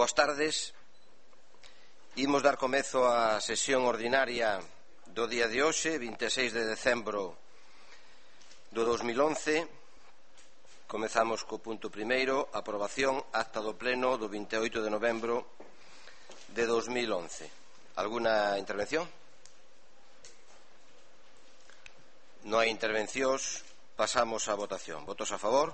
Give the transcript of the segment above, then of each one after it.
Boas tardes. Imos dar comezo á sesión ordinaria do día de hoxe, 26 de decembro do 2011. Comezamos co punto primeiro, aprobación acta do pleno do 28 de novembro de 2011. Alguna intervención? Non hai intervencións, pasamos á votación. Votos a favor?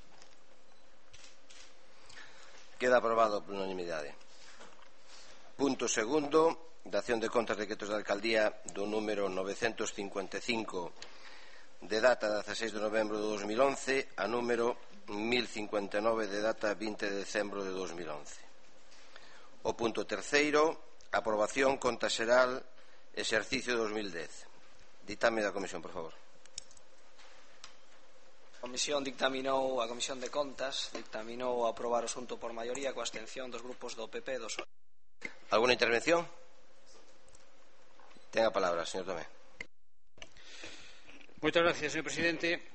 Queda aprobado por unanimidade. Punto segundo, dación de contas de decretos da alcaldía do número 955 de data 16 de novembro de 2011 a número 1059 de data 20 de decembro de 2011. O punto terceiro, aprobación conta xeral exercicio 2010. Ditame da comisión, por favor. A Comisión de Contas dictaminou aprobar o asunto por maioría coa abstención dos grupos do PP e do PSOE. Alguna intervención? Ten a palabra, señor Tomé. Moitas gracias, señor presidente.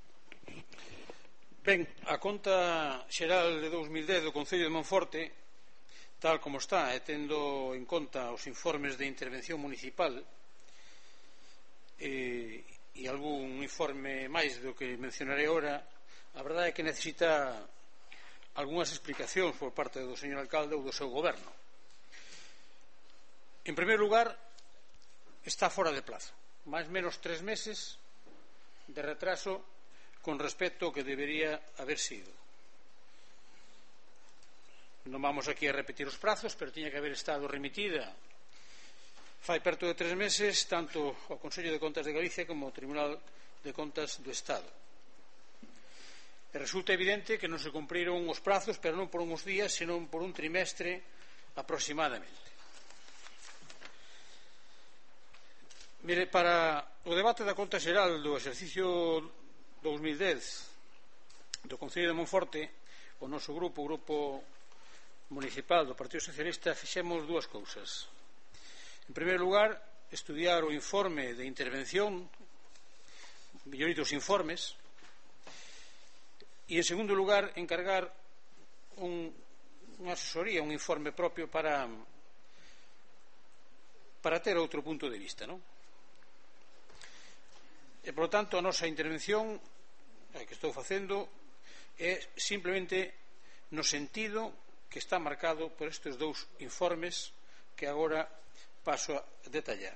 Ben, a conta xeral de 2010 do Concello de Monforte, tal como está, e tendo en conta os informes de intervención municipal e algún informe máis do que mencionaré ora, a verdade é que necesita algunhas explicacións por parte do señor alcalde ou do seu goberno. En primeiro lugar, está fora de plazo, máis menos 3 meses de retraso con respecto ao que debería haber sido. Non vamos aquí a repetir os prazos, pero tiña que haber estado remitida fai perto de 3 meses tanto ao Consello de Contas de Galicia como ao Tribunal de Contas do Estado. E resulta evidente que non se cumpriron os prazos, pero non por uns días, senón por un trimestre aproximadamente. Mire, para o debate da conta xeral do exercicio 2010 do Concello de Monforte, o noso grupo, o Grupo Municipal do Partido Socialista, fixemos dúas cousas. En primeiro lugar, estudiar o informe de intervención, mellorito os informes, e en segundo lugar, encargar unha asesoría, un informe propio para ter outro punto de vista, non? E, por lo tanto, a nosa intervención que estou facendo é simplemente no sentido que está marcado por estes dous informes que agora paso a detallar.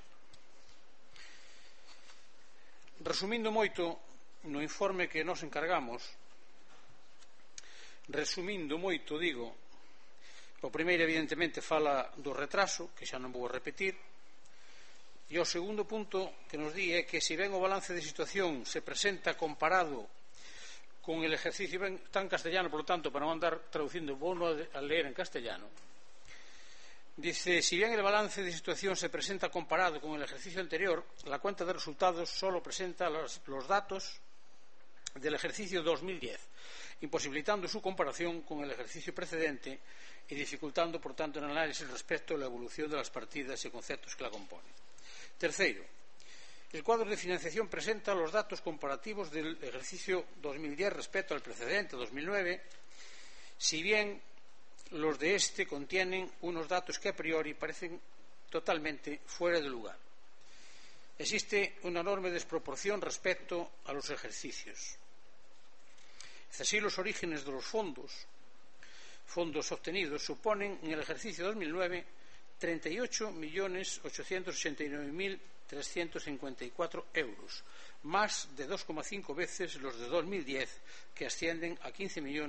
Resumindo moito no informe que nos encargamos, digo, o primeiro evidentemente fala do retraso, que xa non vou repetir, e o segundo punto que nos di é que se ben o balance de situación se presenta comparado con el ejercicio, ben, está en castellano, por lo tanto, para non andar traducindo, vou a leer en castellano. Dice, si bien el balance de situación se presenta comparado con el ejercicio anterior, la cuenta de resultados solo presenta los datos del ejercicio 2010, imposibilitando su comparación con el ejercicio precedente y dificultando, por tanto, el análisis respecto a la evolución de las partidas y conceptos que la componen. Terceiro, el cuadro de financiación presenta los datos comparativos del ejercicio 2010 respecto al precedente 2009, si bien los de este contienen unos datos que a priori parecen totalmente fuera de lugar. Existe una enorme desproporción respecto a los ejercicios. Es así, los orígenes de los fondos obtenidos suponen en el ejercicio 2009 38.889.354 euros, más de 2,5 veces los de 2010, que ascienden a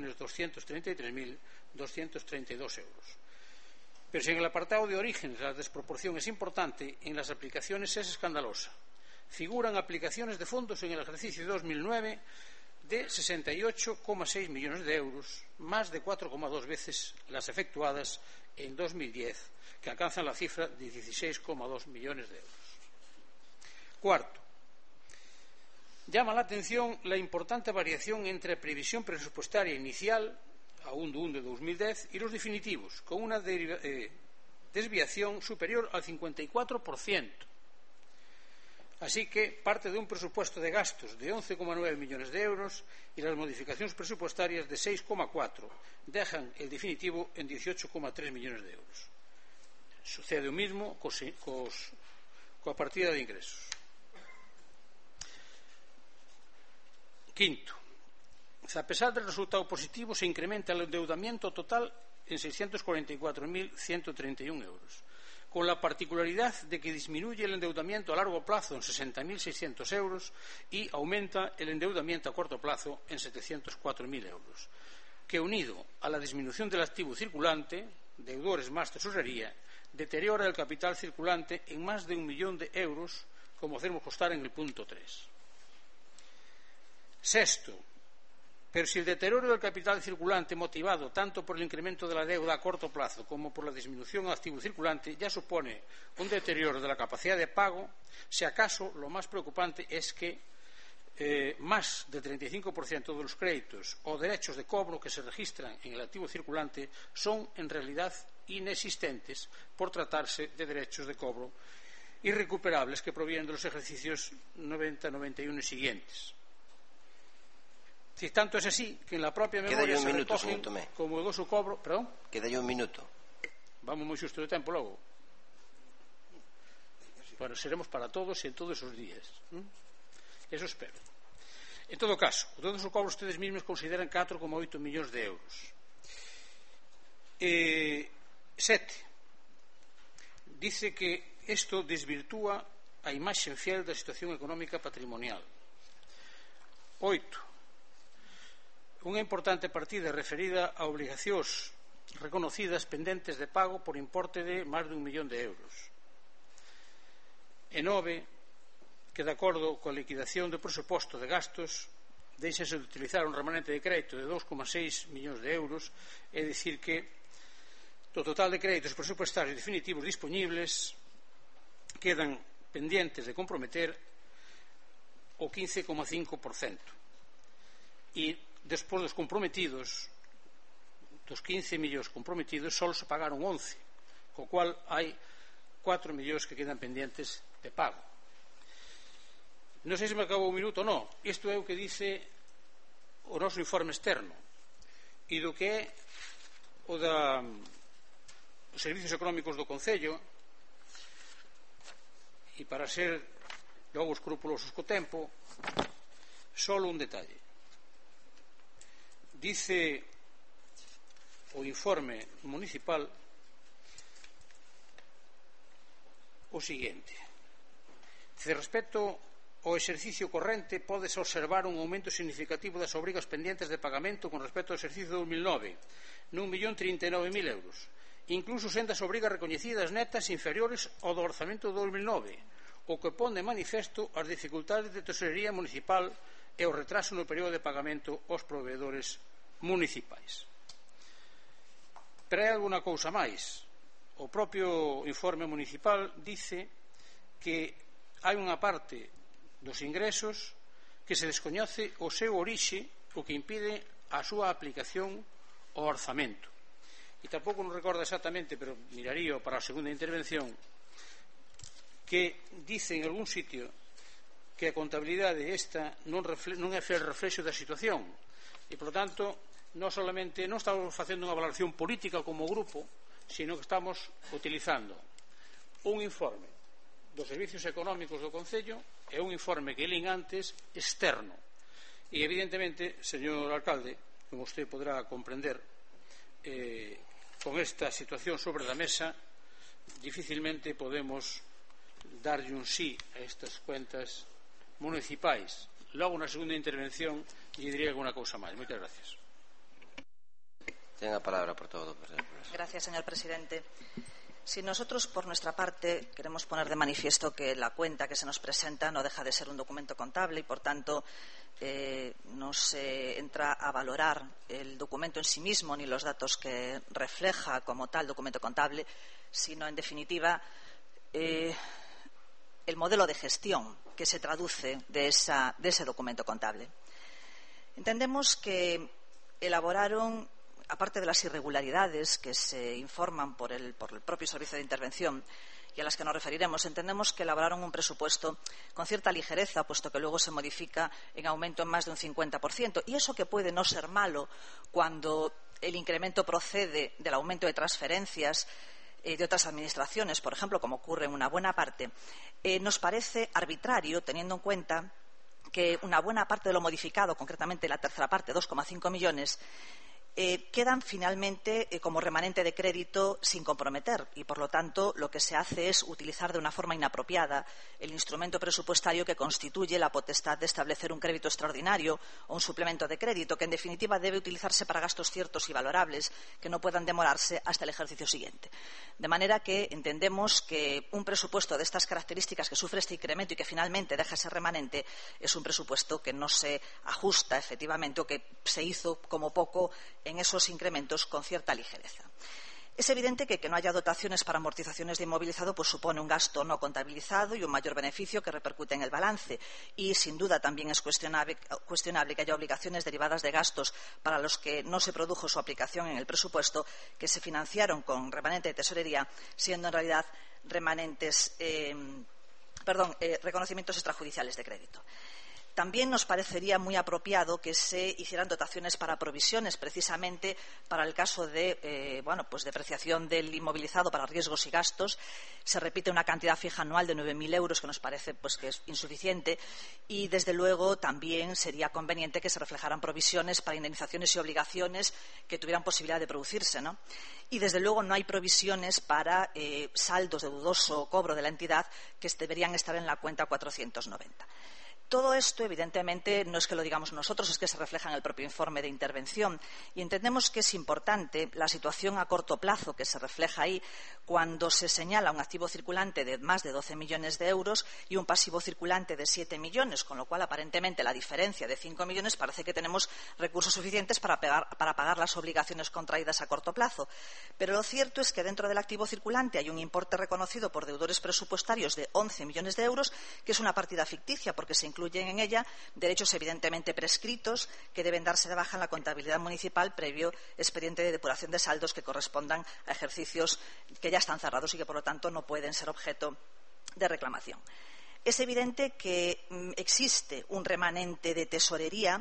15.233.232 euros. Pero si en el apartado de orígenes la desproporción es importante, en las aplicaciones es escandalosa. Figuran aplicaciones de fondos en el ejercicio 2009 de 68,6 millones de euros, más de 4,2 veces las efectuadas en 2010, que alcanzan la cifra de 16,2 millones de euros. Cuarto, llama la atención la importante variación entre previsión presupuestaria inicial a 1 de 2010 y los definitivos, con una desviación superior al 54%. Así que parte de un presupuesto de gastos de 11,9 millones de euros y las modificaciones presupuestarias de 6,4 dejan el definitivo en 18,3 millones de euros. Sucede o mismo coa partida de ingresos. Quinto, a pesar del resultado positivo, se incrementa el endeudamiento total en 644.131 euros, con la particularidad de que disminuye el endeudamiento a largo plazo en 60.600 euros y aumenta el endeudamiento a corto plazo en 704.000 euros, que unido a la disminución del activo circulante, deudores más tesorería, deteriora el capital circulante en más de 1 millón de euros, como hacemos constar en el punto 3. Sexto, pero si el deterioro del capital circulante motivado tanto por el incremento de la deuda a corto plazo como por la disminución del activo circulante ya supone un deterioro de la capacidad de pago, si acaso lo más preocupante es que más del 35% de los créditos o derechos de cobro que se registran en el activo circulante son en realidad inexistentes por tratarse de derechos de cobro irrecuperables que provienen de los ejercicios 90, 91 y siguientes. Si tanto es así que en la propia memoria se recogen como de su cobro... Perdón? Quedalle un minuto. Vamos moi xusto de tempo logo. Bueno, seremos para todos e en todos os días. Eso espero. En todo caso, todos os cobros ustedes mesmos consideran 4,8 millóns de euros. 7. Dice que isto desvirtúa a imaxe fiel da situación económica patrimonial. 8. Unha importante partida referida a obrigacións reconocidas pendentes de pago por importe de máis de 1 millón de euros. E 9, que de acordo coa liquidación do presuposto de gastos deixase de utilizar un remanente de crédito de 2,6 millóns de euros, é dicir que do total de créditos presupuestarios definitivos disponibles quedan pendientes de comprometer o 15,5%. E despois dos comprometidos, dos 15 millóns comprometidos, só se pagaron 11, co cual hai 4 millóns que quedan pendientes de pago. Non sei se me acabou un minuto ou non. Isto é o que dice o noso informe externo e do que é os servicios económicos do Concello. E para ser logo escrupulosos co tempo, só un detalle. Dice o informe municipal o seguinte: respecto ao exercicio corrente pódese observar un aumento significativo das obrigas pendientes de pagamento con respecto ao exercicio 2009 nun 1.039.000 euros, incluso sendo as obrigas recoñecidas netas inferiores ao do orzamento do 2009, o que pon de manifesto as dificultades de tesorería municipal e o retraso no período de pagamento aos proveedores municipais. Pero hai alguna cousa máis. O propio informe municipal dice que hai unha parte dos ingresos que se descoñece o seu orixe, o que impide a súa aplicación ao orzamento. E tampouco nos recorda exactamente, pero miraría para a segunda intervención, que dice en algún sitio que a contabilidade esta non é fiel reflexo da situación e, por tanto, non solamente non estamos facendo unha valoración política como grupo, sino que estamos utilizando un informe dos servicios económicos do Concello e un informe que lín antes externo. E, evidentemente, señor alcalde, como usted podrá comprender, con esta situación sobre a mesa, difícilmente podemos darlle un sí a estas cuentas municipais. Logo, na segunda intervención, lle diré alguna cousa máis. Moitas gracias. Ten a palabra por todo. Gracias, señor presidente. Si nosotros, por nuestra parte, queremos poner de manifiesto que la cuenta que se nos presenta no deja de ser un documento contable y, por tanto, no se entra a valorar el documento en sí mismo ni los datos que refleja como tal documento contable, sino, en definitiva, el modelo de gestión que se traduce de ese documento contable. Entendemos que elaboraron, aparte de las irregularidades que se informan por el propio Servicio de Intervención y a las que nos referiremos, entendemos que elaboraron un presupuesto con cierta ligereza, puesto que luego se modifica en aumento en más de un 50%. Y eso, que puede no ser malo cuando el incremento procede del aumento de transferencias de otras administraciones, por ejemplo, como ocurre en una buena parte, nos parece arbitrario, teniendo en cuenta que una buena parte de lo modificado, concretamente la tercera parte, 2,5 millones, quedan finalmente como remanente de crédito sin comprometer y, por lo tanto, lo que se hace es utilizar de una forma inapropiada el instrumento presupuestario que constituye la potestad de establecer un crédito extraordinario o un suplemento de crédito, que en definitiva debe utilizarse para gastos ciertos y valorables que no puedan demorarse hasta el ejercicio siguiente. De manera que entendemos que un presupuesto de estas características, que sufre este incremento y que finalmente deja ese remanente, es un presupuesto que no se ajusta efectivamente, o que se hizo como poco en esos incrementos con cierta ligereza. Es evidente que no haya dotaciones para amortizaciones de inmovilizado pues supone un gasto no contabilizado y un mayor beneficio que repercute en el balance, y sin duda también es cuestionable que haya obligaciones derivadas de gastos para los que no se produjo su aplicación en el presupuesto, que se financiaron con remanente de tesorería, siendo en realidad reconocimientos extrajudiciales de crédito. También nos parecería muy apropiado que se hicieran dotaciones para provisiones, precisamente para el caso de depreciación del inmovilizado para riesgos y gastos. Se repite una cantidad fija anual de 9.000 euros, que nos parece que es insuficiente, y desde luego también sería conveniente que se reflejaran provisiones para indemnizaciones y obligaciones que tuvieran posibilidad de producirse, ¿no? Y desde luego no hay provisiones para saldos de dudoso cobro de la entidad, que deberían estar en la cuenta 490. Todo esto, evidentemente, no es que lo digamos nosotros, es que se refleja en el propio informe de intervención, y entendemos que es importante la situación a corto plazo que se refleja ahí, cuando se señala un activo circulante de más de 12 millones de euros y un pasivo circulante de 7 millones, con lo cual, aparentemente, la diferencia de 5 millones parece que tenemos recursos suficientes para pagar las obligaciones contraídas a corto plazo. Pero lo cierto es que dentro del activo circulante hay un importe reconocido por deudores presupuestarios de 11 millones de euros, que es una partida ficticia, porque se incluyen en ella derechos evidentemente prescritos que deben darse de baja en la contabilidad municipal previo expediente de depuración de saldos que correspondan a ejercicios que ya están cerrados y que, por lo tanto, no pueden ser objeto de reclamación. Es evidente que existe un remanente de tesorería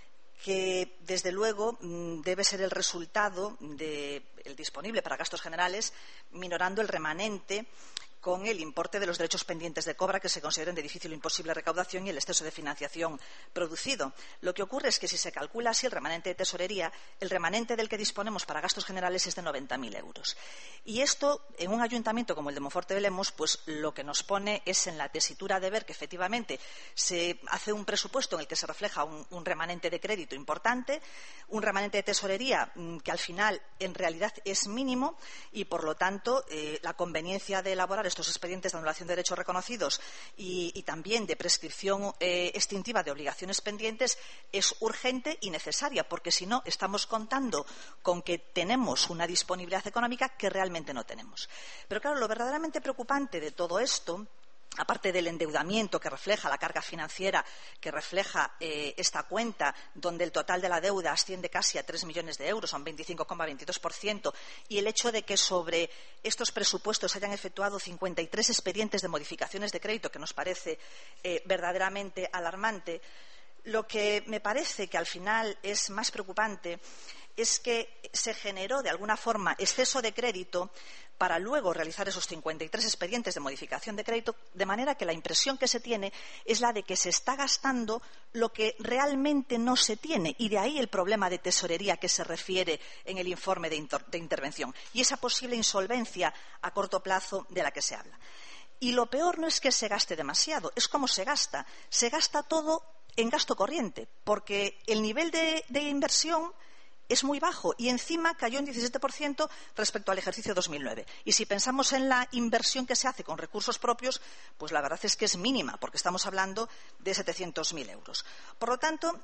que, desde luego, debe ser el resultado del disponible para gastos generales, minorando el remanente con el importe de los derechos pendientes de cobra que se consideren de difícil o imposible recaudación y el exceso de financiación producido. Lo que ocurre es que, si se calcula así el remanente de tesorería, el remanente del que disponemos para gastos generales es de 90.000 euros. Y esto, en un ayuntamiento como el de Monforte de Lemos, pues lo que nos pone es en la tesitura de ver que efectivamente se hace un presupuesto en el que se refleja un remanente de crédito importante, un remanente de tesorería que al final en realidad es mínimo, y por lo tanto la conveniencia de elaborar estos expedientes de anulación de derechos reconocidos y también de prescripción extintiva de obligaciones pendientes es urgente y necesaria, porque si no estamos contando con que tenemos una disponibilidad económica que realmente no tenemos. Pero claro, lo verdaderamente preocupante de todo esto, aparte del endeudamiento que refleja la carga financiera que refleja esta cuenta, donde el total de la deuda asciende casi a 3 millones de euros, a un 25,22%, y el hecho de que sobre estos presupuestos se hayan efectuado 53 expedientes de modificaciones de crédito, que nos parece verdaderamente alarmante, lo que me parece que al final es más preocupante es que se generó de alguna forma exceso de crédito para luego realizar esos 53 expedientes de modificación de crédito, de manera que la impresión que se tiene es la de que se está gastando lo que realmente no se tiene, y de ahí el problema de tesorería que se refiere en el informe de intervención y esa posible insolvencia a corto plazo de la que se habla. Y lo peor no es que se gaste demasiado, es cómo se gasta. Se gasta todo en gasto corriente, porque el nivel de inversión es muy bajo y encima cayó un 17% respecto al ejercicio 2009. Y si pensamos en la inversión que se hace con recursos propios, pues la verdad es que es mínima, porque estamos hablando de 700.000 euros. Por lo tanto,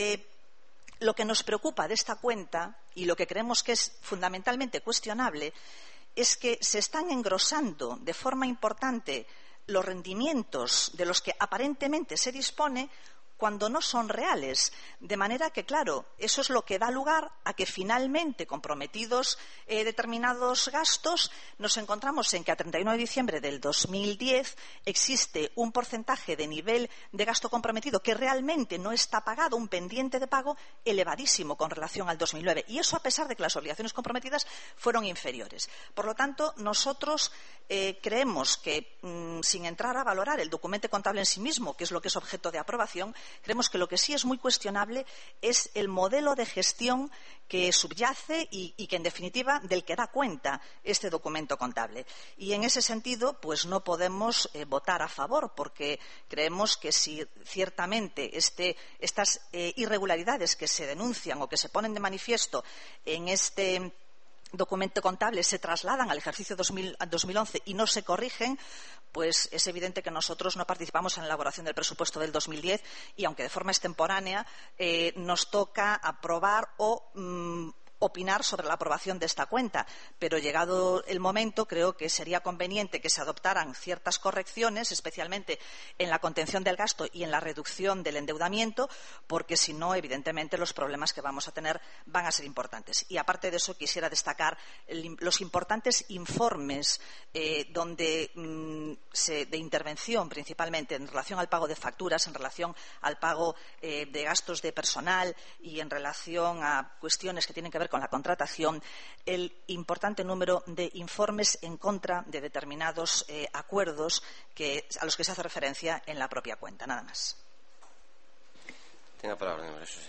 lo que nos preocupa de esta cuenta, y lo que creemos que es fundamentalmente cuestionable, es que se están engrosando de forma importante los rendimientos de los que aparentemente se dispone, cuando no son reales. De manera que, claro, eso es lo que da lugar a que finalmente, comprometidos determinados gastos, nos encontramos en que a 31 de diciembre del 2010 existe un porcentaje de nivel de gasto comprometido que realmente no está pagado, un pendiente de pago elevadísimo con relación al 2009. Y eso a pesar de que las obligaciones comprometidas fueron inferiores. Por lo tanto, nosotros creemos que, sin entrar a valorar el documento contable en sí mismo, que es lo que es objeto de aprobación, creemos que lo que sí es muy cuestionable es el modelo de gestión que subyace y que, en definitiva, del que da cuenta este documento contable. Y, en ese sentido, pues no podemos votar a favor, porque creemos que si ciertamente estas irregularidades que se denuncian o que se ponen de manifiesto en este documento contable se trasladan al ejercicio 2011 y no se corrigen, pues es evidente que nosotros no participamos en la elaboración del presupuesto del 2010 y, aunque de forma extemporánea, nos toca aprobar o opinar sobre la aprobación de esta cuenta, pero llegado el momento creo que sería conveniente que se adoptaran ciertas correcciones, especialmente en la contención del gasto y en la reducción del endeudamiento, porque si no, evidentemente, los problemas que vamos a tener van a ser importantes. Y aparte de eso, quisiera destacar los importantes informes de intervención, principalmente en relación al pago de facturas, en relación al pago de gastos de personal y en relación a cuestiones que tienen que ver con la contratación, el importante número de informes en contra de determinados acuerdos a los que se hace referencia en la propia cuenta. Nada más. Tenga palabra, señora José.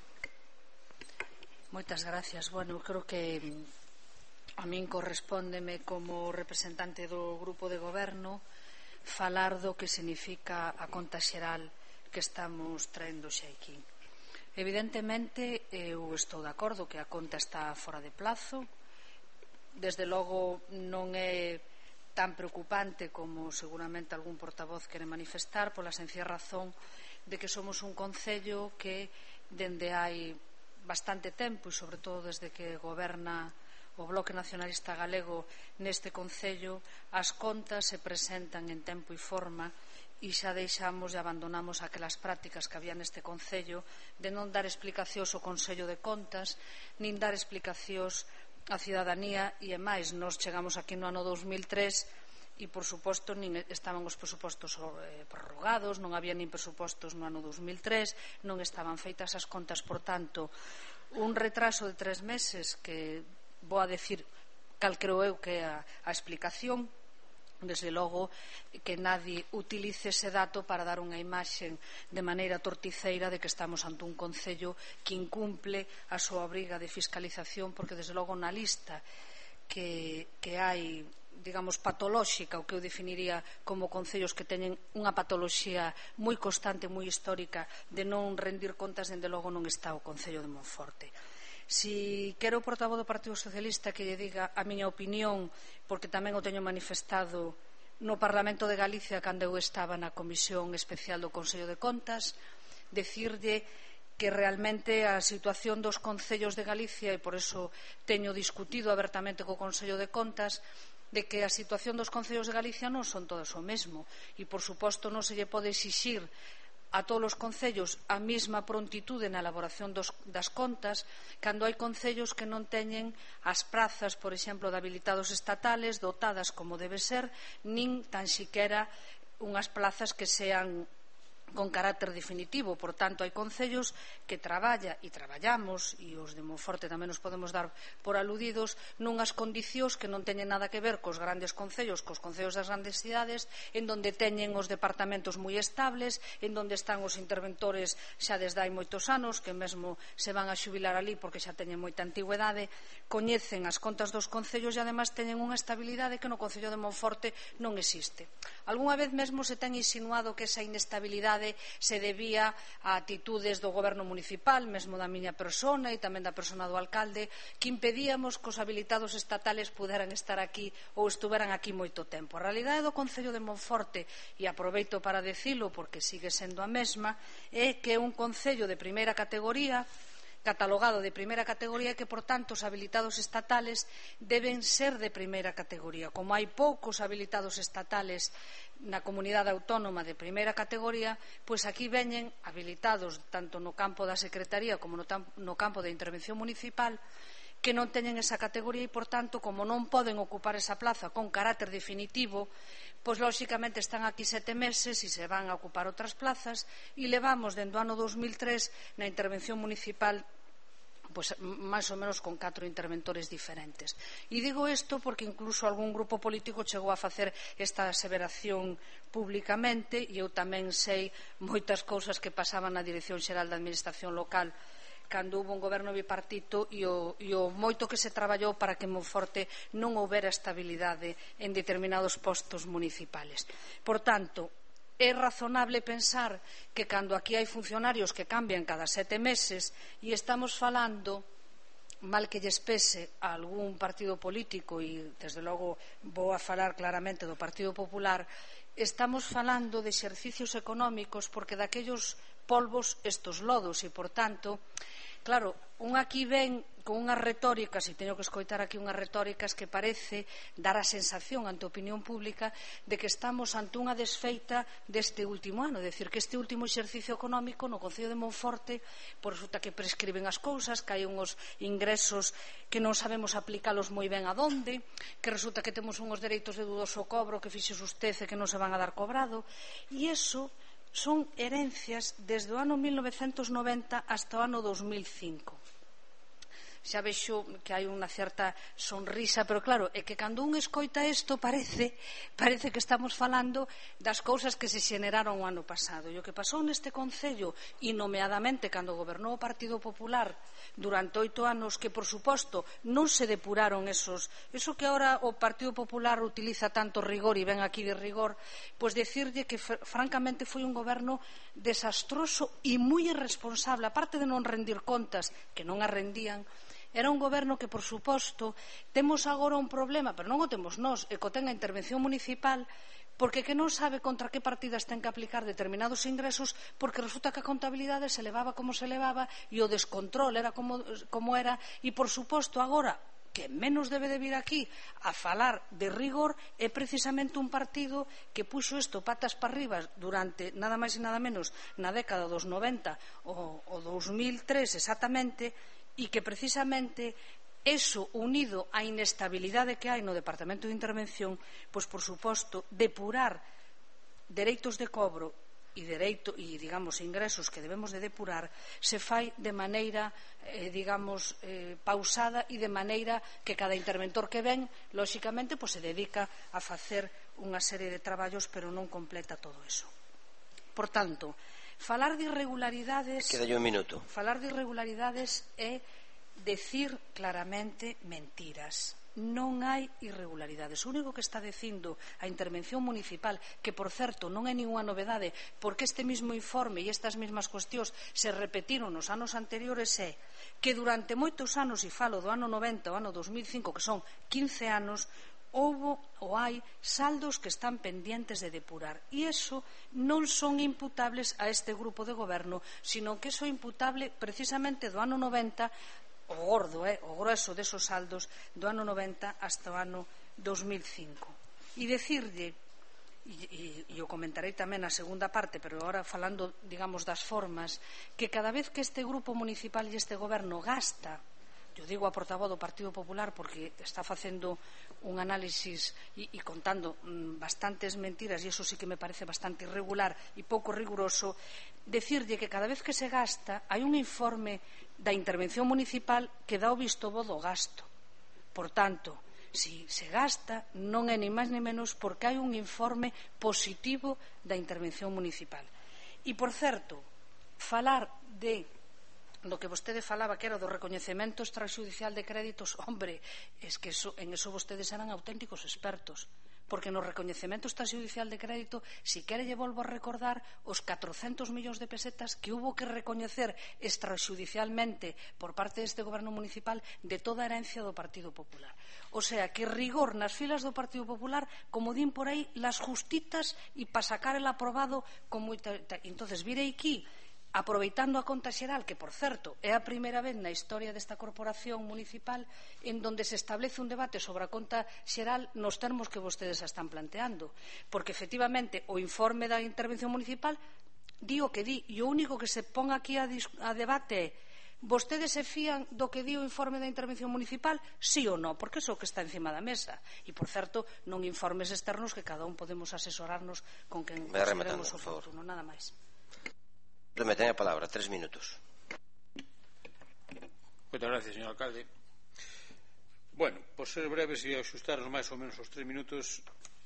Moitas gracias. Bueno, creo que a min correspóndeme como representante do grupo de goberno falar do que significa a conta xeral que estamos traendo xa aquí. Evidentemente, eu estou de acordo que a conta está fora de plazo. Desde logo non é tan preocupante como seguramente algún portavoz quere manifestar, pola sencilla razón de que somos un concello que dende hai bastante tempo, e sobre todo desde que goberna o Bloque Nacionalista Galego neste concello, as contas se presentan en tempo e forma, e xa deixamos e abandonamos aquelas prácticas que había neste concello de non dar explicacións ao Consello de Contas, nin dar explicacións á cidadanía, e máis, nós chegamos aquí no ano 2003 e, por suposto, nin estaban os presupostos prorrogados, non había nin presupostos no ano 2003, non estaban feitas as contas. Por tanto, un retraso de 3 meses que vou a decir cal creo eu que é a explicación. Desde logo que nadie utilice ese dato para dar unha imaxe de maneira torticeira de que estamos ante un concello que incumple a súa obriga de fiscalización, porque desde logo na lista que hai, digamos, patolóxica, o que eu definiría como concellos que teñen unha patoloxía moi constante, moi histórica de non rendir contas, dende logo non está o Concello de Monforte. Si quero o portavoz do Partido Socialista que lle diga a miña opinión, porque tamén o teño manifestado no Parlamento de Galicia cando eu estaba na Comisión Especial do Consello de Contas, decirlle que realmente a situación dos concellos de Galicia, e por eso teño discutido abertamente co Consello de Contas, de que a situación dos concellos de Galicia non son todos o mesmo, e por suposto non se lle pode exixir a todos os concellos a mesma prontitude na elaboración das contas, cando hai concellos que non teñen as prazas, por exemplo, de habilitados estatales dotadas como debe ser, nin tan siquera unhas plazas que sean con carácter definitivo. Por tanto, hai concellos que traballa e traballamos, e os de Monforte tamén nos podemos dar por aludidos, nunhas condicións que non teñen nada que ver cos grandes concellos, cos concellos das grandes cidades, en donde teñen os departamentos moi estables, en donde están os interventores xa desde hai moitos anos, que mesmo se van a xubilar ali porque xa teñen moita antigüedade, coñecen as contas dos concellos e ademais teñen unha estabilidade que no Concello de Monforte non existe. Algúnha vez mesmo se ten insinuado que esa inestabilidade se debía a actitudes do goberno municipal, mesmo da miña persona e tamén da persona do alcalde, que impedíamos que os habilitados estatales puderan estar aquí ou estuveran aquí moito tempo. A realidade do Concello de Monforte, e aproveito para decilo porque sigue sendo a mesma, é que é un concello de primeira categoría catalogado de primeira categoría e que, por tanto, os habilitados estatales deben ser de primeira categoría. Como hai poucos habilitados estatales na comunidade autónoma de primeira categoría, pois aquí veñen habilitados tanto no campo da Secretaría como no campo da intervención municipal que non teñen esa categoría e, por tanto, como non poden ocupar esa plaza con carácter definitivo, pois, lóxicamente, están aquí 7 meses e se van a ocupar outras plazas e levamos dende o ano 2003 na intervención municipal pois, máis ou menos con 4 interventores diferentes. E digo isto porque incluso algún grupo político chegou a facer esta aseveración públicamente e eu tamén sei moitas cousas que pasaban na Dirección Xeral da Administración Local cando houve un goberno bipartito e o moito que se traballou para que en Monforte non houbera estabilidade en determinados postos municipales. Por tanto, é razonable pensar que cando aquí hai funcionarios que cambian cada 7 meses e estamos falando, mal que lles pese a algún partido político, e desde logo vou a falar claramente do Partido Popular, estamos falando de exercicios económicos porque daquellos polvos estos lodos e, por tanto, claro, un aquí ven con unhas retóricas, e teño que escoitar aquí unhas retóricas que parece dar a sensación ante a opinión pública de que estamos ante unha desfeita deste último ano, é dicir, que este último exercicio económico no Concello de Monforte pois resulta que prescriben as cousas, que hai unhos ingresos que non sabemos aplicalos moi ben a donde, que resulta que temos unhos dereitos de dudoso cobro que fixo usted e que non se van a dar cobrado, e iso son herencias desde o ano 1990 hasta o ano 2005. Xa vexo que hai unha certa sonrisa, pero claro, é que cando un escoita isto parece que estamos falando das cousas que se xeneraron o ano pasado. E o que pasou neste Concello, e nomeadamente cando gobernou o Partido Popular durante 8 anos, que por suposto non se depuraron eso que ahora o Partido Popular utiliza tanto rigor e ven aquí de rigor, pois decirlle que francamente foi un goberno desastroso e moi irresponsable, aparte de non rendir contas, que non as rendían. Era un goberno que, por suposto, temos agora un problema, pero non o temos nós, e co ten a intervención municipal, porque que non sabe contra que partidas ten que aplicar determinados ingresos, porque resulta que a contabilidade se levaba como se levaba e o descontrol era como era, e, por suposto, agora que menos debe de vir aquí a falar de rigor é precisamente un partido que puxo isto patas para arriba durante nada máis e nada menos na década dos 90 o 2003 exactamente, e que precisamente eso unido á inestabilidade que hai no Departamento de Intervención, pois por suposto depurar dereitos de cobro e digamos ingresos que debemos de depurar se fai de maneira pausada e de maneira que cada interventor que ven lóxicamente pois se dedica a facer unha serie de traballos pero non completa todo eso. Por tanto, falar de irregularidades é decir claramente mentiras. Non hai irregularidades. O único que está dicindo a intervención municipal, que por certo non é ninguna novedade, porque este mismo informe e estas mesmas cuestións se repetiron nos anos anteriores, é que durante moitos anos, e falo do ano 90 ao ano 2005, que son 15 anos, houbo ou hai saldos que están pendientes de depurar, e iso non son imputables a este grupo de goberno, sino que iso é imputable precisamente do ano 90, o gordo, o grosso desos saldos do ano 90 hasta o ano 2005. E decirlle, e o comentarei tamén na segunda parte, pero agora falando, digamos, das formas, que cada vez que este grupo municipal e este goberno gasta, eu digo a portavoz do Partido Popular porque está facendo un análisis e contando bastantes mentiras, e iso sí que me parece bastante irregular e pouco riguroso, decirlle que cada vez que se gasta hai un informe da intervención municipal que dá o visto bo do gasto. Por tanto, si se gasta non é ni máis ni menos porque hai un informe positivo da intervención municipal. E, por certo, falar do que vostede falaba, que era do recoñecemento extrajudicial de créditos, hombre, es que en eso vostedes eran auténticos expertos, porque no recoñecemento extrajudicial de crédito, si quere lle volvo a recordar os 400 millóns de pesetas que hubo que recoñecer extrajudicialmente por parte deste goberno municipal de toda a herencia do Partido Popular. O sea, que rigor nas filas do Partido Popular, como din por aí, las justitas e para sacar el aprobado con moita... Entonces, virei aquí aproveitando a conta xeral, que, por certo, é a primeira vez na historia desta corporación municipal en donde se establece un debate sobre a conta xeral nos termos que vostedes a están planteando. Porque, efectivamente, o informe da intervención municipal di o que di, e o único que se pon aquí a debate é: vostedes se fían do que di o informe da intervención municipal, sí ou non, porque é o que está encima da mesa. E, por certo, non informes externos que cada un podemos asesorarnos con quen consideremos oportuno. Nada máis. Ten a palabra, 3 minutos. Moitas gracias, señor alcalde. Bueno, por ser breves e axustarnos máis ou menos os 3 minutos,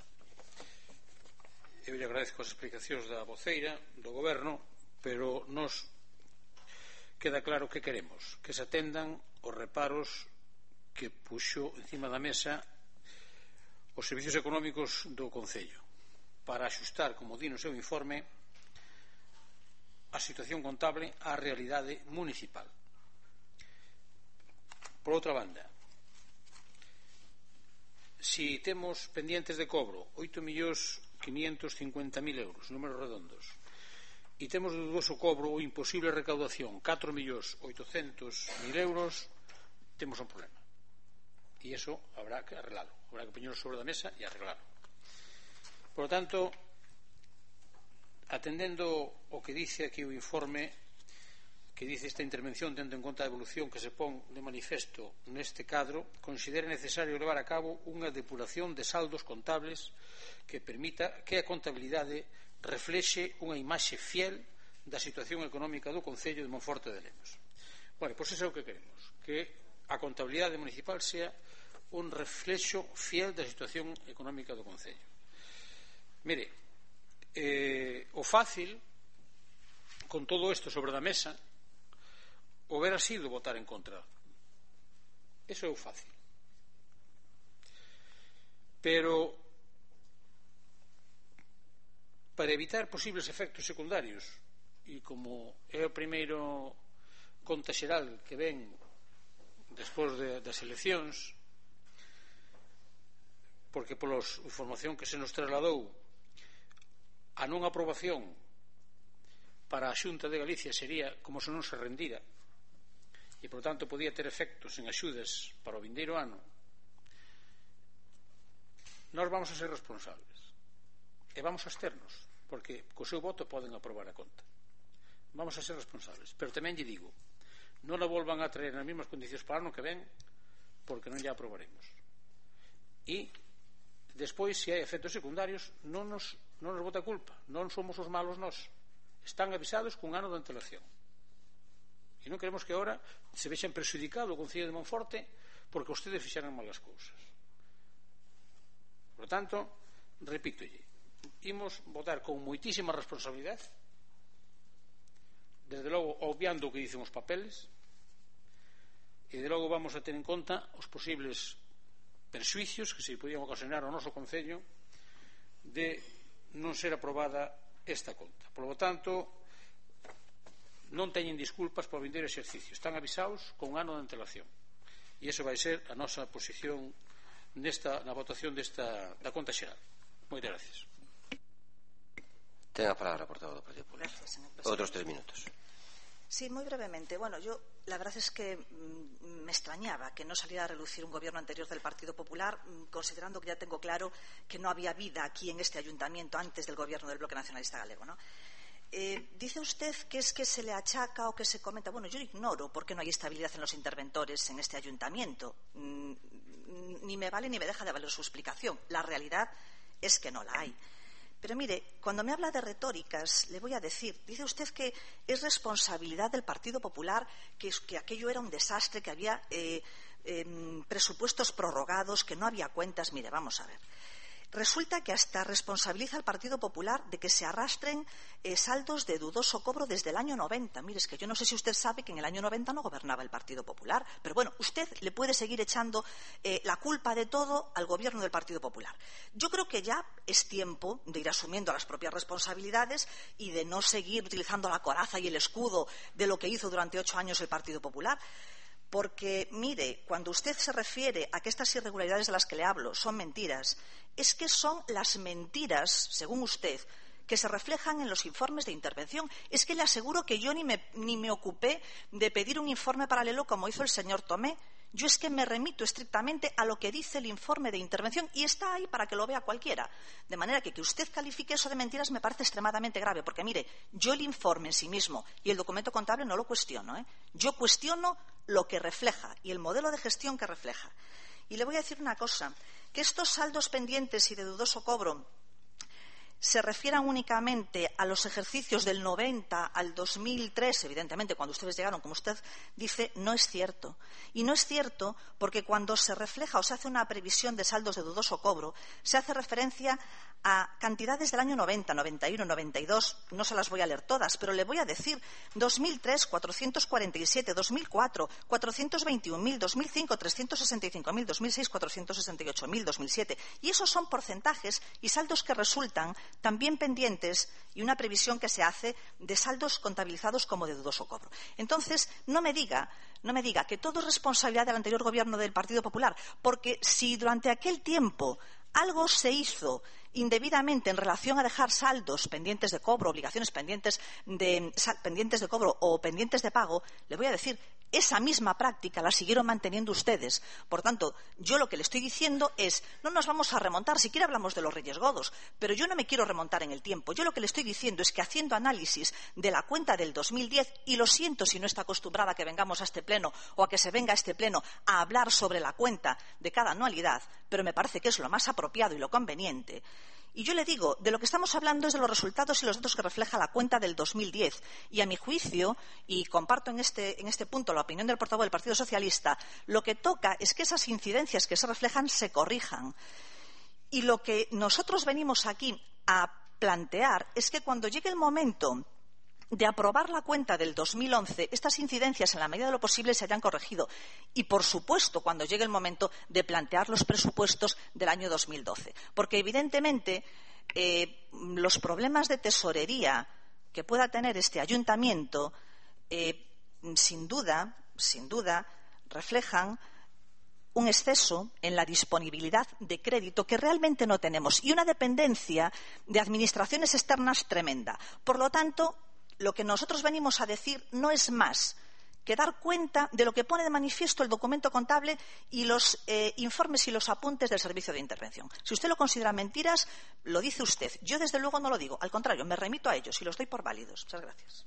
eu lle agradezco as explicacións da voceira do goberno, pero nos queda claro que queremos que se atendan os reparos que puxo encima da mesa os servicios económicos do Concello para axustar, como di no seu informe, a situación contable á realidade municipal. Por outra banda, si temos pendientes de cobro 8.550.000 euros, números redondos, e temos de dudoso cobro ou imposible recaudación 4.800.000 euros, temos un problema. E iso habrá que arreglalo, habrá que poñerlo sobre a mesa e arreglalo. Por lo tanto, atendendo o que dice aquí o informe, que dice esta intervención tendo en conta a evolución que se pon de manifesto neste cadro, considera necesario levar a cabo unha depuración de saldos contables que permita que a contabilidade reflexe unha imaxe fiel da situación económica do Concello de Monforte de Lemos. Bueno, pois iso é o que queremos, que a contabilidade municipal sea un reflexo fiel da situación económica do Concello. Mire, o fácil con todo isto sobre da mesa houbera sido votar en contra. Eso é o fácil. Pero para evitar posibles efectos secundarios, e como é o primeiro conta xeral que ven despois das eleccións, porque pola información que se nos trasladou, a non aprobación para a Xunta de Galicia sería como se non se rendira e, por tanto, podía ter efectos en axudas para o vindeiro ano. Nós vamos a ser responsables e vamos a absternos, porque co seu voto poden aprobar a conta. Vamos a ser responsables, pero tamén lle digo, non a volvan a traer nas mesmas condicións para o ano que ven, porque non lle aprobaremos. E despois, se hai efectos secundarios, non nos bota culpa, non somos os malos nós. Están avisados cun ano de antelación. E non queremos que agora se vexan prexudicado o Concello de Monforte porque vostedes fixeran mal as cousas. Por tanto, repítolle, imos votar con moitísima responsabilidade, desde logo obviando o que dicen os papeles, e de logo vamos a ter en conta os posibles perxuicios que se podían ocasionar ao noso Concello de non ser aprobada esta conta. Por lo tanto, non teñen disculpas para o vindeiro exercicio, están avisados con un ano de antelación, e iso vai ser a nosa posición na votación da conta xeral. Moitas gracias. Ten a palabra, portavoz do Partido Popular. Outros 3 minutos. Sí, muy brevemente. Bueno, yo la verdad es que me extrañaba que no saliera a relucir un gobierno anterior del Partido Popular, considerando que ya tengo claro que no había vida aquí en este ayuntamiento antes del gobierno del Bloque Nacionalista Galego, ¿no? Dice usted que es que se le achaca o que se comenta. Bueno, yo ignoro por qué no hay estabilidad en los interventores en este ayuntamiento. Ni me vale ni me deja de valer su explicación. La realidad es que no la hay. Pero mire, cuando me habla de retóricas, le voy a decir, dice usted que es responsabilidad del Partido Popular, que aquello era un desastre, que había presupuestos prorrogados, que no había cuentas. Mire, vamos a ver. Resulta que hasta responsabiliza al Partido Popular de que se arrastren saldos de dudoso cobro desde el año 90. Mire, es que yo no sé si usted sabe que en el año 90 no gobernaba el Partido Popular, pero bueno, usted le puede seguir echando la culpa de todo al gobierno del Partido Popular. Yo creo que ya es tiempo de ir asumiendo las propias responsabilidades y de no seguir utilizando la coraza y el escudo de lo que hizo durante 8 años el Partido Popular. Porque, mire, cuando usted se refiere a que estas irregularidades de las que le hablo son mentiras, es que son las mentiras, según usted, que se reflejan en los informes de intervención. Es que le aseguro que yo ni me ocupé de pedir un informe paralelo como hizo el señor Tomé. Yo es que me remito estrictamente a lo que dice el informe de intervención y está ahí para que lo vea cualquiera. De manera que usted califique eso de mentiras me parece extremadamente grave, porque mire, yo el informe en sí mismo y el documento contable no lo cuestiono, ¿eh? Yo cuestiono lo que refleja y el modelo de gestión que refleja. Y le voy a decir una cosa, que estos saldos pendientes y de dudoso cobro se refieran únicamente a los ejercicios del 90 al 2003, evidentemente, cuando ustedes llegaron, como usted dice, no es cierto. Y no es cierto porque cuando se refleja o se hace una previsión de saldos de dudoso cobro, se hace referencia a cantidades del año 90, 91, 92, no se las voy a leer todas, pero le voy a decir 2003, 447, 2004, 421.000, 2005, 365.000, 2006, 468.000, 2007. Y esos son porcentajes y saldos que resultan también pendientes y una previsión que se hace de saldos contabilizados como de dudoso cobro. Entonces, no me diga que todo es responsabilidad del anterior gobierno del Partido Popular, porque si durante aquel tiempo algo se hizo indebidamente en relación a dejar saldos pendientes de cobro, obligaciones pendientes de cobro o pendientes de pago, le voy a decir, esa misma práctica la siguieron manteniendo ustedes. Por tanto, yo lo que le estoy diciendo es, no nos vamos a remontar, siquiera hablamos de los Reyes Godos, pero yo no me quiero remontar en el tiempo. Yo lo que le estoy diciendo es que haciendo análisis de la cuenta del 2010, y lo siento si no está acostumbrada a que vengamos a este pleno o a que se venga a este pleno a hablar sobre la cuenta de cada anualidad, pero me parece que es lo más apropiado y lo conveniente. Y yo le digo, de lo que estamos hablando es de los resultados y los datos que refleja la cuenta del 2010. Y a mi juicio, y comparto en este punto la opinión del portavoz del Partido Socialista, lo que toca es que esas incidencias que se reflejan se corrijan. Y lo que nosotros venimos aquí a plantear es que cuando llegue el momento de aprobar la cuenta del 2011, estas incidencias, en la medida de lo posible, se hayan corregido. Y, por supuesto, cuando llegue el momento de plantear los presupuestos del año 2012. Porque, evidentemente, los problemas de tesorería que pueda tener este ayuntamiento, sin duda, reflejan un exceso en la disponibilidad de crédito que realmente no tenemos y una dependencia de administraciones externas tremenda. Por lo tanto, lo que nosotros venimos a decir no es más que dar cuenta de lo que pone de manifiesto el documento contable y los informes y los apuntes del Servicio de Intervención. Si usted lo considera mentiras, lo dice usted. Yo, desde luego, no lo digo. Al contrario, me remito a ellos y los doy por válidos. Muchas gracias.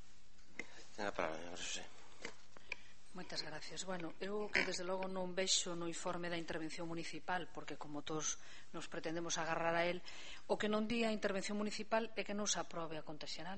Moitas gracias. Bueno, eu que desde logo non vexo no informe da intervención municipal, porque como todos nos pretendemos agarrar a él, o que non di a intervención municipal é que non se aprobe a conta xeral.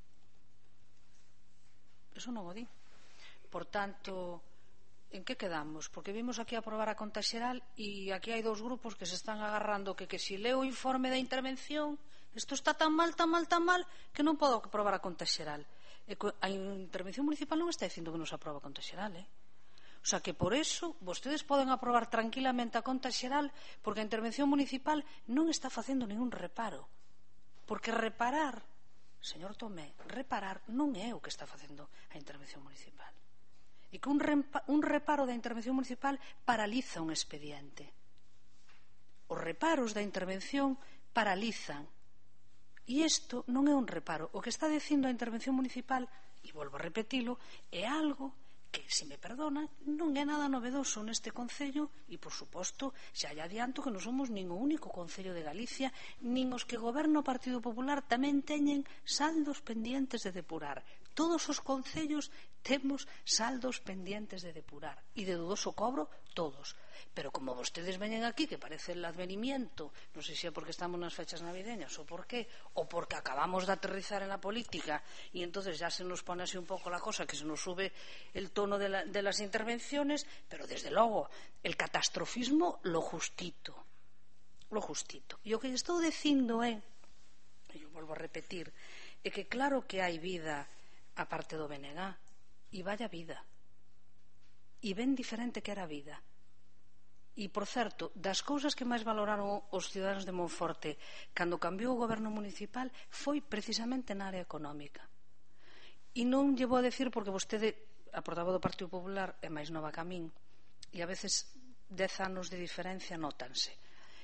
Eso non o di. Por tanto, en que quedamos? Porque vimos aquí a aprobar a conta xeral e aquí hai dous grupos que se están agarrando que si leo o informe da intervención, isto está tan mal, que non podo aprobar a conta xeral. A intervención municipal non está dicindo que non se aproba a conta xeral, O sea que por eso vostedes poden aprobar tranquilamente a conta xeral porque a intervención municipal non está facendo ningún reparo. Porque reparar, señor Tomé, reparar non é o que está facendo a intervención municipal. E que un reparo da intervención municipal paraliza un expediente. Os reparos da intervención paralizan. E isto non é un reparo. O que está dicindo a intervención municipal, e volvo a repetilo, é algo que, se me perdonan, non é nada novedoso neste concello e, por suposto, xa lle adianto que non somos nin o único concello de Galicia, nin os que goberna o Partido Popular tamén teñen saldos pendientes de depurar. Todos os concellos temos saldos pendientes de depurar e de dudoso cobro, todos. Pero como vostedes veñen aquí, que parece el advenimiento, non sei se é porque estamos nas fechas navideñas ou por qué, ou porque acabamos de aterrizar en la política y entonces ya se nos pone así un poco la cosa, que se nos sube el tono de las intervenciones, pero desde logo el catastrofismo lo justito. E o que estou dicindo é, e eu volvo a repetir, é que claro que hai vida a parte do BNG, e vaya vida, e ben diferente que era vida. E, por certo, das cousas que máis valoraron os ciudadanos de Monforte cando cambiou o goberno municipal foi precisamente na área económica. E non lle vou a decir porque vostede, a portavoz do Partido Popular, é máis nova que a min, e a veces 10 anos de diferencia nótanse.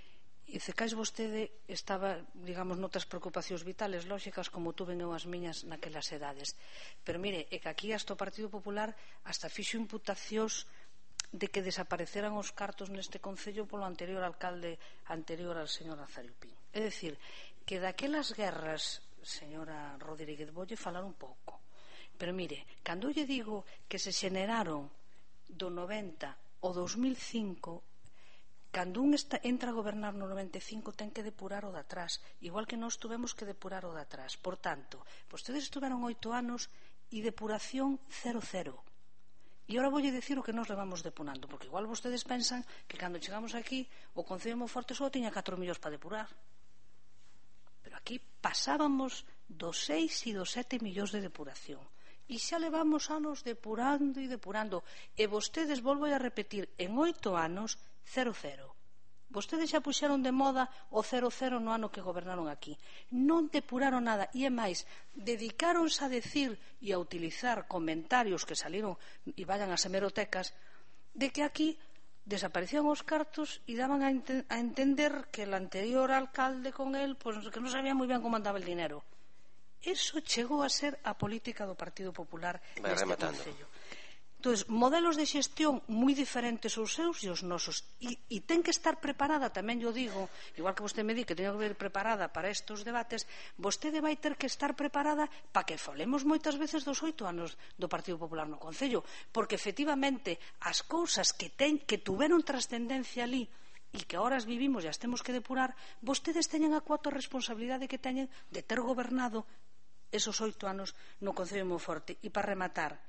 E cecais vostede estaba, digamos, noutras preocupacións vitales lóxicas como tuven eu as miñas naquelas edades. Pero mire, é que aquí hasta o Partido Popular hasta fixo imputacións de que desapareceran os cartos neste concello polo anterior alcalde anterior al señor Nazario Pín. É dicir, que daquelas guerras, señora Rodríguez, voulle falar un pouco. Pero mire, cando lle digo que se xeneraron do 90 ao 2005, cando un entra a gobernar no 95 ten que depurar o de atrás, igual que nós tuvemos que depurar o de atrás. Por tanto, vostedes estuveron 8 anos e depuración 0-0. E agora voulle dicir o que nos levamos depurando, porque igual vostedes pensan que cando chegamos aquí o Concello de Monforte só tiña 4 millóns para depurar. Pero aquí pasábamos dos 6 e dos 7 millóns de depuración. E xa levamos anos depurando e depurando. E vostedes, volvo a repetir, en 8 anos 0-0. Vostedes xa puxeron de moda o 0-0 no ano que gobernaron aquí. Non depuraron nada. E é máis, dedicáronse a decir e a utilizar comentarios que saliron e vayan ás hemerotecas de que aquí desaparecían os cartos e daban a entender que el anterior alcalde con él, pues, que non sabía moi ben como andaba el dinero. Eso chegou a ser a política do Partido Popular neste concello. Entón, modelos de xestión moi diferentes os seus e os nosos, e ten que estar preparada, tamén yo digo, igual que vostede me di que teño que ver preparada para estes debates, vostede vai ter que estar preparada para que falemos moitas veces dos 8 anos do Partido Popular no Concello, porque efectivamente as cousas que tuveron trascendencia ali e que ahora as vivimos e as temos que depurar, vostedes teñen a cuota responsabilidade que teñen de ter gobernado esos 8 anos no Concello de Monforte. E para rematar,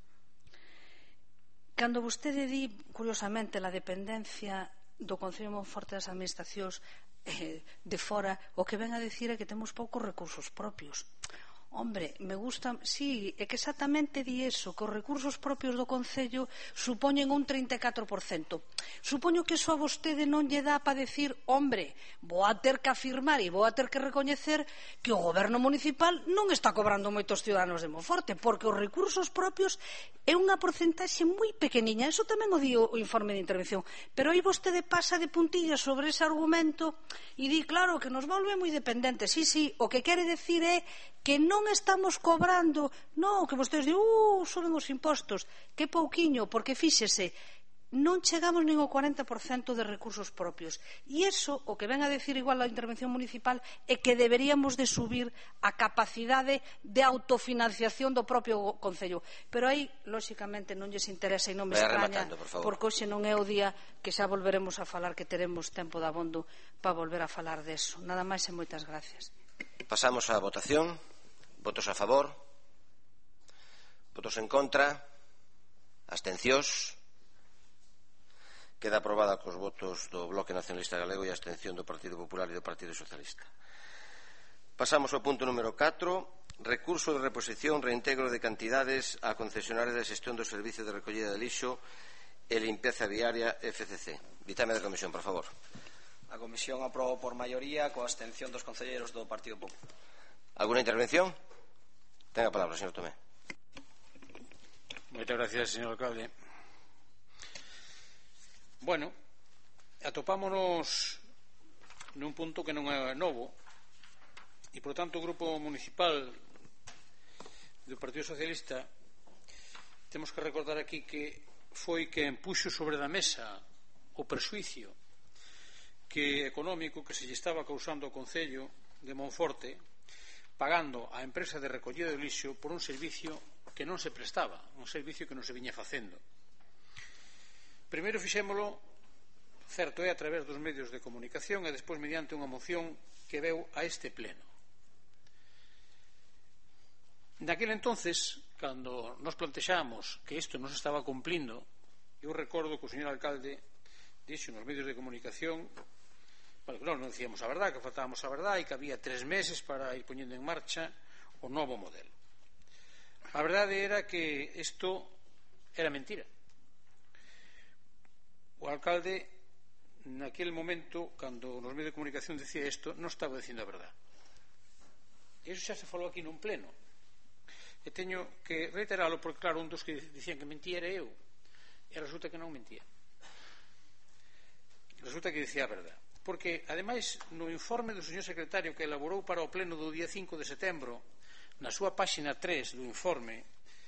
cando vostede di, curiosamente, la dependencia do Concello de Monforte das administracións de fora, o que ven a decir é que temos poucos recursos propios. Hombre, me gusta, sí, é que exactamente di eso, que os recursos propios do Concello supoñen un 34%. Supoño que eso a vostede non lle dá para decir, hombre, vou a ter que afirmar e vou a ter que recoñecer que o goberno municipal non está cobrando moitos ciudadanos de Monforte, porque os recursos propios é unha porcentaxe moi pequeniña. Eso tamén o di o informe de intervención. Pero aí vostede pasa de puntillas sobre ese argumento e di, claro, que nos volve moi dependentes. Sí, o que quere decir é que non estamos cobrando, non, que vostedes di, suben os impostos, que pouquiño, porque fíxese, non chegamos nin ao 40% de recursos propios. E iso, o que ven a decir igual a intervención municipal, é que deberíamos de subir a capacidade de autofinanciación do propio Concello. Pero aí, lóxicamente, non lles interesa e non me extraña, porque hoxe non é o día que xa volveremos a falar, que teremos tempo de abondo para volver a falar deso. Nada máis e moitas gracias. Pasamos á votación. Votos a favor, votos en contra, abstencións. Queda aprobada cos votos do Bloque Nacionalista Galego e a abstención do Partido Popular e do Partido Socialista. Pasamos ao punto número 4, recurso de reposición, reintegro de cantidades á concesionaria de xestión do Servicio de Recollida de Lixo e Limpieza Viaria FCC. Ditame da Comisión, por favor. A Comisión aprobou por maioría coa abstención dos concelleiros do Partido Popular. ¿Alguna intervención? Tenga a palabra, señor Tomé. Moitas gracias, señor alcalde. Bueno, atopámonos nun punto que non é novo e, por tanto, o Grupo Municipal do Partido Socialista temos que recordar aquí que foi quen puxo sobre da mesa o prexuicio económico que se lle estaba causando ao Concello de Monforte, pagando a empresa de recollida de lixo por un servicio que non se prestaba, un servicio que non se viña facendo. Primeiro fixémolo, certo é, a través dos medios de comunicación e despois mediante unha moción que veu a este pleno. Naquele entonces, cando nos plantexamos que isto non se estaba cumplindo, eu recordo que o señor alcalde dixo nos medios de comunicación que non dicíamos a verdade, que faltábamos a verdade e que había 3 meses para ir poñendo en marcha o novo modelo. A verdade era que isto era mentira. O alcalde, naquele momento, cando nos medios de comunicación decía isto, non estaba dicindo a verdade. E iso xa se falou aquí nun pleno. E teño que reiteralo porque, claro, un dos que dicían que mentía era eu. E resulta que non mentía. Resulta que dicía a verdade. porque, ademais, no informe do señor secretario que elaborou para o pleno do día 5 de setembro, na súa páxina 3 do informe,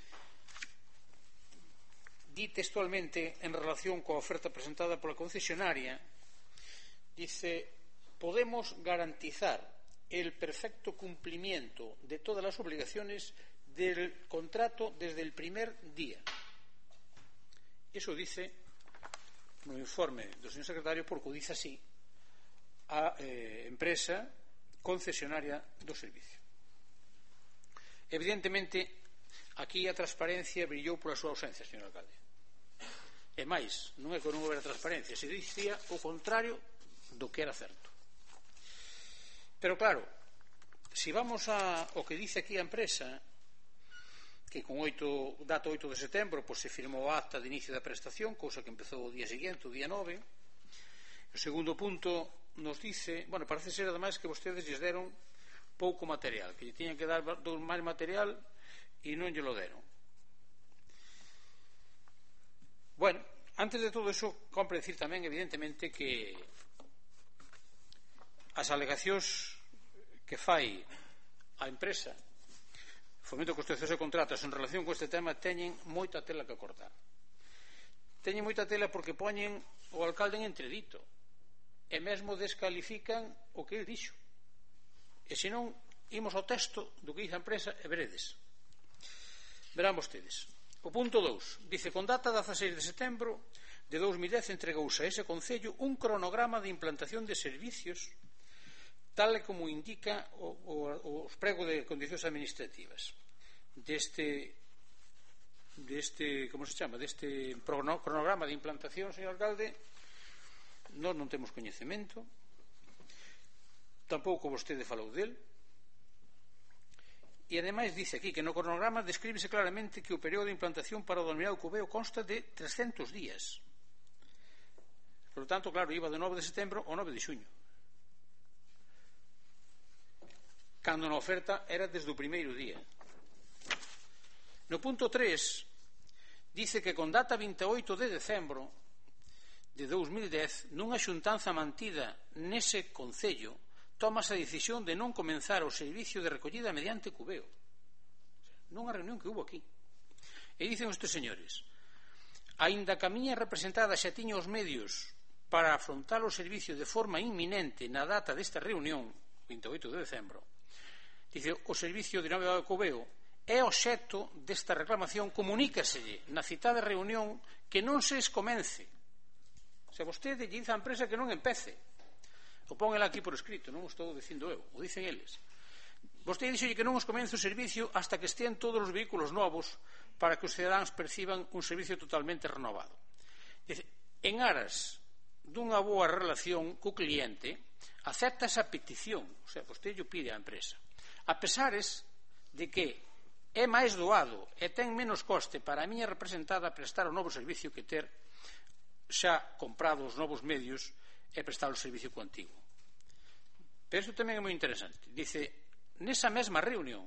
di textualmente, en relación coa oferta presentada pola concesionaria, dice: podemos garantizar el perfecto cumplimiento de todas las obligaciones del contrato desde el primer día. Eso dice no informe do señor secretario, porque o dice así a empresa concesionaria do servicio. Evidentemente, aquí a transparencia brillou pola súa ausencia, señor alcalde. E máis, non é que non houbera transparencia, se dicía o contrario do que era certo. Pero claro, se vamos ao que dice aquí a empresa, que con data 8 de setembro se firmou a acta de inicio da prestación, cousa que empezou o día seguinte, o día 9. O segundo punto nos dice, parece ser ademais que vostedes lles deron pouco material, que lle tiñan que dar máis material e non lle lo deron. Antes de todo eso, compre decir tamén, evidentemente, que as alegacións que fai a empresa Fomento de Construccións e Contratos en relación con este tema teñen moita tela que cortar. Teñen moita tela porque poñen o alcalde en entredito e mesmo descalifican o que ele dixo. E se non, imos ao texto do que dice a empresa e veredes. Verán vostedes. O punto 2 dice: con data 16 de setembro de 2010 entregouse a ese concello un cronograma de implantación de servicios tal como indica o prego de condicións administrativas deste cronograma de implantación, señor alcalde. Nós non temos coñecemento, tampouco vostede falou del. E ademais dice aquí que no cronograma descríbese claramente que o período de implantación para o denominado cubeo consta de 300 días. Por lo tanto, claro, iba de 9 de setembro ao 9 de xuño, cando na oferta era desde o primeiro día. No punto 3 dice que con data 28 de decembro de 2010 nunha xuntanza mantida nese concello tómase a decisión de non comenzar o servicio de recollida mediante cubeo. Nunha reunión que hubo aquí. E dicen estes señores: aínda que a miña representada xa tiña os medios para afrontar o servicio de forma inminente na data desta reunión, 28 de decembro, dice, o servicio denominado de cubeo é obxecto desta reclamación, comunícaselle na citada reunión que non se escomence. Se vostede lle dice á empresa que non empece, o pon ela aquí por escrito, non o estou dicindo eu, o dicen eles. Vostede dixolle que non os comence o servicio hasta que estean todos os vehículos novos para que os cidadáns perciban un servicio totalmente renovado. Dice, en aras dunha boa relación co cliente, acepta esa petición, o sea, vostede lle pide á empresa, a pesares de que é máis doado e ten menos coste para a miña representada prestar o novo servicio que ter xa comprado os novos medios e prestar o servicio co antigo. Pero isto tamén é moi interesante. Dice, nesa mesma reunión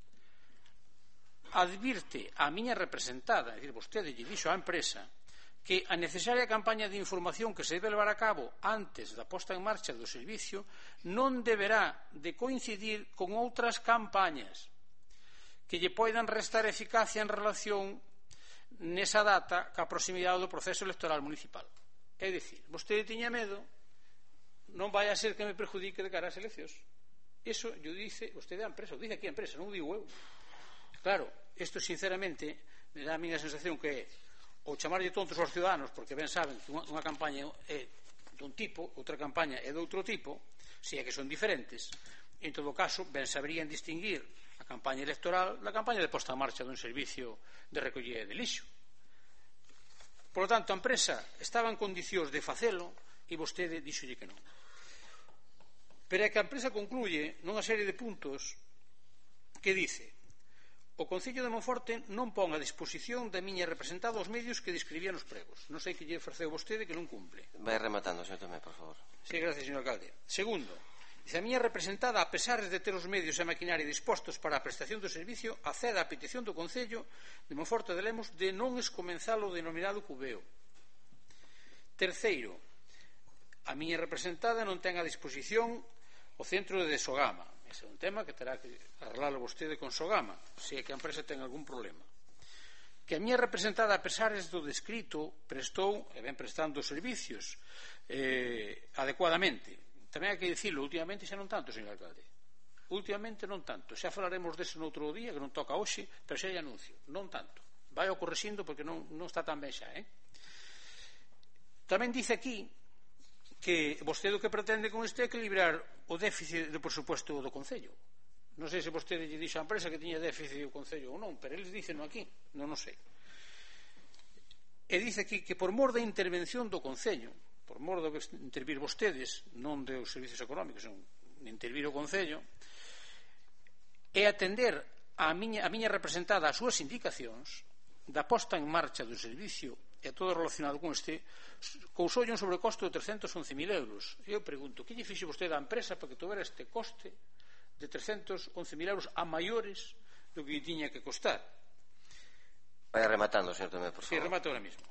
advirte a miña representada, é dicir, vostede lle dixo á empresa que a necesaria campaña de información que se debe levar a cabo antes da posta en marcha do servicio non deberá de coincidir con outras campañas que lle poidan restar eficacia en relación nesa data ca proximidade do proceso electoral municipal. É dicir, vostede tiña medo, non vai a ser que me perjudique de cara ás eleccións. Iso lle dice vostede á empresa, o dice aquí a empresa, non o digo eu. Claro, isto sinceramente me dá a miña sensación que ou chamarlle tontos aos ciudadanos, porque ben saben que unha campaña é dun tipo, outra campaña é de outro tipo, se é que son diferentes. En todo caso, ben saberían distinguir a campaña electoral da campaña de posta en marcha dun servicio de recollida de lixo. Por lo tanto, a empresa estaba en condicións de facelo e vostede díxolle que non. Pero é que a empresa concluye nunha serie de puntos que dice: o Concello de Monforte non pon a disposición da miña representada os medios que describían os pregos. Non sei que lle ofreceu vostede que non cumple. Vai rematando, señor Tomé, por favor. Sí, gracias, señor alcalde. Segundo, dice, a miña representada, a pesar de ter os medios e maquinaria dispostos para a prestación do servicio, accede á petición do Concello de Monforte de Lemos de non escomenzar o denominado cubeo. Terceiro, A miña representada non ten a disposición o centro de Sogama. Ese é un tema que terá que arreglalo vostede con Sogama, se é que a empresa ten algún problema. Que a miña representada, a pesares do descrito, prestou, e ven prestando servicios adecuadamente. Tamén hai que dicilo, últimamente xa non tanto, señor alcalde. Últimamente non tanto. Xa falaremos dese noutro día, que non toca hoxe, pero xa lle anuncio. Non tanto. Vai correxindo porque non está tan ben xa, Tamén dice aquí que vostede o que pretende con isto é equilibrar o déficit de presupuesto do Concello. Non sei se vostede lle dixo á empresa que tiña déficit do Concello ou non, pero eles dicen aquí, non o sei. E dice aquí que por mor da intervención do Concello, por mor de intervir vostedes, non dos servicios económicos, senón de intervir o Concello, e atender a miña representada as súas indicacións da posta en marcha do servicio e todo relacionado con este, causoulle un sobrecosto de 311.000 euros. E eu pregunto, que lle fixe vostede á empresa para que tuvera este coste de 311.000 euros a maiores do que lle tiña que costar? Vaya rematando, señor Tomé, por favor. Sí, remato ahora mismo.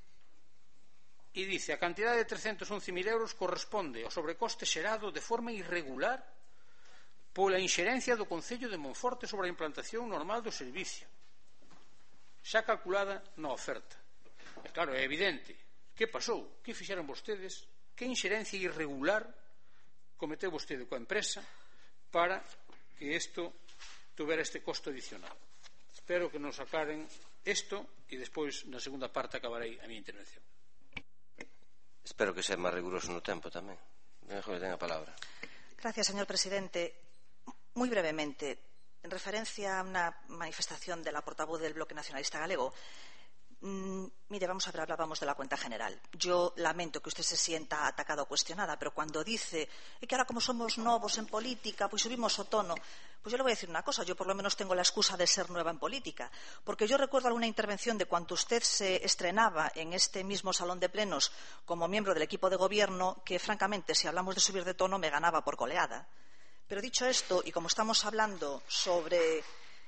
E dice, a cantidade de 311.000 euros corresponde ao sobrecoste xerado de forma irregular pola inxerencia do Concello de Monforte sobre a implantación normal do servicio, xa calculada na oferta. E claro, é evidente. Que pasou? Que fixeron vostedes? Que inxerencia irregular cometeu vostede coa empresa para que isto tuvera este costo adicional? Espero que nos aclaren isto e despois na segunda parte acabarei a miña intervención. Espero que sea máis riguroso no tempo tamén. Mejor que tenga a palabra. Gracias, señor presidente. Muy brevemente, en referencia a una manifestación de la portavoz del Bloque Nacionalista Galego, mire, vamos a ver, hablábamos de la cuenta general. Yo lamento que usted se sienta atacada o cuestionada, pero cuando dice que ahora como somos novos en política, pues subimos o tono, pues yo le voy a decir una cosa, yo por lo menos tengo la excusa de ser nueva en política, porque yo recuerdo alguna intervención de cuando usted se estrenaba en este mismo salón de plenos como miembro del equipo de gobierno, que francamente, si hablamos de subir de tono, me ganaba por goleada. Pero dicho esto, y como estamos hablando sobre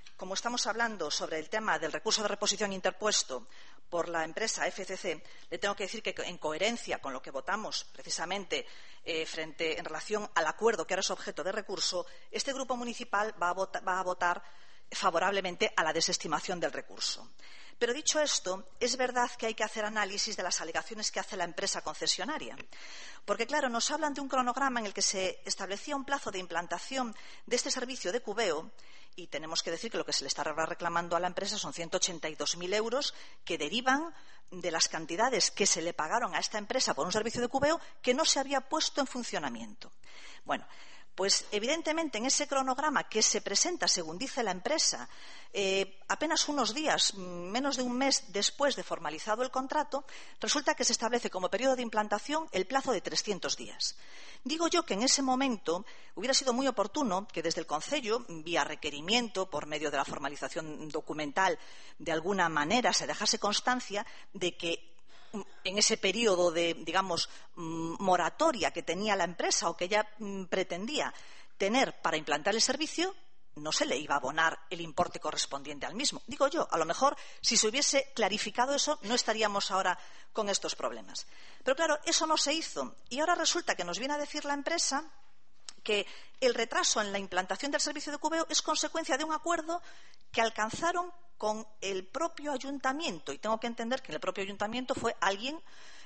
el tema del recurso de reposición interpuesto por la empresa FCC, le tengo que decir que en coherencia con lo que votamos precisamente en relación al acuerdo que ahora es objeto de recurso, este grupo municipal va a votar favorablemente a la desestimación del recurso. Pero dicho esto, es verdad que hay que hacer análisis de las alegaciones que hace la empresa concesionaria. Porque, claro, nos hablan de un cronograma en el que se establecía un plazo de implantación de este servicio de cubeo y tenemos que decir que lo que se le está reclamando a la empresa son 182.000 euros que derivan de las cantidades que se le pagaron a esta empresa por un servicio de cubeo que no se había puesto en funcionamiento. Bueno, pues evidentemente en ese cronograma que se presenta, según dice la empresa, apenas unos días, menos de un mes después de formalizado el contrato, resulta que se establece como periodo de implantación el plazo de 300 días. Digo yo que en ese momento hubiera sido muy oportuno que desde el Concello, vía requerimiento, por medio de la formalización documental, de alguna manera se dejase constancia de que en ese periodo de, digamos, moratoria que tenía la empresa o que ella pretendía tener para implantar el servicio, no se le iba a abonar el importe correspondiente al mismo. Digo yo, a lo mejor, si se hubiese clarificado eso, no estaríamos ahora con estos problemas. Pero claro, eso no se hizo. Y ahora resulta que nos viene a decir la empresa que el retraso en la implantación del servicio de cubeo es consecuencia de un acuerdo que alcanzaron con el propio ayuntamiento. Y tengo que entender que el propio ayuntamiento fue alguien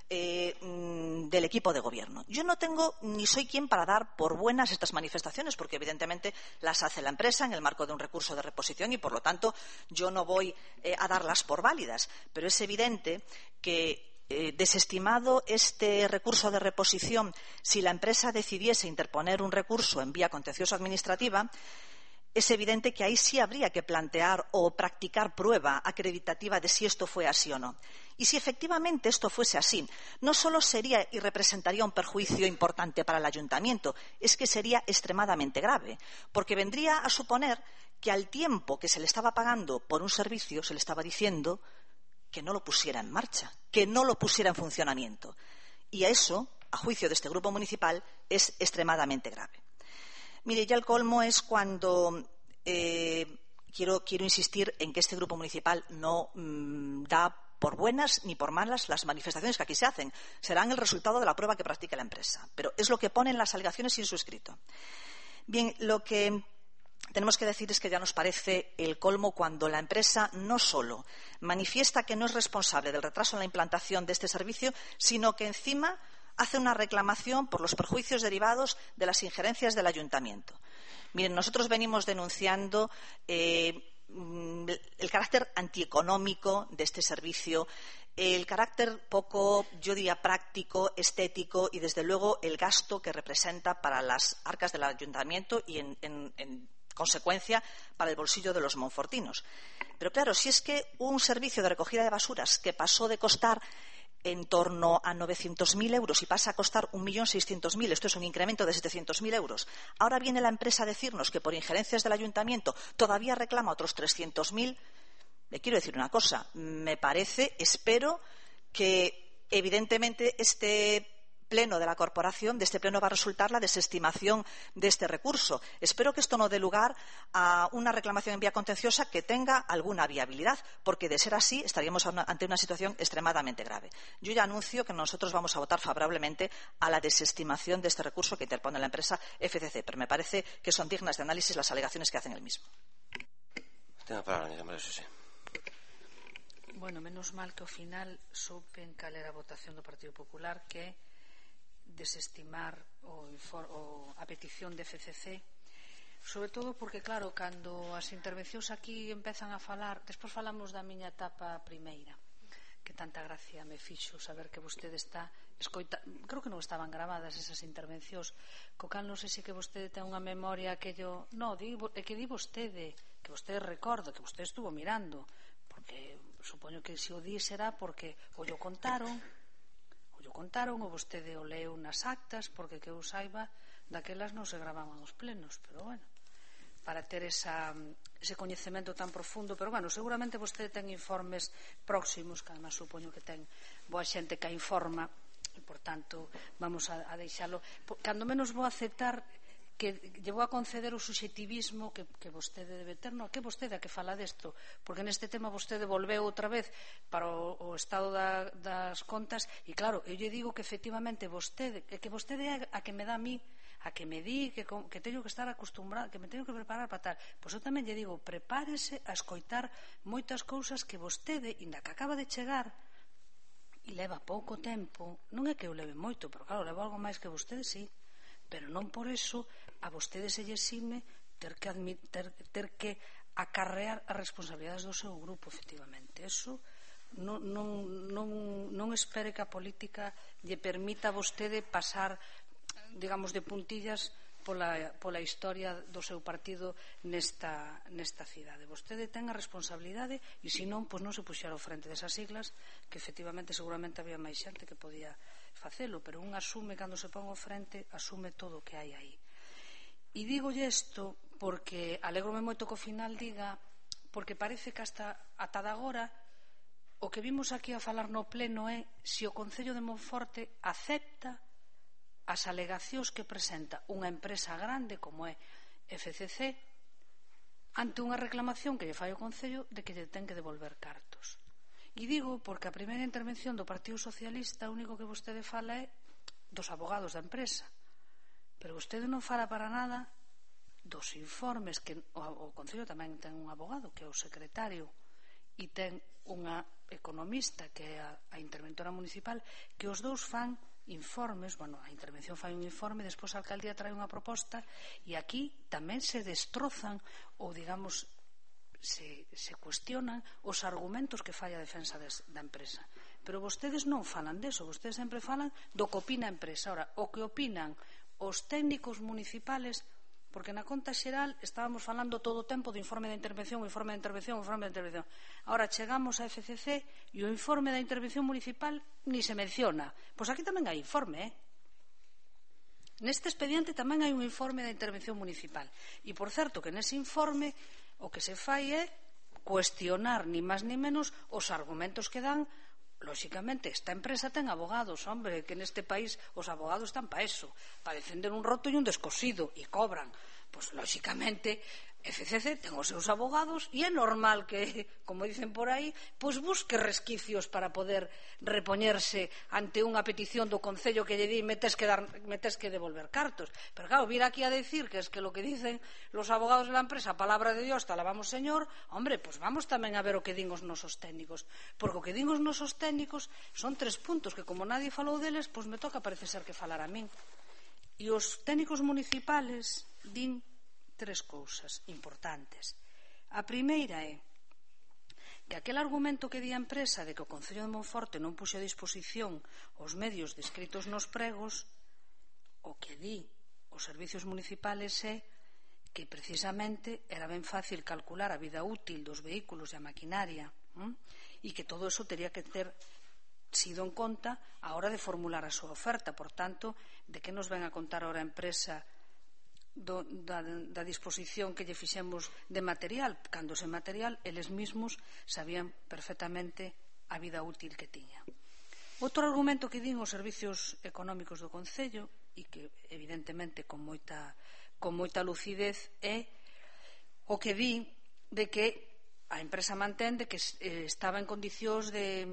del equipo de gobierno. Yo no tengo ni soy quien para dar por buenas estas manifestaciones, porque evidentemente las hace la empresa en el marco de un recurso de reposición y, por lo tanto, yo no voy a darlas por válidas. Pero es evidente que desestimado este recurso de reposición, si la empresa decidiese interponer un recurso en vía contencioso administrativa, es evidente que ahí sí habría que plantear o practicar prueba acreditativa de si esto fue así o no. Y si efectivamente esto fuese así, no solo sería y representaría un perjuicio importante para el ayuntamiento, es que sería extremadamente grave, porque vendría a suponer que al tiempo que se le estaba pagando por un servicio se le estaba diciendo que no lo pusiera en marcha, que no lo pusiera en funcionamiento. Y a eso, a juicio de este grupo municipal, es extremadamente grave. Mire, ya el colmo es cuando quiero insistir en que este grupo municipal no da por buenas ni por malas las manifestaciones que aquí se hacen. Serán el resultado de la prueba que practique la empresa. Pero es lo que ponen las alegaciones y en su escrito. Bien, lo que tenemos que decir es que ya nos parece el colmo cuando la empresa no solo manifiesta que no es responsable del retraso en la implantación de este servicio, sino que encima hace una reclamación por los perjuicios derivados de las injerencias del ayuntamiento. Miren, nosotros venimos denunciando el carácter antieconómico de este servicio, el carácter poco, yo diría, práctico, estético y, desde luego, el gasto que representa para las arcas del ayuntamiento y, en consecuencia, para el bolsillo de los monfortinos. Pero, claro, si es que un servicio de recogida de basuras que pasó de costar en torno a 900.000 euros y pasa a costar 1.600.000, esto es un incremento de 700.000 euros. Ahora viene la empresa a decirnos que por injerencias del ayuntamiento todavía reclama otros 300.000. Le quiero decir una cosa, me parece, espero que evidentemente este pleno de la corporación, de este pleno va a resultar la desestimación de este recurso. Espero que esto no dé lugar a una reclamación en vía contenciosa que tenga alguna viabilidad, porque de ser así estaríamos ante una situación extremadamente grave. Yo ya anuncio que nosotros vamos a votar favorablemente a la desestimación de este recurso que interpone la empresa FCC, pero me parece que son dignas de análisis las alegaciones que hacen el mismo. Bueno, menos mal que ao final soupen cal era a votación do Partido Popular, que desestimar a petición de FCC, sobre todo porque, claro, cando as intervencións aquí empezan a falar, despois falamos da miña etapa primeira, que tanta gracia me fixo saber que vostede está creo que non estaban gravadas esas intervencións, co cal non sei se que vostede ten unha memoria que yo, que di vostede, que vostede recordo, que vostede estuvo mirando, porque supoño que se o di será porque o yo contaron ou vostede o leu nas actas, porque que eu saiba daquelas non se gravaban os plenos, pero bueno, para ter ese coñecemento tan profundo. Pero bueno, seguramente vostede ten informes próximos, que además supoño que ten boa xente que a informa, e por tanto vamos a deixalo. Cando menos vou aceptar que lle vou a conceder o subxectivismo que vostede debe ter, non, que vostede a que fala desto, porque neste tema vostede volveu outra vez para o estado das contas, e claro, eu lle digo que efectivamente vostede é a que me dá a mí, a que me di que teño que estar acostumbrado, que me teño que preparar para tal. Pois eu tamén lle digo, prepárese a escoitar moitas cousas que vostede, inda que acaba de chegar e leva pouco tempo, non é que eu leve moito, pero claro, levo algo máis que vostede, sí, pero non por eso a vostede se lle exime ter que acarrear as responsabilidades do seu grupo, efectivamente. Eso non espere que a política lle permita a vostede pasar, digamos, de puntillas pola historia do seu partido nesta cidade. Vostede ten a responsabilidade e, se non, pois non se puxera ao frente desas siglas, que efectivamente seguramente había máis xente que podía facelo, pero un asume, cando se pon ao frente, asume todo o que hai aí. E dígolle isto porque alégrome moito que ao final diga, porque parece que ata de agora o que vimos aquí a falar no pleno é se o Concello de Monforte acepta as alegacións que presenta unha empresa grande como é FCC ante unha reclamación que lle fai o Concello de que lle ten que devolver cartos. E digo porque a primeira intervención do Partido Socialista o único que vostede fala é dos abogados da empresa, pero vostede non fala para nada dos informes que o Concello tamén ten un abogado que é o secretario e ten unha economista que é a interventora municipal, que os dous fan informes. Bueno, a intervención fai un informe, despois a alcaldía trae unha proposta e aquí tamén se destrozan ou, digamos, se cuestionan os argumentos que fai a defensa da empresa, pero vostedes non falan deso, vostedes sempre falan do que opina a empresa. Ora, o que opinan os técnicos municipales, porque na conta xeral estábamos falando todo o tempo do informe de intervención, agora chegamos a FCC e o informe da intervención municipal ni se menciona. Pois aquí tamén hai informe, neste expediente tamén hai un informe da intervención municipal, e por certo que nese informe o que se fai é cuestionar ni máis ni menos os argumentos que dan. Lóxicamente, esta empresa ten abogados, hombre, que neste país os abogados están para eso, para defender un roto e un descosido, e cobran. Pois, lóxicamente, FCC ten os seus abogados e é normal que, como dicen por aí, pois busque resquicios para poder repoñerse ante unha petición do Concello que lle di metes que devolver cartos. Pero claro, vir aquí a decir que es que lo que dicen los abogados de la empresa, palabra de Dios, te alabamos Señor, hombre, pois vamos tamén a ver o que din os nosos técnicos, porque o que din os nosos técnicos son 3 puntos que, como nadie falou deles, pois me toca parece ser que falar a min. E os técnicos municipales din 3 cousas importantes. A primeira é que aquel argumento que di a empresa de que o Concello de Monforte non puxo a disposición os medios descritos nos pregos, o que di os servicios municipales é que precisamente era ben fácil calcular a vida útil dos vehículos e a maquinaria, e que todo eso tería que ter sido en conta a hora de formular a súa oferta. Por tanto, de que nos ven a contar ahora a empresa da disposición que lle fixemos de material, cando ese material eles mesmos sabían perfectamente a vida útil que tiña. Outro argumento que din os servicios económicos do Concello, e que evidentemente con moita lucidez, é o que di de que a empresa mantén de que estaba en condicións de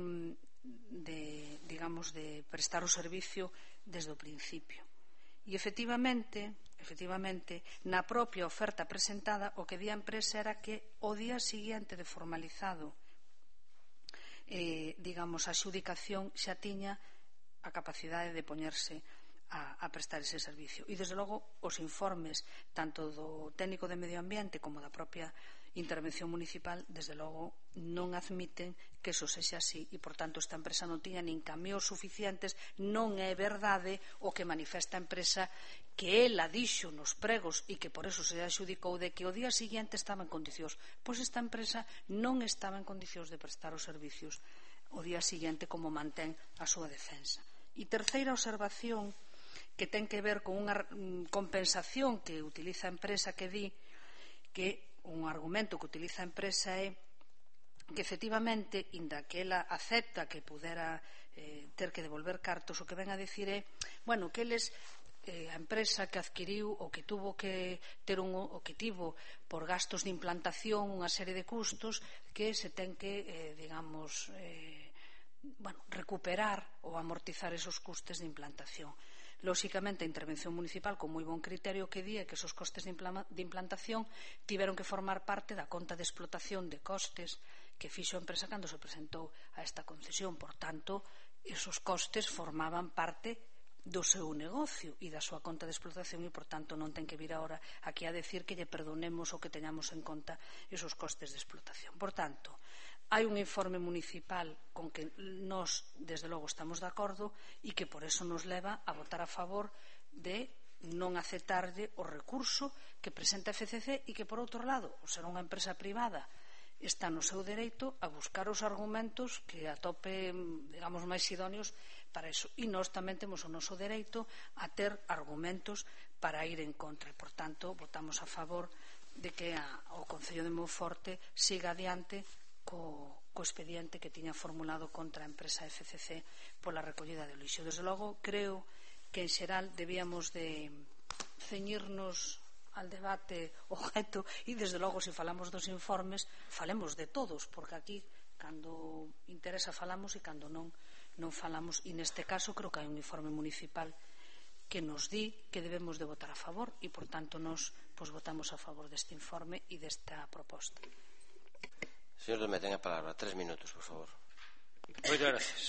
prestar o servicio desde o principio. E efectivamente, na propia oferta presentada, o que di a empresa era que o día seguinte de formalizado a xudicación xa tiña a capacidade de poñerse a prestar ese servicio. E, desde logo, os informes tanto do técnico de medio ambiente como da propia intervención municipal, desde logo, non admiten que eso sexa así e, por tanto, esta empresa non tiña nin cameos suficientes. Non é verdade o que manifesta a empresa, que ela dixo nos pregos e que por eso se adxudicou, de que o día seguinte estaba en condicións. Pois esta empresa non estaba en condicións de prestar os servicios o día seguinte, como mantén a súa defensa. E terceira observación, que ten que ver con unha compensación que utiliza a empresa, que di que un argumento que utiliza a empresa é que efectivamente, inda que ela acepta que pudera ter que devolver cartos, o que ven a decir é, que eles, a empresa que adquiriu o que tuvo que ter o que tivo por gastos de implantación unha serie de custos que se ten que, recuperar ou amortizar esos custes de implantación. Lóxicamente, a intervención municipal, con moi bon criterio, que di é que esos costes de implantación tiveron que formar parte da conta de explotación de costes que fixo a empresa cando se presentou a esta concesión. Por tanto, esos costes formaban parte do seu negocio e da súa conta de explotación e, por tanto, non ten que vir agora aquí a decir que lle perdonemos ou que teñamos en conta esos costes de explotación. Por tanto, hai un informe municipal con que nós, desde logo, estamos de acordo e que por eso nos leva a votar a favor de non aceptarlle o recurso que presenta a FCC e que, por outro lado, ao ser unha empresa privada, está no seu dereito a buscar os argumentos que atope, máis idóneos para iso. E nós tamén temos o noso dereito a ter argumentos para ir en contra. E, por tanto, votamos a favor de que o Concello de Monforte siga adiante co expediente que tiña formulado contra a empresa FCC pola recollida de lixo. Desde logo, creo que en xeral debíamos de ceñirnos al debate objeto e, desde logo, se falamos dos informes, falemos de todos, porque aquí, cando interesa, falamos, e cando non falamos. E neste caso creo que hai un informe municipal que nos di que debemos de votar a favor e, por tanto, nos votamos a favor deste informe e desta proposta. Señor Domé, ten a palabra. 3 minutos, por favor. Moitas gracias.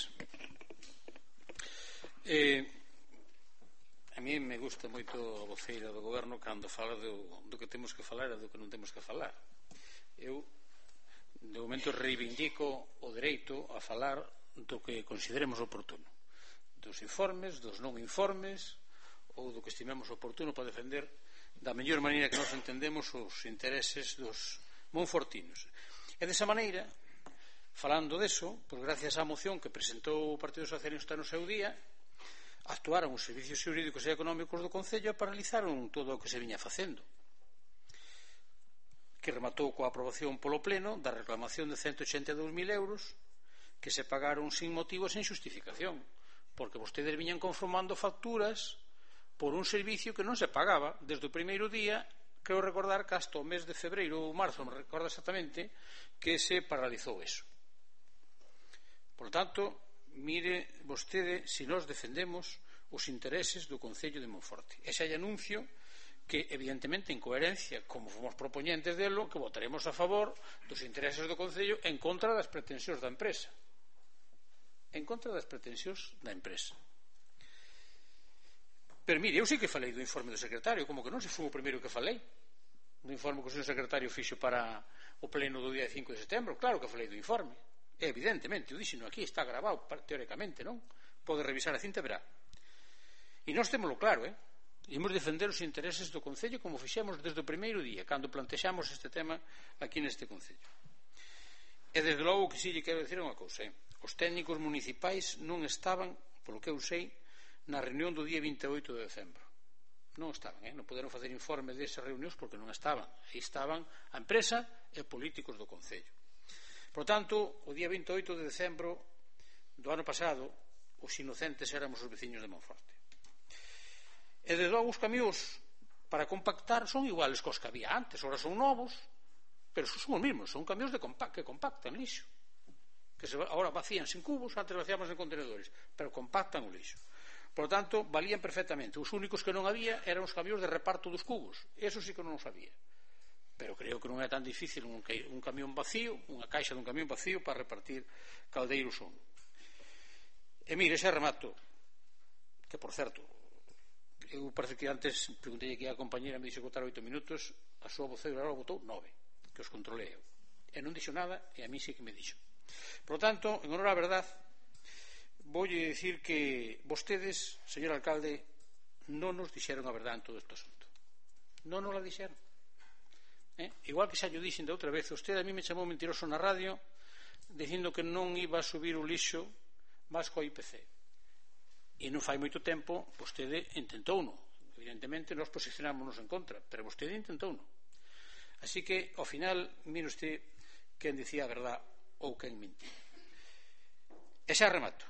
A mí me gusta moito a voceira do Goberno cando fala do que temos que falar e do que non temos que falar. Eu, de momento, reivindico o dereito a falar do que consideremos oportuno, dos informes, dos non informes, ou do que estimemos oportuno para defender da mellor maneira que nos entendemos os intereses dos monfortinos. E desa maneira, falando deso, pois gracias á moción que presentou o Partido Socialista no seu día, actuaron os servicios xurídicos e económicos do Concello e paralizaron todo o que se viña facendo, que rematou coa aprobación polo Pleno da reclamación de 182.000 euros que se pagaron sin motivo e sen xustificación, porque vostedes viñan conformando facturas por un servicio que non se pagaba desde o primeiro día creo recordar que hasta o mes de febreiro ou marzo, me recordo exactamente, que se paralizou eso. Por tanto, mire vostede se nós defendemos os intereses do Concello de Monforte. E xa lle anuncio que, evidentemente, en coherencia, como fomos propoñentes delo, que votaremos a favor dos intereses do Concello en contra das pretensións da empresa. En contra das pretensións da empresa. Pero mire, eu sí que falei do informe do secretario, como que non se foi o primeiro que falei do informe que o señor secretario fixo para o pleno do día 5 de setembro. Claro que falei do informe, evidentemente, eu dixeno aquí, está grabado teóricamente, non? Pode revisar a cinta e verá. E nós témolo claro, imos defender os intereses do Concello como fixemos desde o primeiro día, cando plantexamos este tema aquí neste Concello. E desde logo que si lle quero dicir unha cousa, os técnicos municipais non estaban, polo que eu sei, na reunión do día 28 de decembro. Non estaban, non poderon facer informe desas reunións porque non estaban. Aí estaban a empresa e políticos do Concello. Por tanto, o día 28 de decembro do ano pasado, os inocentes éramos os veciños de Monforte. E desde logo os camións para compactar son iguales cos que había antes. Ahora son novos, pero son os mesmos. Son camións que compactan lixo. Que ahora vacíanse en cubos, antes vacíamos en contenedores, pero compactan o lixo. Por tanto, valían perfectamente. Os únicos que non había eran os camións de reparto dos cubos. Eso sí que non os había. Pero creo que non é tan difícil un camión vacío, unha caixa dun camión vacío para repartir caldeiros son. E mire, xa remato, que por certo, eu parece que antes preguntei que a compañera me dixo votar 8 minutos, a súa voceira agora votou 9, que os controlei eu. E non dixo nada, e a mí sí que me dixo. Por tanto, en honor á verdad, voulle dicir que vostedes, señor alcalde, non nos dixeron a verdade en todo este asunto. Non nos la dixeron. Igual que xa yo dixen de outra vez, usted a mí me chamou mentiroso na radio dicindo que non iba a subir o lixo vasco ao IPC. E non fai moito tempo vostede intentouno. Evidentemente nos posicionámonos en contra, pero vostede intentouno. Así que, ao final, mire usted quen dicía a verdade ou quen mentía. E xa remato.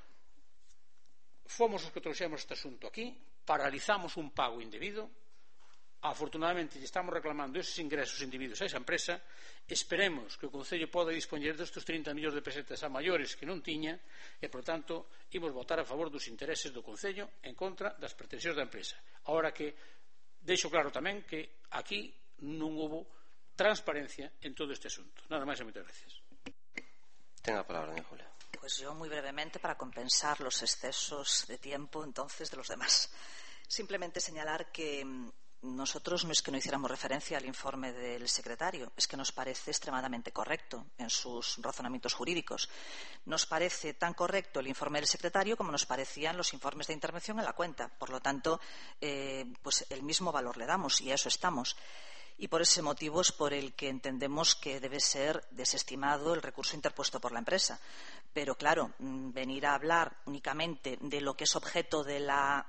Fomos os que trouxemos este asunto aquí, paralizamos un pago indebido, afortunadamente lle estamos reclamando esos ingresos indebidos a esa empresa, esperemos que o Concello poda dispoñer destes 30 millóns de pesetas a maiores que non tiña e, por tanto, imos votar a favor dos intereses do Concello en contra das pretensións da empresa. Ahora que deixo claro tamén que aquí non houbo transparencia en todo este asunto. Nada máis e moitas gracias. Ten a palabra, doña Julia. Pues yo muy brevemente para compensar los excesos de tiempo entonces de los demás. Simplemente señalar que nosotros no es que no hiciéramos referencia al informe del secretario, es que nos parece extremadamente correcto en sus razonamientos jurídicos. Nos parece tan correcto el informe del secretario como nos parecían los informes de intervención en la cuenta. Por lo tanto, pues el mismo valor le damos y a eso estamos. Y por ese motivo es por el que entendemos que debe ser desestimado el recurso interpuesto por la empresa. Pero, claro, venir a hablar únicamente de lo que es objeto de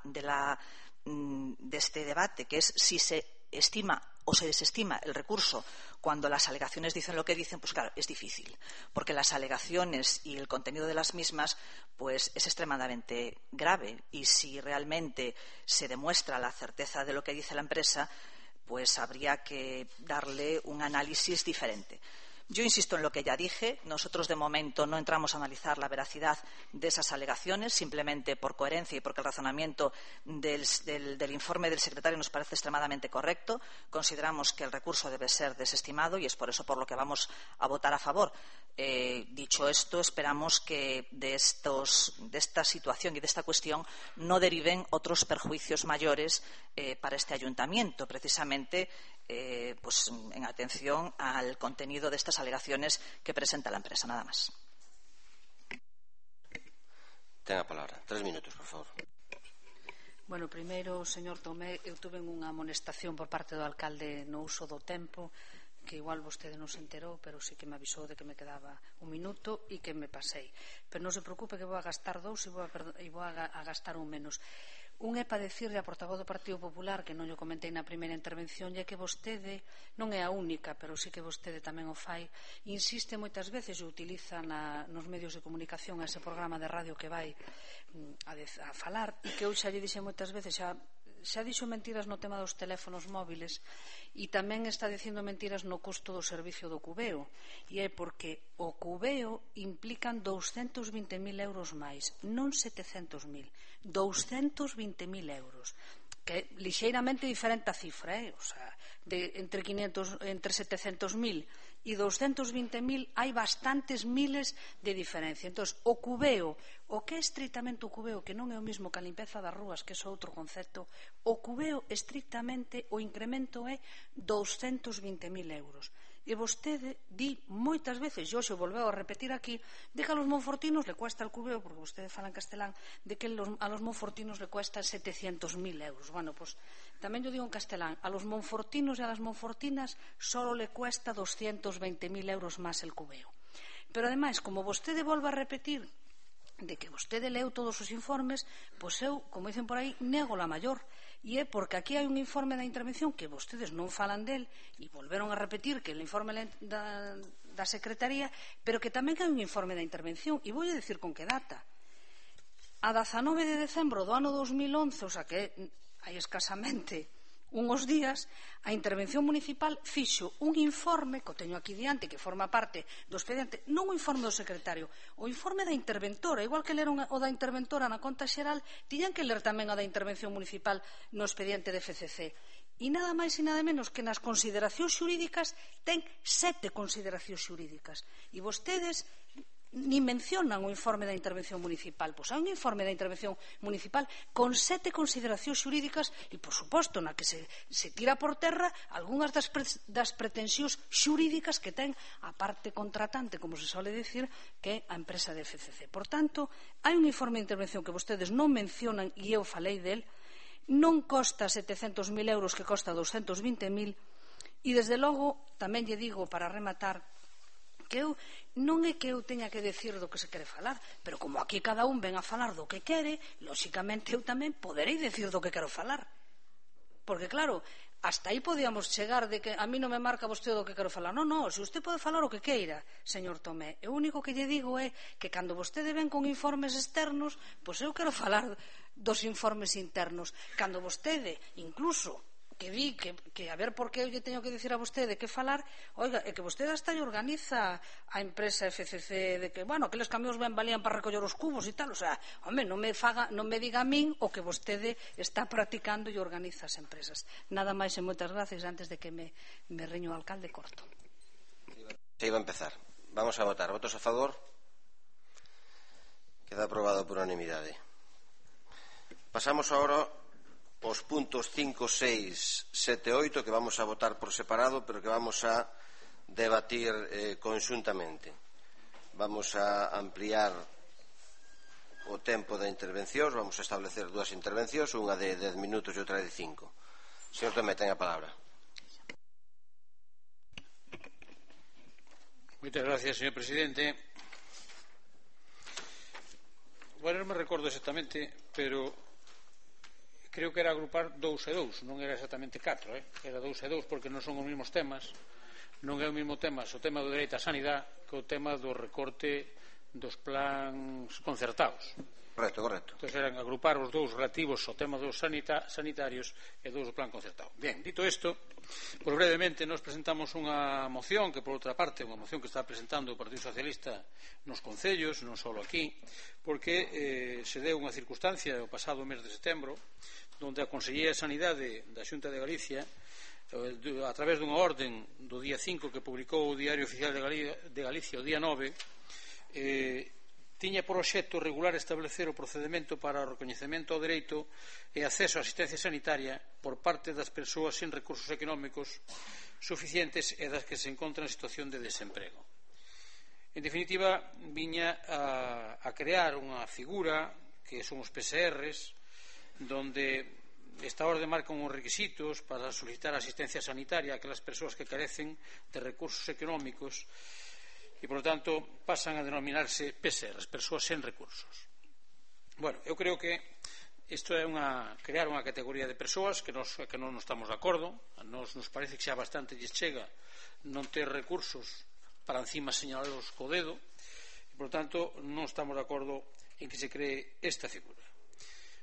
este debate, que es si se estima o se desestima el recurso cuando las alegaciones dicen lo que dicen, pues claro, es difícil, porque las alegaciones y el contenido de las mismas pues es extremadamente grave y si realmente se demuestra la certeza de lo que dice la empresa, pues habría que darle un análisis diferente. Yo insisto en lo que ya dije. Nosotros, de momento, no entramos a analizar la veracidad de esas alegaciones, simplemente por coherencia y porque el razonamiento del informe del secretario nos parece extremadamente correcto. Consideramos que el recurso debe ser desestimado y es por eso por lo que vamos a votar a favor. Dicho esto, esperamos que de esta situación y de esta cuestión no deriven otros perjuicios mayores para este ayuntamiento, precisamente pues en atención al contenido de estas alegaciones que presenta la empresa. Nada más. Ten a palabra. 3 minutos, por favor. Bueno, primeiro, señor Tomé, eu tuve unha amonestación por parte do alcalde no uso do tempo, que igual vostede non se enterou, pero sí que me avisou de que me quedaba un minuto e que me pasei. Pero non se preocupe que vou a gastar 2 e vou a gastar un menos. Un é para dicirle a portavoz do Partido Popular, que non lle comentei na primeira intervención, é que vostede non é a única, pero sí que vostede tamén o fai, insiste moitas veces e utiliza nos medios de comunicación ese programa de radio que vai a falar, e que eu xa lle dixen moitas veces, xa xa dixo mentiras no tema dos teléfonos móviles e tamén está dicindo mentiras no custo do servicio do cubeo, e é porque o cubeo implican 220.000 euros máis, non 700.000, 220.000 euros, que é lixeiramente diferente a cifra, o sea, entre 700.000 e 220.000 hai bastantes miles de diferencia. Entón, o cubeo, o que é estritamente o cubeo, que non é o mesmo que a limpeza das rúas, que é outro concepto, o cubeo estritamente, o incremento é 220.000 euros. E vostede di moitas veces, e hoxe volveu a repetir aquí, de que a los monfortinos le cuesta el cubeo, porque vostede fala en castelán, de que a los monfortinos le cuesta 700.000 euros. Bueno, pues tamén yo digo en castelán, a los monfortinos e a las monfortinas solo le cuesta 220.000 euros máis el cubeo. Pero ademais, como vostede volve a repetir de que vostede leu todos os informes, pois eu, como dicen por aí, nego la maior. E é porque aquí hai un informe da intervención que vostedes non falan del e volveron a repetir que o informe da Secretaría, pero que tamén hai un informe da intervención, e vou a decir con que data. A 19 de decembro do ano 2011, o sea que hai escasamente unhos días, a intervención municipal fixo un informe, que o teño aquí diante, que forma parte do expediente, non o informe do secretario, o informe da interventora, igual que leron o da interventora na conta xeral, tiñan que ler tamén o da intervención municipal no expediente de FCC. E nada máis e nada menos que nas consideracións xurídicas ten 7 consideracións xurídicas. E vostedes ni mencionan o informe da intervención municipal. Pois hai un informe da intervención municipal con 7 consideracións xurídicas e, por suposto, na que se tira por terra algunhas das pretensións xurídicas que ten a parte contratante, como se suele dicir, que é a empresa de FCC. Por tanto, hai un informe de intervención que vostedes non mencionan e eu falei del, non costa 700.000 euros, que costa 220.000, e, desde logo, tamén lle digo, para rematar, que eu non é que eu teña que decir do que se quere falar, pero como aquí cada un ven a falar do que quere, lóxicamente eu tamén poderei decir do que quero falar. Porque claro, hasta aí podíamos chegar de que a mí non me marca vostede do que quero falar. Non, se usted pode falar o que queira, señor Tomé. O único que lle digo é que cando vostede ven con informes externos, pois eu quero falar dos informes internos. Cando vostede, incluso, que di que a ver por que eu lle teño que dicir a vostede que falar, oiga, é que vostede hasta lle organiza a empresa FCC de que, bueno, aqueles camións ben valían para recoller os cubos e tal, o sea, home, non me diga a min o que vostede está practicando e organiza as empresas. Nada máis e moitas gracias. Antes de que me reño o alcalde, corto. Se iba a empezar. Vamos a votar. Votos a favor? Queda aprobado por unanimidade. Pasamos ahora os puntos 5, 6, 7, 8 que vamos a votar por separado, pero que vamos a debatir conxuntamente. Vamos a ampliar o tempo de intervencións, vamos a establecer dúas intervencións, unha de 10 minutos e outra de 5. Señor Tomé, ten a palabra. Moitas gracias, señor presidente. Bueno, non me recordo exactamente, pero creo que era agrupar 2 e 2, non era exactamente 4, era 2 e 2 porque non son os mesmos temas, non é o mesmo tema, o tema do dereito á sanidade que o tema do recorte dos plans concertados. Correcto. Entón eran agrupar os dous relativos ao tema dos sanitarios e dous do plan concertado. Bien, dito isto, pues brevemente nos presentamos unha moción que, por outra parte, unha moción que está presentando o Partido Socialista nos concellos, non só aquí, porque se deu unha circunstancia o pasado mes de setembro onde a Consellería de Sanidade da Xunta de Galicia, a través dunha orden do día 5 que publicou o Diario Oficial de Galicia o día 9, tiña por obxecto regular e establecer o procedemento para o recoñecemento ao dereito e acceso á asistencia sanitaria por parte das persoas sen recursos económicos suficientes e das que se encontran en situación de desemprego. En definitiva, viña a crear unha figura que son os PSRs, donde esta orde marca uns requisitos para solicitar asistencia sanitaria a aquelas persoas que carecen de recursos económicos e, por lo tanto, pasan a denominarse PSRs, persoas sen recursos. Bueno, eu creo que isto é crear unha categoría de persoas que non estamos de acordo. A nos parece que xa bastante lles chega non ter recursos para encima señalalos co dedo e, por lo tanto, non estamos de acordo en que se cree esta figura.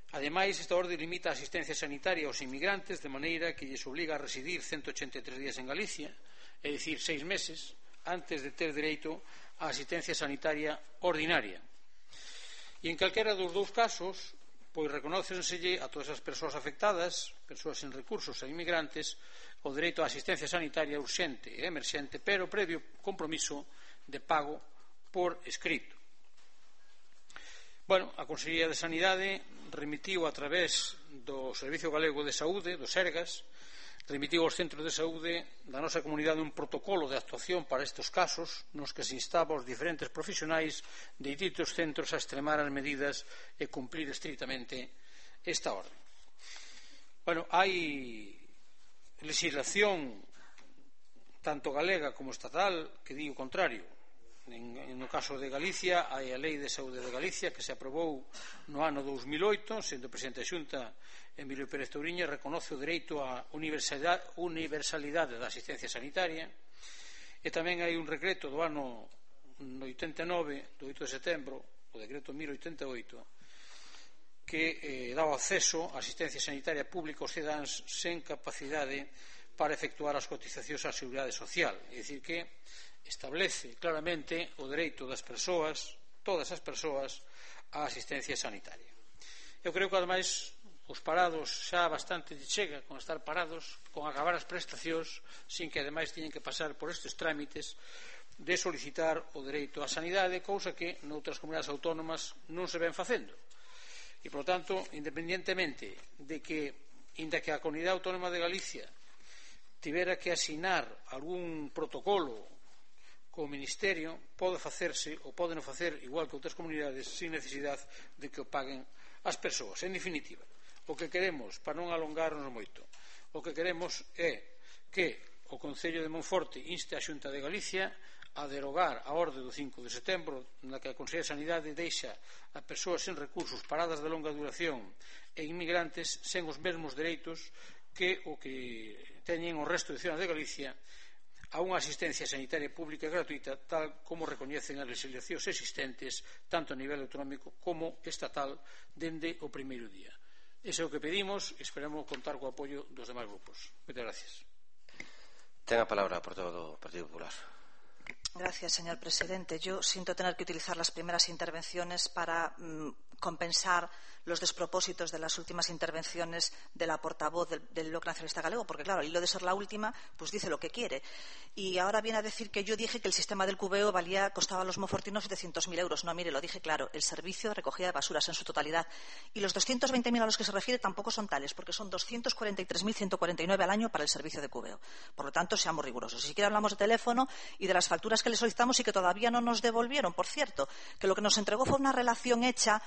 Ademais, esta orde limita a asistencia sanitaria aos inmigrantes de maneira que lles obliga a residir 183 días en Galicia, é dicir, 6 meses, antes de ter dereito á asistencia sanitaria ordinaria. E en calquera dos dous casos, pois reconócenselle a todas as persoas afectadas, persoas sen recursos e inmigrantes, o dereito á asistencia sanitaria urxente e emerxente, pero previo compromiso de pago por escrito. A Consellería de Sanidade remitiu a través do Servicio Galego de Saúde, do Sergas, remitiu aos centros de saúde da nosa comunidade un protocolo de actuación para estes casos nos que se instaba aos diferentes profesionais de ditos centros a extremar as medidas e cumplir estritamente esta orde. Hai legislación tanto galega como estatal que di o contrario. No caso de Galicia, hai a Lei de Saúde de Galicia que se aprobou no ano 2008, sendo o presidente da Xunta Emilio Pérez Touriño, reconoce o dereito á universalidade da asistencia sanitaria, e tamén hai un decreto do ano 89, do 8 de setembro, o decreto 1088, que dá o acceso á asistencia sanitaria pública aos cidadáns sen capacidade para efectuar as cotizacións á Seguridade Social, é dicir que establece claramente o dereito das persoas, todas as persoas, á asistencia sanitaria. Eu creo que, ademais, os parados xa bastante chega con estar parados, con acabar as prestacións, sin que, ademais, teñen que pasar por estes trámites de solicitar o dereito á sanidade, cousa que noutras comunidades autónomas non se ven facendo. E, por tanto, independentemente de que, inda que a Comunidade Autónoma de Galicia tivera que asinar algún protocolo co Ministerio, pode facerse ou poden facer igual que outras comunidades sin necesidade de que o paguen as persoas. En definitiva, o que queremos, para non alongarnos moito, o que queremos é que o Concello de Monforte inste a Xunta de Galicia a derogar a orde do 5 de setembro na que a Consellería de Sanidade deixa a persoas sen recursos, paradas de longa duración e inmigrantes sen os mesmos dereitos que o que teñen o resto de cidadanos de Galicia a unha asistencia sanitaria pública gratuita, tal como recoñecen as legislacións existentes tanto a nivel autonómico como estatal dende o primeiro día. Ese é o que pedimos e esperamos contar co apoio dos demais grupos. Moitas gracias. Ten a palabra a portavoz do Partido Popular. Gracias, señor presidente. Yo siento tener que utilizar las primeras intervenciones para compensar los despropósitos de las últimas intervenciones de la portavoz del Bloque Nacionalista Galego, porque, claro, al hilo de ser la última, pues dice lo que quiere. Y ahora viene a decir que yo dije que el sistema del cubeo costaba a los monfortinos 700.000 euros. No, mire, lo dije claro, el servicio de recogida de basuras en su totalidad. Y los 220.000 a los que se refiere tampoco son tales, porque son 243.149 al año para el servicio de cubeo. Por lo tanto, seamos rigurosos. Si siquiera hablamos de teléfono y de las facturas que le solicitamos y que todavía no nos devolvieron, por cierto, que lo que nos entregó fue una relación hecha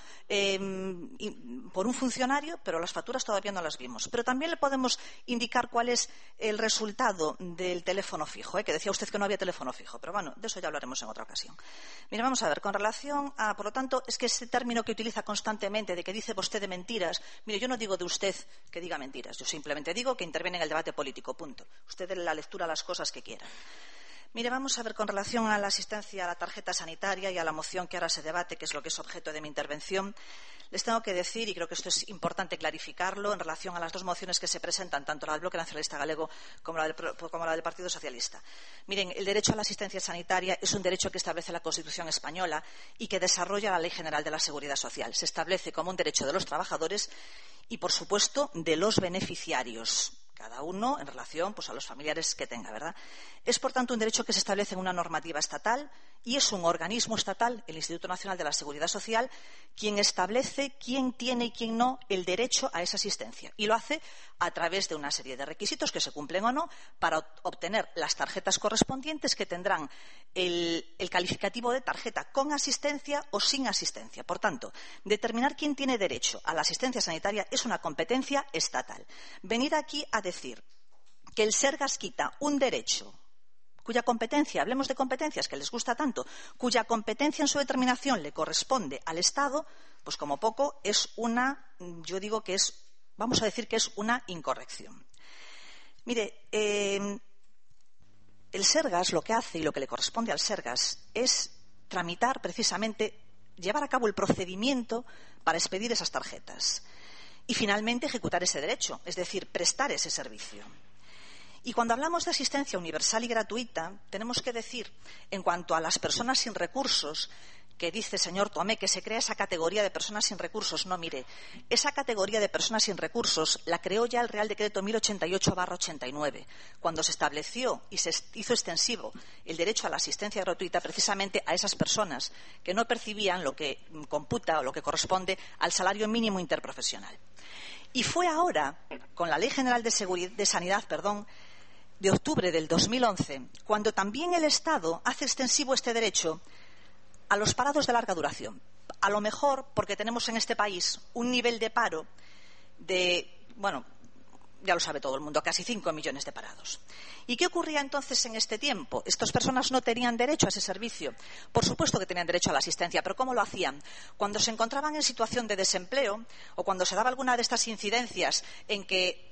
por un funcionario, pero las facturas todavía no las vimos. Pero también le podemos indicar cuál es el resultado del teléfono fijo, que decía usted que no había teléfono fijo, pero bueno, de eso ya hablaremos en otra ocasión. Mire, vamos a ver, con relación a, por lo tanto, es que ese término que utiliza constantemente de que dice usted de mentiras, mire, yo no digo de usted que diga mentiras, yo simplemente digo que interviene en el debate político, punto. Usted dé la lectura a las cosas que quiera. Mire, vamos a ver con relación a la asistencia a la tarjeta sanitaria y a la moción que ahora se debate, que es lo que es objeto de mi intervención. Les tengo que decir, y creo que esto es importante clarificarlo, en relación a las dos mociones que se presentan, tanto la del Bloque Nacionalista Galego como la del Partido Socialista. Miren, el derecho a la asistencia sanitaria es un derecho que establece la Constitución española y que desarrolla la Ley General de la Seguridad Social. Se establece como un derecho de los trabajadores y, por supuesto, de los beneficiarios, cada uno en relación a los familiares que tenga, ¿verdad? Es, por tanto, un derecho que se establece en una normativa estatal y es un organismo estatal, el Instituto Nacional de la Seguridad Social, quien establece quién tiene y quién no el derecho a esa asistencia. Y lo hace a través de una serie de requisitos que se cumplen o no para obtener las tarjetas correspondientes que tendrán el calificativo de tarjeta con asistencia o sin asistencia. Por tanto, determinar quién tiene derecho a la asistencia sanitaria es una competencia estatal. Venir aquí a decir que el Sergas quita un derecho cuya competencia, hablemos de competencias que les gusta tanto, cuya competencia en su determinación le corresponde al Estado, pues como poco es una, yo digo que es, vamos a decir que es una incorrección. Mire, el Sergas lo que hace y lo que le corresponde al Sergas es tramitar precisamente, llevar a cabo el procedimiento para expedir esas tarjetas. y finalmente ejecutar ese derecho, es decir, prestar ese servicio. Y cuando hablamos de asistencia universal y gratuita, tenemos que decir, en cuanto a las personas sin recursos, que dice, señor Tomé, que se crea esa categoría de personas sin recursos. No, mire, esa categoría de personas sin recursos la creó ya el Real Decreto 1088/89, cuando se estableció y se hizo extensivo el derecho a la asistencia gratuita precisamente a esas personas que no percibían lo que computa o lo que corresponde al salario mínimo interprofesional. Y fue ahora, con la Ley General de Sanidad, de octubre del 2011, cuando también el Estado hace extensivo este derecho a los parados de larga duración. A lo mejor porque tenemos en este país un nivel de paro de, ya lo sabe todo el mundo, casi 5 millones de parados. ¿Y qué ocurría entonces en este tiempo? Estas personas no tenían derecho a ese servicio. Por supuesto que tenían derecho a la asistencia, pero ¿cómo lo hacían? Cuando se encontraban en situación de desempleo o cuando se daba alguna de estas incidencias en que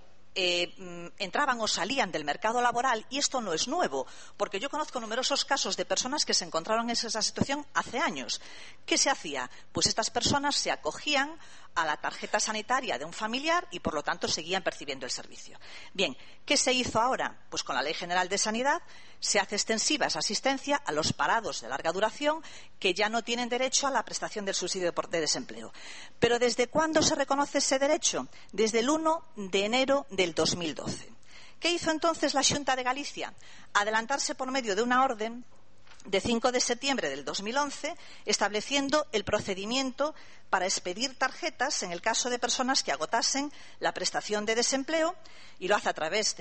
entraban o salían del mercado laboral, y esto no es nuevo, porque yo conozco numerosos casos de personas que se encontraron en esa situación hace años. ¿Qué se hacía? Pues estas personas se acogían a la tarjeta sanitaria de un familiar y, por lo tanto, seguían percibiendo el servicio. Bien, ¿qué se hizo ahora? Pues con la Ley General de Sanidad se hace extensiva esa asistencia a los parados de larga duración que ya no tienen derecho a la prestación del subsidio de desempleo. ¿Pero desde cuándo se reconoce ese derecho? Desde el 1 de enero del 2012. ¿Qué hizo entonces la Xunta de Galicia? Adelantarse por medio de una orden de 5 de septiembre del 2011, estableciendo el procedimiento para expedir tarjetas en el caso de personas que agotasen la prestación de desempleo, y lo hace a través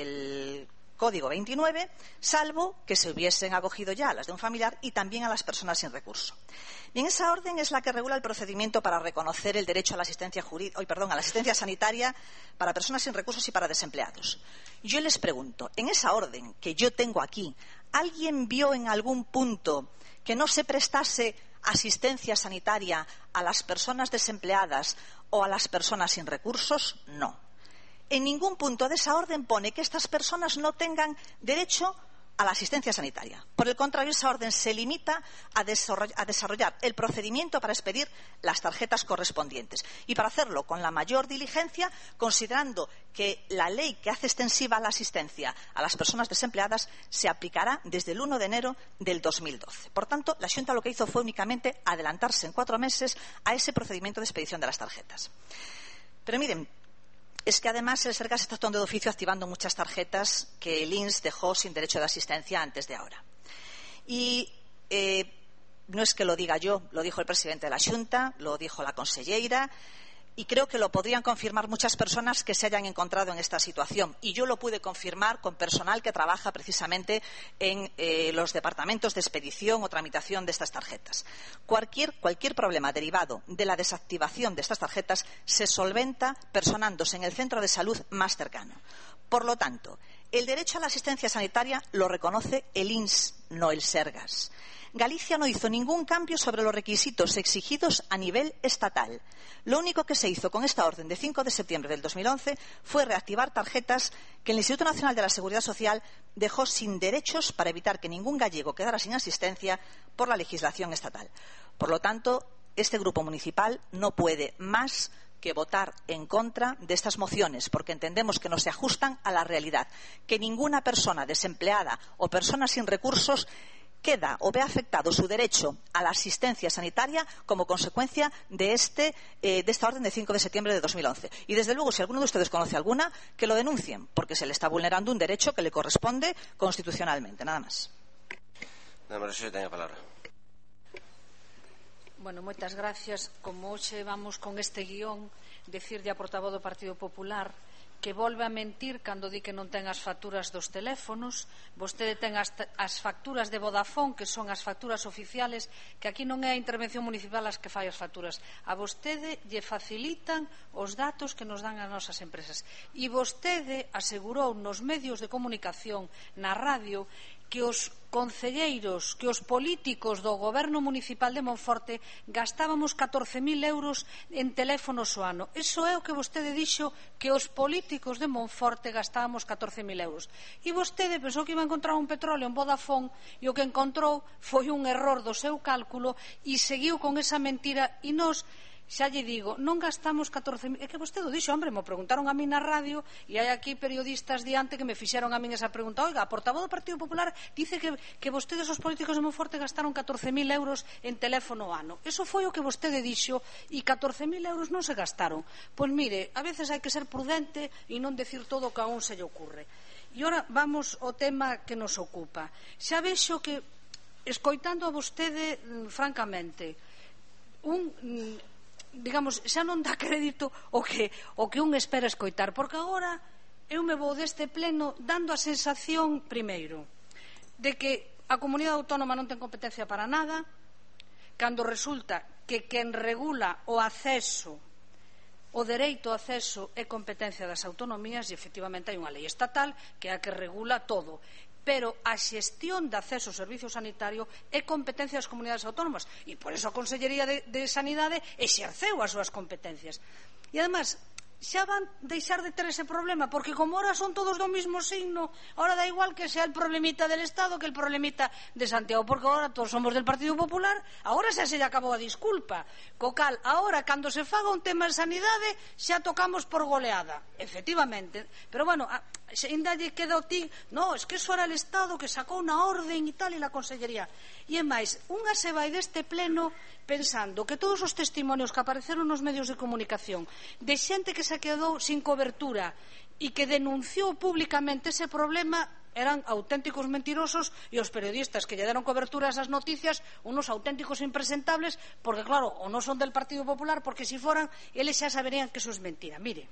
del Código 29, salvo que se hubiesen acogido ya a las de un familiar y también a las personas sin recurso. Bien, esa orden es la que regula el procedimiento para reconocer el derecho a la asistencia a la asistencia sanitaria para personas sin recursos y para desempleados. Yo les pregunto, en esa orden que yo tengo aquí, ¿alguien vio en algún punto que no se prestase asistencia sanitaria a las personas desempleadas o a las personas sin recursos? No. En ningún punto de esa orden pone que estas personas no tengan derecho a la asistencia sanitaria. Por el contrario, esa orden se limita a desarrollar el procedimiento para expedir las tarjetas correspondientes y para hacerlo con la mayor diligencia, considerando que la ley que hace extensiva la asistencia a las personas desempleadas se aplicará desde el 1 de enero del 2012. Por tanto, la Xunta lo que hizo fue únicamente adelantarse en 4 meses a ese procedimiento de expedición de las tarjetas. Pero miren, es que además el Sergas está actuando de oficio activando muchas tarjetas que el INS dejó sin derecho de asistencia antes de ahora. Y no es que lo diga yo, lo dijo el presidente de la Xunta, lo dijo la conselleira, y creo que lo podrían confirmar muchas personas que se hayan encontrado en esta situación. Y yo lo pude confirmar con personal que trabaja precisamente en los departamentos de expedición o tramitación de estas tarjetas. Cualquier problema derivado de la desactivación de estas tarjetas se solventa personándose en el centro de salud más cercano. Por lo tanto, el derecho a la asistencia sanitaria lo reconoce el INS, no el Sergas. Galicia no hizo ningún cambio sobre los requisitos exigidos a nivel estatal. Lo único que se hizo con esta orden de 5 de septiembre del 2011 fue reactivar tarjetas que el Instituto Nacional de la Seguridad Social dejó sin derechos para evitar que ningún gallego quedara sin asistencia por la legislación estatal. Por lo tanto, este grupo municipal no puede más que votar en contra de estas mociones, porque entendemos que no se ajustan a la realidad, que ninguna persona desempleada o persona sin recursos queda o ve afectado su derecho a la asistencia sanitaria como consecuencia de esta orden de 5 de septiembre de 2011. Y, desde luego, si alguno de ustedes conoce alguna, que lo denuncien, porque se le está vulnerando un derecho que le corresponde constitucionalmente. Nada más. Nada más, tenga palabra. Bueno, moitas gracias. Como hoxe vamos con este guión, decirlle a portavoz do Partido Popular que volve a mentir cando di que non ten as facturas dos teléfonos. Vostede ten as facturas de Vodafone, que son as facturas oficiales, que aquí non é a intervención municipal as que fai as facturas. A vostede lle facilitan os datos que nos dan as nosas empresas. E vostede asegurou nos medios de comunicación, na radio, que os concelleiros, que os políticos do goberno municipal de Monforte gastábamos 14.000 euros en teléfonos o ano. Iso é o que vostede dixo, que os políticos de Monforte gastábamos 14.000 euros. E vostede pensou que iba a encontrar un petróleo en Vodafone e o que encontrou foi un error do seu cálculo e seguiu con esa mentira, e nos xa lle digo, non gastamos 14.000, é que vostede o dixo, hombre, me preguntaron a mí na radio e hai aquí periodistas diante que me fixeron a min esa pregunta, oiga, a portavoz do Partido Popular dice que vostedes os políticos de Monforte gastaron 14.000 euros en teléfono ano. Eso foi o que vostede dixo e 14.000 euros non se gastaron. Pois mire, a veces hai que ser prudente e non decir todo o que a un se lle ocurre. E ora vamos ao tema que nos ocupa. Xa vexo que, escoitando a vostede, francamente, digamos, xa non dá crédito o que un espera escoitar, porque agora eu me vou deste pleno dando a sensación, primeiro, de que a comunidade autónoma non ten competencia para nada, cando resulta que quen regula o acceso, o dereito ao acceso é competencia das autonomías e efectivamente hai unha lei estatal que é a que regula todo, pero a xestión de acceso ao servicio sanitario é competencia das comunidades autónomas e por eso a Consellería de Sanidade exerceu as súas competencias. E además xa van deixar de ter ese problema, porque como ahora son todos do mismo signo, ahora da igual que sea el problemita del Estado que el problemita de Santiago, porque ahora todos somos del Partido Popular, ahora xa se lle acabou a disculpa. Co cal, ahora, cando se faga un tema de sanidade, xa tocamos por goleada, efectivamente. Pero bueno, ainda lle queda o ti, no, es que eso era el Estado que sacou unha orden e tal, e la Consellería. E é máis, unha se vai deste pleno pensando que todos os testimonios que apareceron nos medios de comunicación de xente que se quedou sin cobertura e que denunciou públicamente ese problema eran auténticos mentirosos e os periodistas que lle deron cobertura a esas noticias unos auténticos impresentables porque claro, o non son del Partido Popular porque se foran, eles xa saberían que eso es mentira. Mire,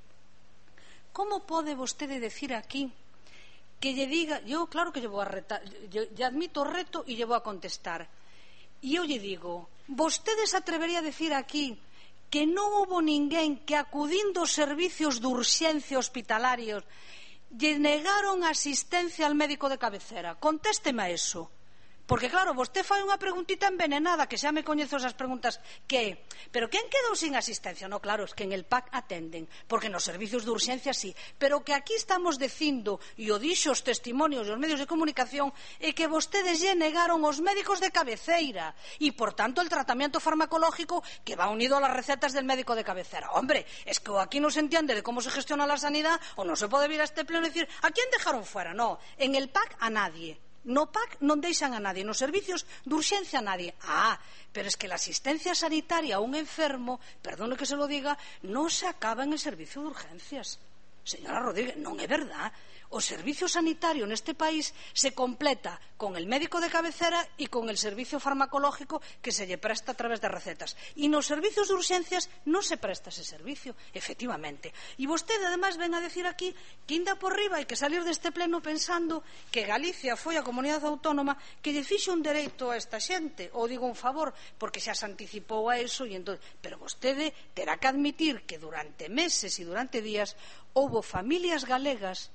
como pode vostede decir aquí que lle diga, yo claro que lle vou a retar, lle admito o reto e lle vou a contestar. E eu lle digo, vostede se atrevería a decir aquí que non houbo ninguén que acudindo aos servicios de urxencia hospitalarios lle negaron asistencia al médico de cabecera? Contésteme a eso. Porque claro, vostede fai unha preguntita envenenada, que xa me coñezo esas preguntas, que pero quen quedou sin asistencia? No, claro, es que en el PAC atenden, porque nos servicios de urxencia sí, pero que aquí estamos dicindo, e o dixo os testimonios e os medios de comunicación, é que vostedes lle negaron os médicos de cabeceira, e por tanto el tratamiento farmacológico que va unido a las recetas del médico de cabecera. Hombre, es que aquí no se entiende de cómo se gestiona la sanidad, o no se pode vir a este pleno e decir, ¿a quién dejaron fuera? No, en el PAC a nadie. No PAC non deixan a nadie, nos servicios de urxencia a nadie. Pero es que la asistencia sanitaria a un enfermo, perdone que se lo diga, non se acaba en el servicio de urgencias. Señora Rodríguez, non é verdad. O servicio sanitario neste país se completa con el médico de cabecera e con el servicio farmacológico que se lle presta a través de recetas. E nos servicios de urxencias non se presta ese servicio, efectivamente. E vostede, además, ven a decir aquí que inda por riba hai que salir deste pleno pensando que Galicia foi a comunidade autónoma que lle fixe un dereito a esta xente, ou digo un favor, porque xa se anticipou a eso, pero vostede terá que admitir que durante meses e durante días houbo familias galegas,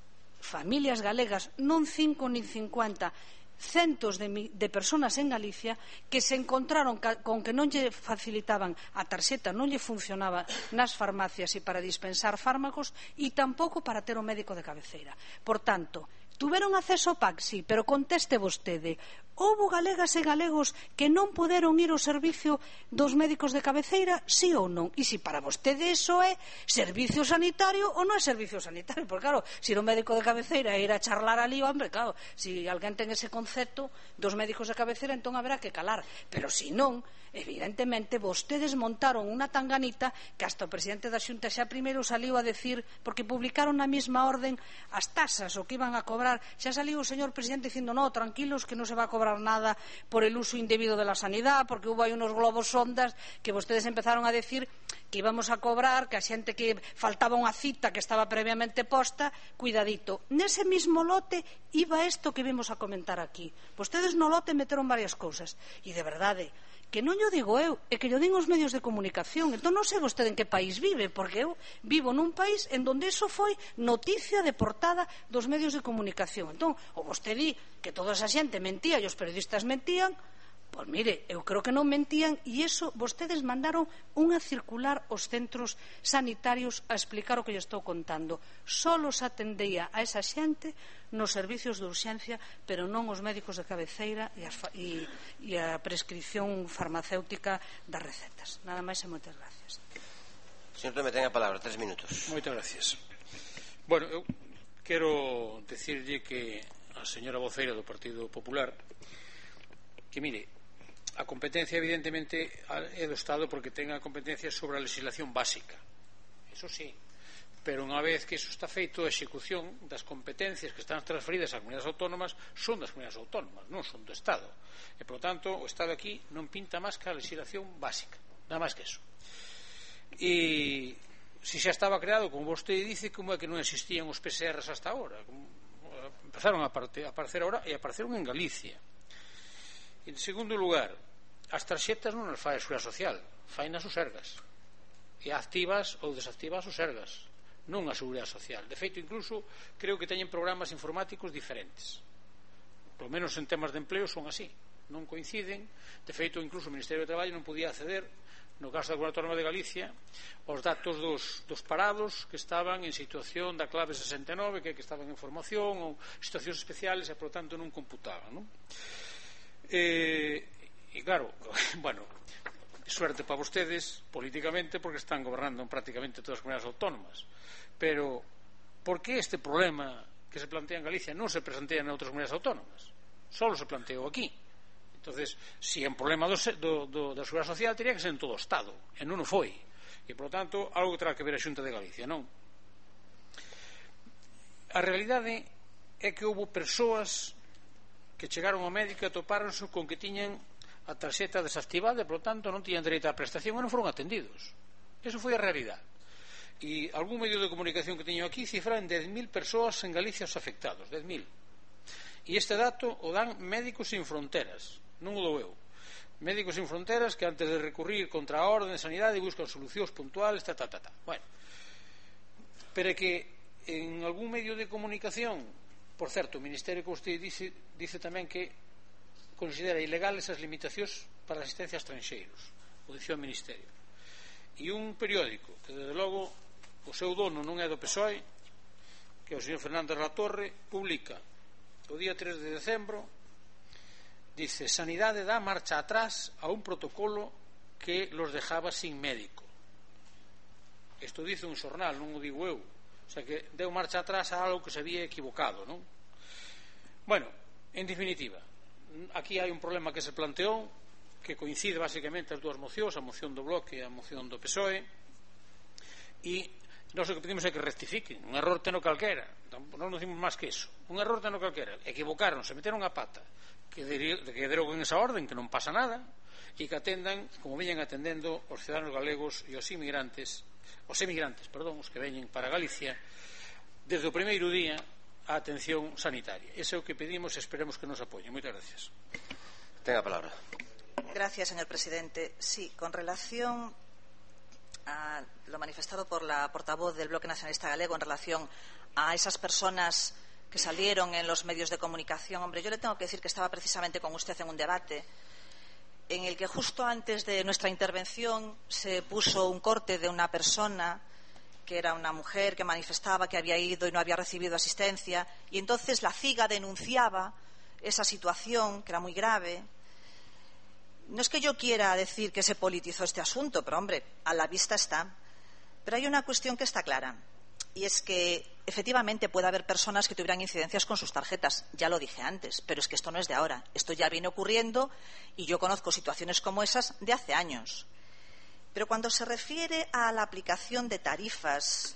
non 5 nin 50, centos de personas en Galicia que se encontraron con que non lle facilitaban a tarxeta, non lle funcionaba nas farmacias e para dispensar fármacos e tampouco para ter o médico de cabeceira. Por tanto, tuveron acceso ao PAC, sí, pero conteste vostede, houbo galegas e galegos que non poderon ir ao servicio dos médicos de cabeceira, sí ou non? E se para vostede eso é servicio sanitario ou non é servicio sanitario? Porque claro, se ir ao médico de cabeceira e ir a charlar ali, hombre, claro, se alguén ten ese concepto dos médicos de cabeceira, entón haberá que calar, pero se non, evidentemente vostedes montaron unha tanganita que hasta o presidente da Xunta xa primeiro saliu a decir, porque publicaron na mesma orden as tasas o que iban a cobrar, xa saliu o señor presidente dicindo, no, tranquilos que non se va a cobrar nada por el uso indebido de la sanidad, porque hubo aí unos globos sondas que vostedes empezaron a decir que íbamos a cobrar, que a xente que faltaba unha cita que estaba previamente posta, cuidadito. Nese mismo lote iba isto que vimos a comentar aquí. Vostedes no lote meteron varias cousas e de verdade que non yo digo eu, é que yo din os medios de comunicación. Entón non sei vostede en que país vive, porque eu vivo nun país en donde eso foi noticia de portada dos medios de comunicación. Entón, ou vostede di que toda esa xente mentía e os periodistas mentían, Pois mire, eu creo que non mentían e iso vostedes mandaron unha circular aos centros sanitarios a explicar o que lle estou contando. Solo se atendía a esa xente nos servicios de urxencia, pero non os médicos de cabeceira e a prescripción farmacéutica das recetas. Nada máis e moitas gracias. Señor Tome, ten a palabra, 3 minutos. Moitas gracias. Bueno, eu quero decirlle que a señora voceira do Partido Popular que, mire, a competencia evidentemente é do Estado porque ten a competencia sobre a legislación básica, eso sí, pero unha vez que iso está feito, a execución das competencias que están transferidas ás comunidades autónomas son das comunidades autónomas, non son do Estado, e por tanto o Estado aquí non pinta máis que a legislación básica, nada máis que eso. E se xa estaba creado, como vostede dice, como é que non existían os PSRs hasta agora? Empezaron a aparecer agora e apareceron en Galicia. En segundo lugar, as tarxetas non as fai a Seguridade Social, fai nas Usergas, e activas ou desactivas as Usergas, non a Seguridade Social. De feito, incluso, creo que teñen programas informáticos diferentes, polo menos en temas de empleo son así, non coinciden. De feito, incluso o Ministerio de Traballo non podía acceder, no caso da Comunidade Autónoma de Galicia, aos datos dos parados que estaban en situación da clave 69, que estaban en formación ou situacións especiales, e por tanto non computaban, non? E claro, bueno, suerte para vostedes políticamente porque están gobernando en prácticamente todas as comunidades autónomas, pero ¿por que este problema que se plantea en Galicia non se plantea en outras comunidades autónomas? Solo se planteou aquí. Entonces, si é un problema da Seguridade Social, teria que ser en todo o Estado, e non o foi, e por tanto algo que terá que ver a Xunta de Galicia, non? A realidade é que houve persoas que chegaron ao médico e atopáronse con que tiñan a tarxeta desactivada e, por tanto, non tiñan dereito á prestación e non foron atendidos. Eso foi a realidade. E algún medio de comunicación que teño aquí cifra en 10.000 persoas en Galicia os afectados, 10.000. E este dato o dan Médicos Sin Fronteras, non o dou eu. Médicos Sin Fronteras que antes de recurrir contra a orde de sanidade buscan solucións puntuales, Bueno, pero é que en algún medio de comunicación, por certo, o Ministerio que vostede dice tamén que considera ilegales as limitacións para a asistencia a estranxeiros, o dixo o Ministerio. E un periódico que desde logo o seu dono non é do PSOE, que é o señor Fernández Latorre, publica o día 3 de decembro, dice: Sanidade dá marcha atrás a un protocolo que los dejaba sin médico. Isto dice un xornal, non o digo eu. O sea que deu marcha atrás a algo que se había equivocado, non? Bueno, en definitiva, aquí hai un problema que se planteou, que coincide basicamente as dúas mocións, a moción do Bloque e a moción do PSOE, e nós o que pedimos é que rectifiquen. Un error teno calquera, non decimos máis que eso. Un error teno calquera, equivocaron, se meteron a pata, que deroguen esa orden, que non pasa nada, e que atendan como veñen atendendo os ciudadanos galegos e os emigrantes, os que veñen para Galicia desde o primeiro día a atención sanitaria. Ese é o que pedimos e esperemos que nos apoyen. Moitas gracias. Ten a palabra. Gracias, señor presidente. Sí, con relación a lo manifestado por la portavoz del Bloque Nacionalista Galego en relación a esas personas que salieron en los medios de comunicación, hombre, yo le tengo que decir que estaba precisamente con usted en un debate en el que justo antes de nuestra intervención se puso un corte de una persona que era una mujer que manifestaba que había ido y no había recibido asistencia, y entonces la CIGA denunciaba esa situación, que era muy grave. No es que yo quiera decir que se politizó este asunto, pero, hombre, a la vista está. Pero hay una cuestión que está clara, y es que efectivamente puede haber personas que tuvieran incidencias con sus tarjetas, ya lo dije antes, pero es que esto no es de ahora, esto ya viene ocurriendo y yo conozco situaciones como esas de hace años. Pero cuando se refiere a la aplicación de tarifas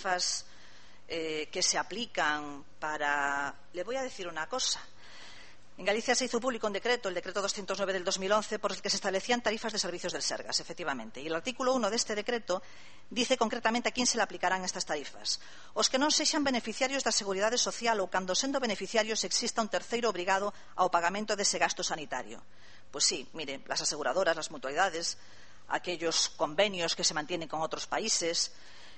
que se aplican para... Le voy a decir una cosa. En Galicia se hizo público un decreto, el decreto 209 del 2011, por el que se establecían tarifas de servicios del Sergas, efectivamente. Y el artículo 1 de este decreto dice concretamente a quién se le aplicarán estas tarifas. Os que non sexan beneficiarios da Seguridade Social ou cando sendo beneficiarios exista un terceiro obrigado ao pagamento dese gasto sanitario. Pues sí, mire, las aseguradoras, las mutualidades, aquellos convenios que se mantienen con otros países,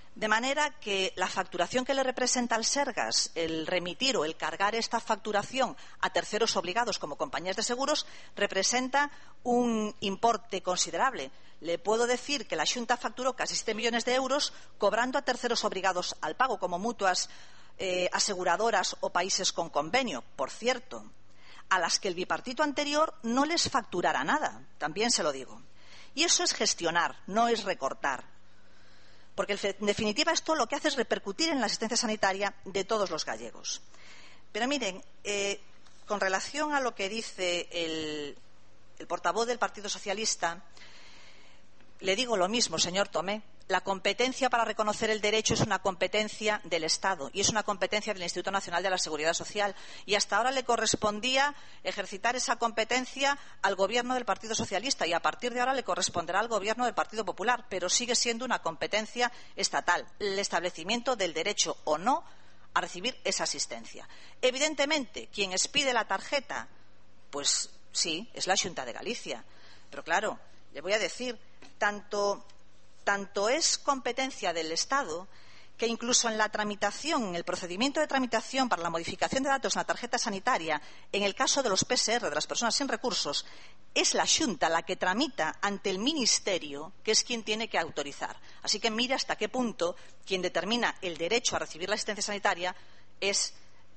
De manera que la facturación que le representa al Sergas, el remitir o el cargar esta facturación a terceros obligados como compañías de seguros, representa un importe considerable. Le puedo decir que la Xunta facturó casi 7 millones de euros cobrando a terceros obligados al pago, como mutuas, aseguradoras o países con convenio, por cierto, a las que el bipartito anterior no les facturara nada, también se lo digo. Y eso es gestionar, no es recortar. Porque, en definitiva, esto lo que hace es repercutir en la asistencia sanitaria de todos los gallegos. Pero miren, con relación a lo que dice el portavoz del Partido Socialista, le digo lo mismo, señor Tomé. La competencia para reconocer el derecho es una competencia del Estado y es una competencia del Instituto Nacional de la Seguridad Social. Y hasta ahora le correspondía ejercitar esa competencia al Gobierno del Partido Socialista y a partir de ahora le corresponderá al Gobierno del Partido Popular, pero sigue siendo una competencia estatal, el establecimiento del derecho o no a recibir esa asistencia. Evidentemente, quien expide la tarjeta, pues sí, es la Xunta de Galicia. Pero claro, le voy a decir, tanto es competencia del Estado que incluso en la tramitación, en el procedimiento de tramitación para la modificación de datos en la tarjeta sanitaria, en el caso de los PCR, de las personas sin recursos, es la Xunta la que tramita ante el Ministerio, que es quien tiene que autorizar. Así que mire hasta qué punto quien determina el derecho a recibir la asistencia sanitaria es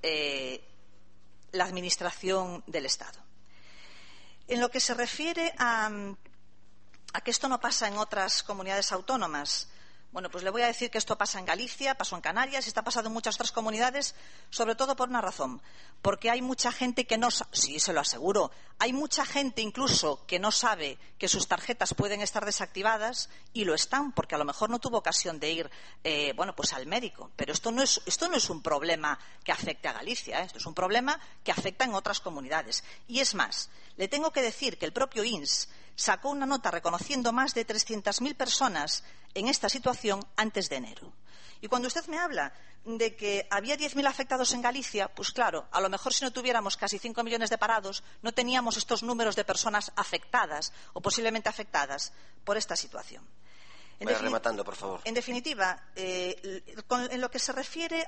la Administración del Estado. En lo que se refiere a que esto no pasa en otras comunidades autónomas, bueno, pues le voy a decir que esto pasa en Galicia, pasó en Canarias y está pasando en muchas otras comunidades, sobre todo por una razón, porque hay mucha gente que no sabe, sí, se lo aseguro, hay mucha gente incluso que no sabe que sus tarjetas pueden estar desactivadas y lo están, porque a lo mejor no tuvo ocasión de ir, pues al médico. Pero esto no es un problema que afecte a Galicia, esto es un problema que afecta en otras comunidades. Y es más, le tengo que decir que el propio INS sacó una nota reconociendo más de 300.000 personas en esta situación antes de enero. Y cuando usted me habla de que había 10.000 afectados en Galicia, pues claro, a lo mejor si no tuviéramos casi 5 millones de parados, no teníamos estos números de personas afectadas o posiblemente afectadas por esta situación. Vaya rematando, por favor. En definitiva, en lo que se refiere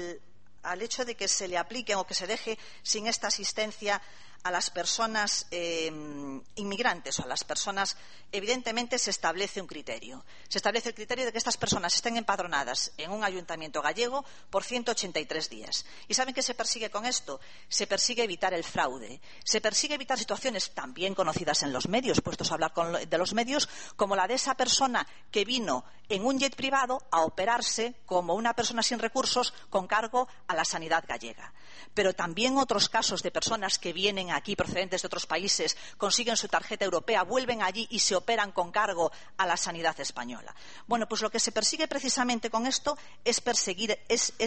al hecho de que se le apliquen o que se deje sin esta asistencia a las personas inmigrantes o a las personas, evidentemente se establece un criterio. Se establece el criterio de que estas personas estén empadronadas en un ayuntamiento gallego por 183 días. ¿Y saben qué se persigue con esto? Se persigue evitar el fraude. Se persigue evitar situaciones también conocidas en los medios, puestos a hablar de los medios, como la de esa persona que vino en un jet privado a operarse como una persona sin recursos con cargo a la sanidad gallega. Pero también otros casos de personas que vienen aquí procedentes de otros países, consiguen su tarjeta europea, vuelven allí y se operan con cargo a la sanidad española. Bueno, pues lo que se persigue precisamente con esto es perseguir,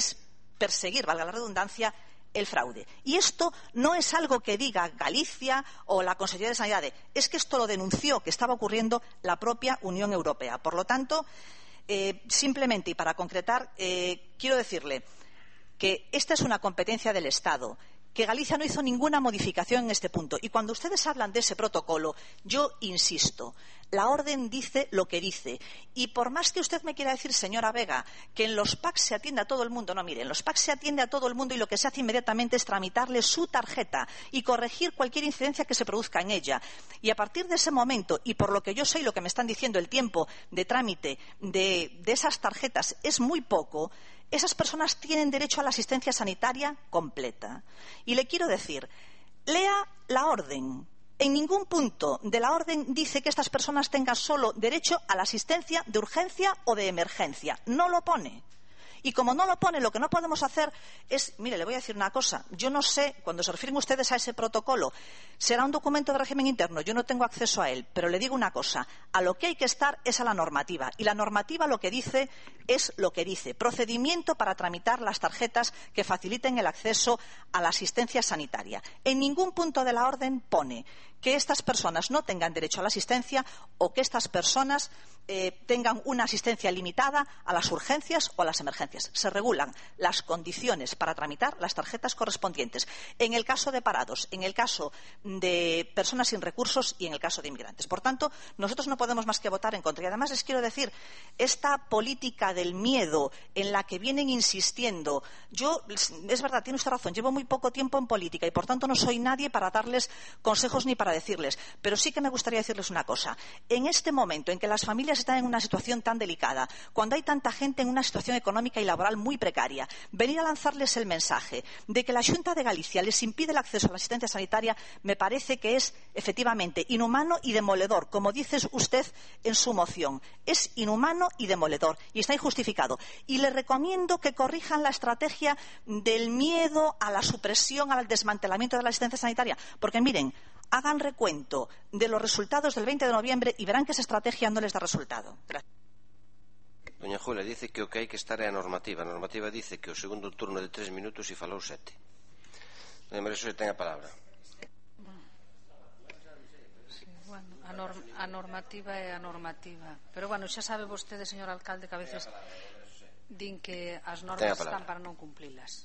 valga la redundancia, el fraude. Y esto no es algo que diga Galicia o la Consejería de Sanidad, es que esto lo denunció, que estaba ocurriendo la propia Unión Europea. Por lo tanto, simplemente y para concretar, quiero decirle que esta es una competencia del Estado, que Galicia no hizo ninguna modificación en este punto. Y cuando ustedes hablan de ese protocolo, yo insisto, la orden dice lo que dice. Y por más que usted me quiera decir, señora Vega, que en los PAC se atiende a todo el mundo, no, mire, en los PAC se atiende a todo el mundo y lo que se hace inmediatamente es tramitarle su tarjeta y corregir cualquier incidencia que se produzca en ella. Y a partir de ese momento, y por lo que yo sé y lo que me están diciendo, el tiempo de trámite de esas tarjetas es muy poco, esas personas tienen derecho a la asistencia sanitaria completa. Y le quiero decir, lea la orden. En ningún punto de la orden dice que estas personas tengan solo derecho a la asistencia de urgencia o de emergencia. No lo pone. Y como no lo pone, lo que no podemos hacer es, mire, le voy a decir una cosa, yo no sé, cuando se refieren ustedes a ese protocolo, será un documento de régimen interno, yo no tengo acceso a él, pero le digo una cosa, a lo que hay que estar es a la normativa, y la normativa lo que dice es lo que dice, procedimiento para tramitar las tarjetas que faciliten el acceso a la asistencia sanitaria. En ningún punto de la orden pone que estas personas no tengan derecho a la asistencia o que estas personas tengan una asistencia limitada a las urgencias o a las emergencias. emergencias. Se regulan las condiciones para tramitar las tarjetas correspondientes en el caso de parados, en el caso de personas sin recursos y en el caso de inmigrantes. Por tanto, nosotros no podemos más que votar en contra. Y además les quiero decir, esta política del miedo en la que vienen insistiendo, es verdad, tiene usted razón, llevo muy poco tiempo en política y por tanto no soy nadie para darles consejos ni para decirles, pero sí que me gustaría decirles una cosa. En este momento en que las familias están en una situación tan delicada, cuando hay tanta gente en una situación económica y laboral muy precaria, venir a lanzarles el mensaje de que la Xunta de Galicia les impide el acceso a la asistencia sanitaria me parece que es efectivamente inhumano y demoledor, como dice usted en su moción. Es inhumano y demoledor y está injustificado. Y le recomiendo que corrijan la estrategia del miedo a la supresión, al desmantelamiento de la asistencia sanitaria, porque miren, hagan recuento de los resultados del 20 de noviembre y verán que esa estrategia no les da resultado. Gracias. Doña Julia dice que o que hai que estar é a normativa. A normativa dice que o segundo turno de 3 minutos e falou 7. Doña María Xosé ten a palabra. Sí, bueno, a normativa é a normativa. Pero, bueno, xa sabe vostede, señor alcalde, que a veces din que as normas están para non cumplilas.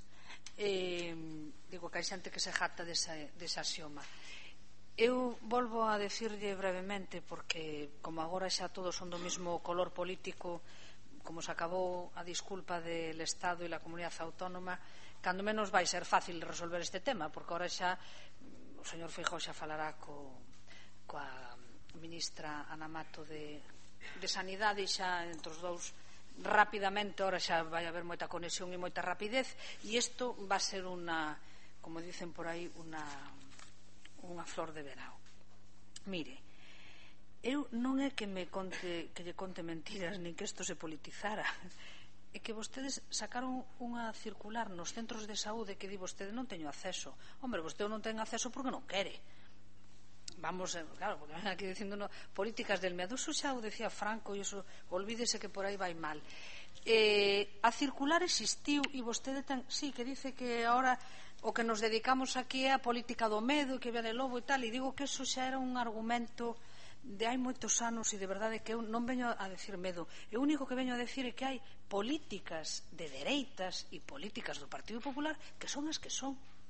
Digo que hai xente que se jacta desa axioma. Eu volvo a decirlle brevemente, porque como agora xa todos son do mesmo color político, como se acabou a disculpa del Estado e la Comunidade Autónoma, cando menos vai ser fácil resolver este tema, porque agora xa o señor Feijóo xa falará coa ministra Ana Mato de Sanidade e xa entre os dous rapidamente, ahora xa vai haber moita conexión e moita rapidez, e isto va a ser unha, como dicen por aí, unha flor de verao. Mire, eu non é que lle conte mentiras nin que isto se politizara, é que vostedes sacaron unha circular nos centros de saúde que di vostede non teño acceso. Hombre, vostede non ten acceso porque non quere. Vamos, claro, porque ven aquí dicindo políticas del medo, eso xa o decía Franco e eso, olvídese que por aí vai mal. A circular existiu e vostede ten, sí, que dice que ahora o que nos dedicamos aquí é a política do medo e que viene lobo e tal, e digo que eso xa era un argumento de hai moitos anos e de verdade que eu non veño a decir medo, o único que veño a decir é que hai políticas de dereitas e políticas do Partido Popular que son as que son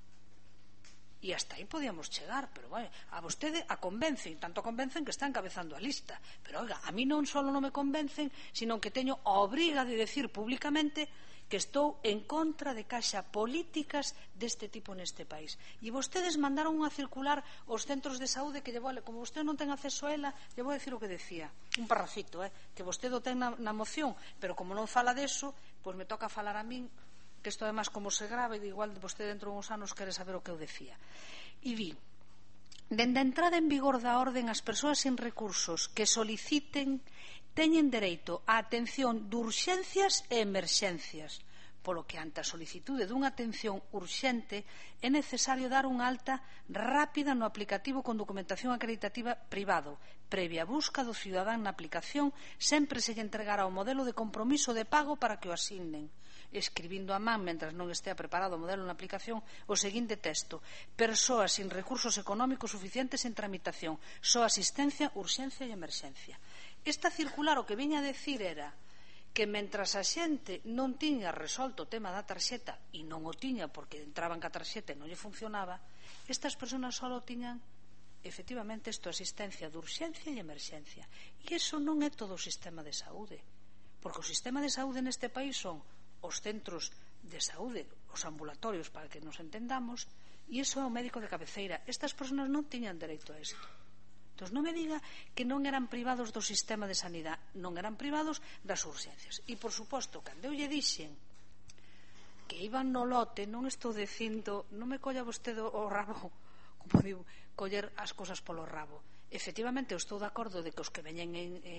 e hasta aí podíamos chegar, pero vai, a vostede a convencen, tanto convencen que está encabezando a lista, pero oiga, a mí non só non me convencen, sino que teño a obriga de decir públicamente que estou en contra de que haxa políticas deste tipo neste país. E vostedes mandaron unha circular aos centros de saúde que como vostede non ten acceso a ela, lle vou decir o que decía, un parrafito, que vostede o ten na moción, pero como non fala deso, pois me toca falar a min, que isto además como se grava, e igual vostede dentro de uns anos quere saber o que eu decía. E di, dende a entrada en vigor da orden, as persoas sin recursos que soliciten teñen dereito á atención de urxencias e emerxencias, polo que ante a solicitude dunha atención urxente é necesario dar unha alta rápida no aplicativo con documentación acreditativa privado, previa busca do cidadán na aplicación, sempre se lle entregará o modelo de compromiso de pago para que o asignen, escribindo a man, mentras non estea preparado o modelo na aplicación, o seguinte texto: persoas sin recursos económicos suficientes en tramitación, só asistencia, urxencia e emerxencia. Esta circular o que viña a decir era que mentras a xente non tiña resolto o tema da tarxeta, e non o tiña porque entraban ca tarxeta e non lle funcionaba, estas persoas só tiñan efectivamente isto, asistencia de urxencia e emerxencia. E iso non é todo o sistema de saúde, porque o sistema de saúde neste país son os centros de saúde, os ambulatorios, para que nos entendamos, e iso é o médico de cabeceira. Estas persoas non tiñan dereito a isto. Entón non me diga que non eran privados do sistema de sanidade, non eran privados das urxencias. E, por suposto, cando eu lle dixen que iban no lote, non estou dicindo, non me colla vostede o rabo, como digo, coller as cosas polo rabo. Efectivamente, eu estou de acordo de que os que veñen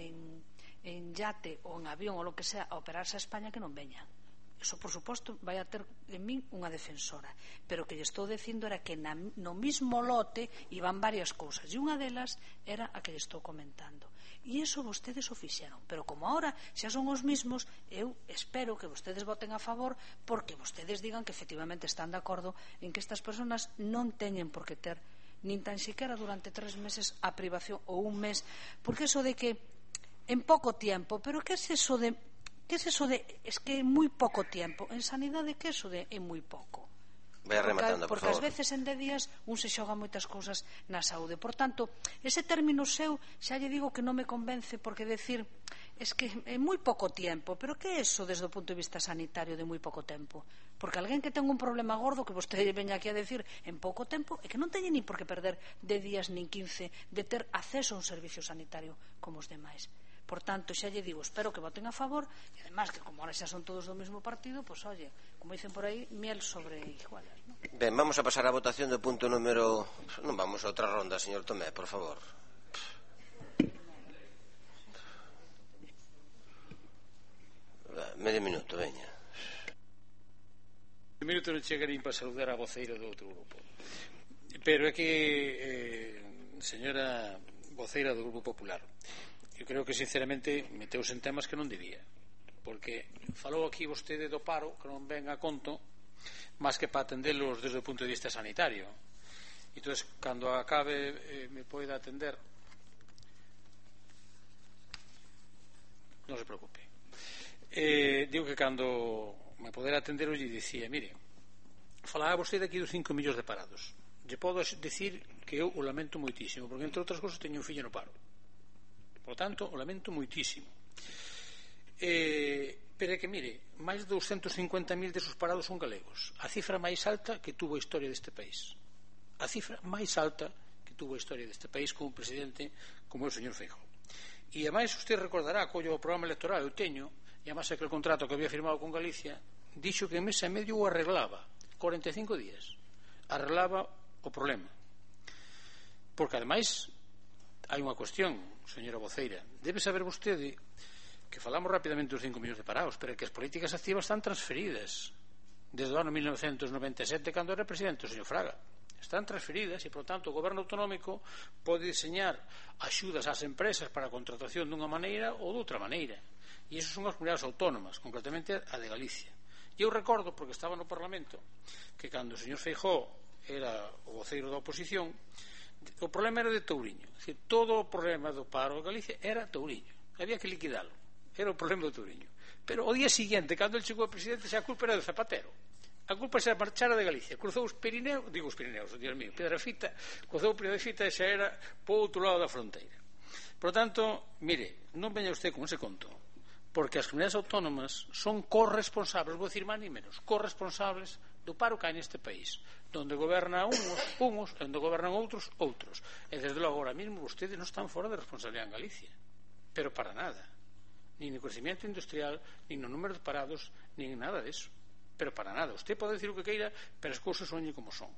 en yate ou en avión ou lo que sea a operarse a España que non veñan. Eso, por suposto, vai a ter en min unha defensora, pero o que lle estou dicindo era que no mismo lote iban varias cousas, e unha delas era a que lle estou comentando, e iso vostedes o fixeron, pero como ahora xa son os mismos, eu espero que vostedes voten a favor, porque vostedes digan que efectivamente están de acordo en que estas persoas non teñen por que ter nin tan siquiera durante 3 meses a privación ou un mes, porque eso de que en pouco tiempo, pero que é eso de Que é eso de, es que é moi pouco tempo? En sanidade, que é eso de é moi pouco? Vai rematando, por porque favor. ás veces en 10 días un se xoga moitas cousas na saúde. Por tanto, ese término seu xa lle digo que non me convence, porque decir es que é moi pouco tempo, pero que é eso desde o punto de vista sanitario de moi pouco tempo? Porque alguén que ten un problema gordo que vostede veña aquí a decir en pouco tempo é que non teñe nin por que perder 10 días nin 15 de ter acceso a un servicio sanitario como os demais. Por tanto, xa lle digo, espero que voten a favor, e además que como ahora xa son todos do mesmo partido, pois, oye, como dicen por aí, miel sobre igualas, ¿no? Ben, vamos a pasar á votación do punto número... Non vamos a outra ronda, señor Tomé, por favor. Medio minuto, veña. Un minuto non chega nin para saludar a voceira do outro grupo. Pero é que, señora voceira do Grupo Popular, eu creo que sinceramente meteuse en temas que non debía, porque falou aquí vostede do paro que non ven a conto máis que para atendelos desde o punto de vista sanitario. Entón, cando acabe me poida atender, non se preocupe. Digo que cando me poder atender lle dicía, mire, falaba vostede aquí dos 5 millóns de parados. Lle podo dicir que eu o lamento moitísimo, porque entre outras cousas teño un fillo no paro. Por tanto, o lamento moitísimo. Pero é que, mire, máis de 250.000 desos parados son galegos. A cifra máis alta que tuvo a historia deste país. A cifra máis alta que tuvo a historia deste país con un presidente como o señor Feijóo. E, ademais, usted recordará, collo o programa electoral, eu teño, e ademais aquel contrato que había firmado con Galicia, dixo que en mes e medio o arreglaba. 45 días. Arreglaba o problema. Porque, ademais, hai unha cuestión, señora voceira, debe saber vostede que falamos rapidamente dos 5 millóns de parados, pero que as políticas activas están transferidas desde o ano 1997, cando era presidente o señor Fraga. Están transferidas e, por tanto, o goberno autonómico pode diseñar axudas ás empresas para a contratación dunha maneira ou de outra maneira, e iso son as comunidades autónomas, concretamente a de Galicia. E eu recordo, porque estaba no Parlamento, que cando o señor Feijóo era o voceiro da oposición, o problema era de Touriño. É dicir, todo o problema do paro de Galicia era Touriño, había que liquidalo, era o problema do Touriño. Pero o día seguinte, cando ele chegou a presidente, xa a culpa era de Zapatero. A culpa xa marchara de Galicia, cruzou os Pirineos, Dios mío, Piedrafita, cruzou Piedrafita e xa era po outro lado da fronteira. Por tanto, mire, non veña usted con ese conto, porque as comunidades autónomas son corresponsables, vou dicir máis ni menos, corresponsables do paro que hai neste país, donde goberna uns, onde gobernan outros. E desde logo, agora mesmo, vostedes non están fora de responsabilidade en Galicia, pero para nada, nin no crecimiento industrial, nin no número de parados, nin nada deso, pero para nada. Usted pode decir o que queira, pero as cousas son como son.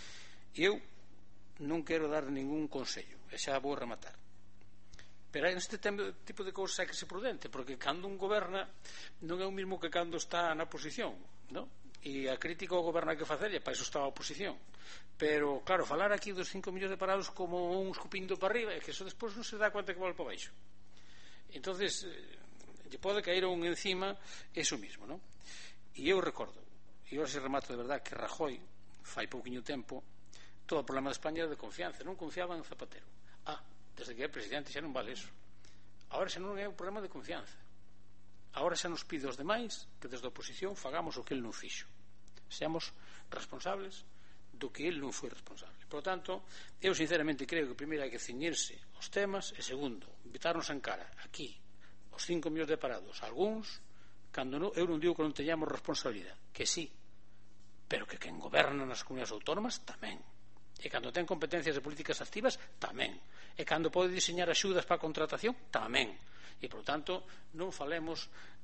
E eu non quero dar ningún consello, e xa vou rematar, pero neste tipo de cousas hai que ser prudente, porque cando un goberna non é o mesmo que cando está na oposición, non? E a crítica ao goberno hai que facerlle, para iso está a oposición. Pero, claro, falar aquí dos 5 millóns de parados como un escupindo para arriba, é que eso despois non se dá conta que vale para baixo. Entonces, lle pode caer un encima eso mismo, non? E eu recordo, e agora se remato de verdad, que Rajoy, fai pouquiño tempo, todo o problema de España era de confianza, non confiaban en Zapatero. Desde que é presidente xa non vale eso. Agora xa non é un problema de confianza. Agora xa nos pide aos demais que desde a oposición fagamos o que ele non fixo. Seamos responsables do que ele non foi responsable. Por tanto, eu sinceramente creo que primeiro hai que ceñirse aos temas e segundo, invitarnos en cara aquí os 5 millóns de parados, algúns, cando eu non digo que non teñamos responsabilidade, que sí, pero que quen goberna nas comunidades autónomas tamén. E cando ten competencias de políticas activas tamén. E cando pode diseñar axudas para a contratación tamén. E, por tanto, non falemos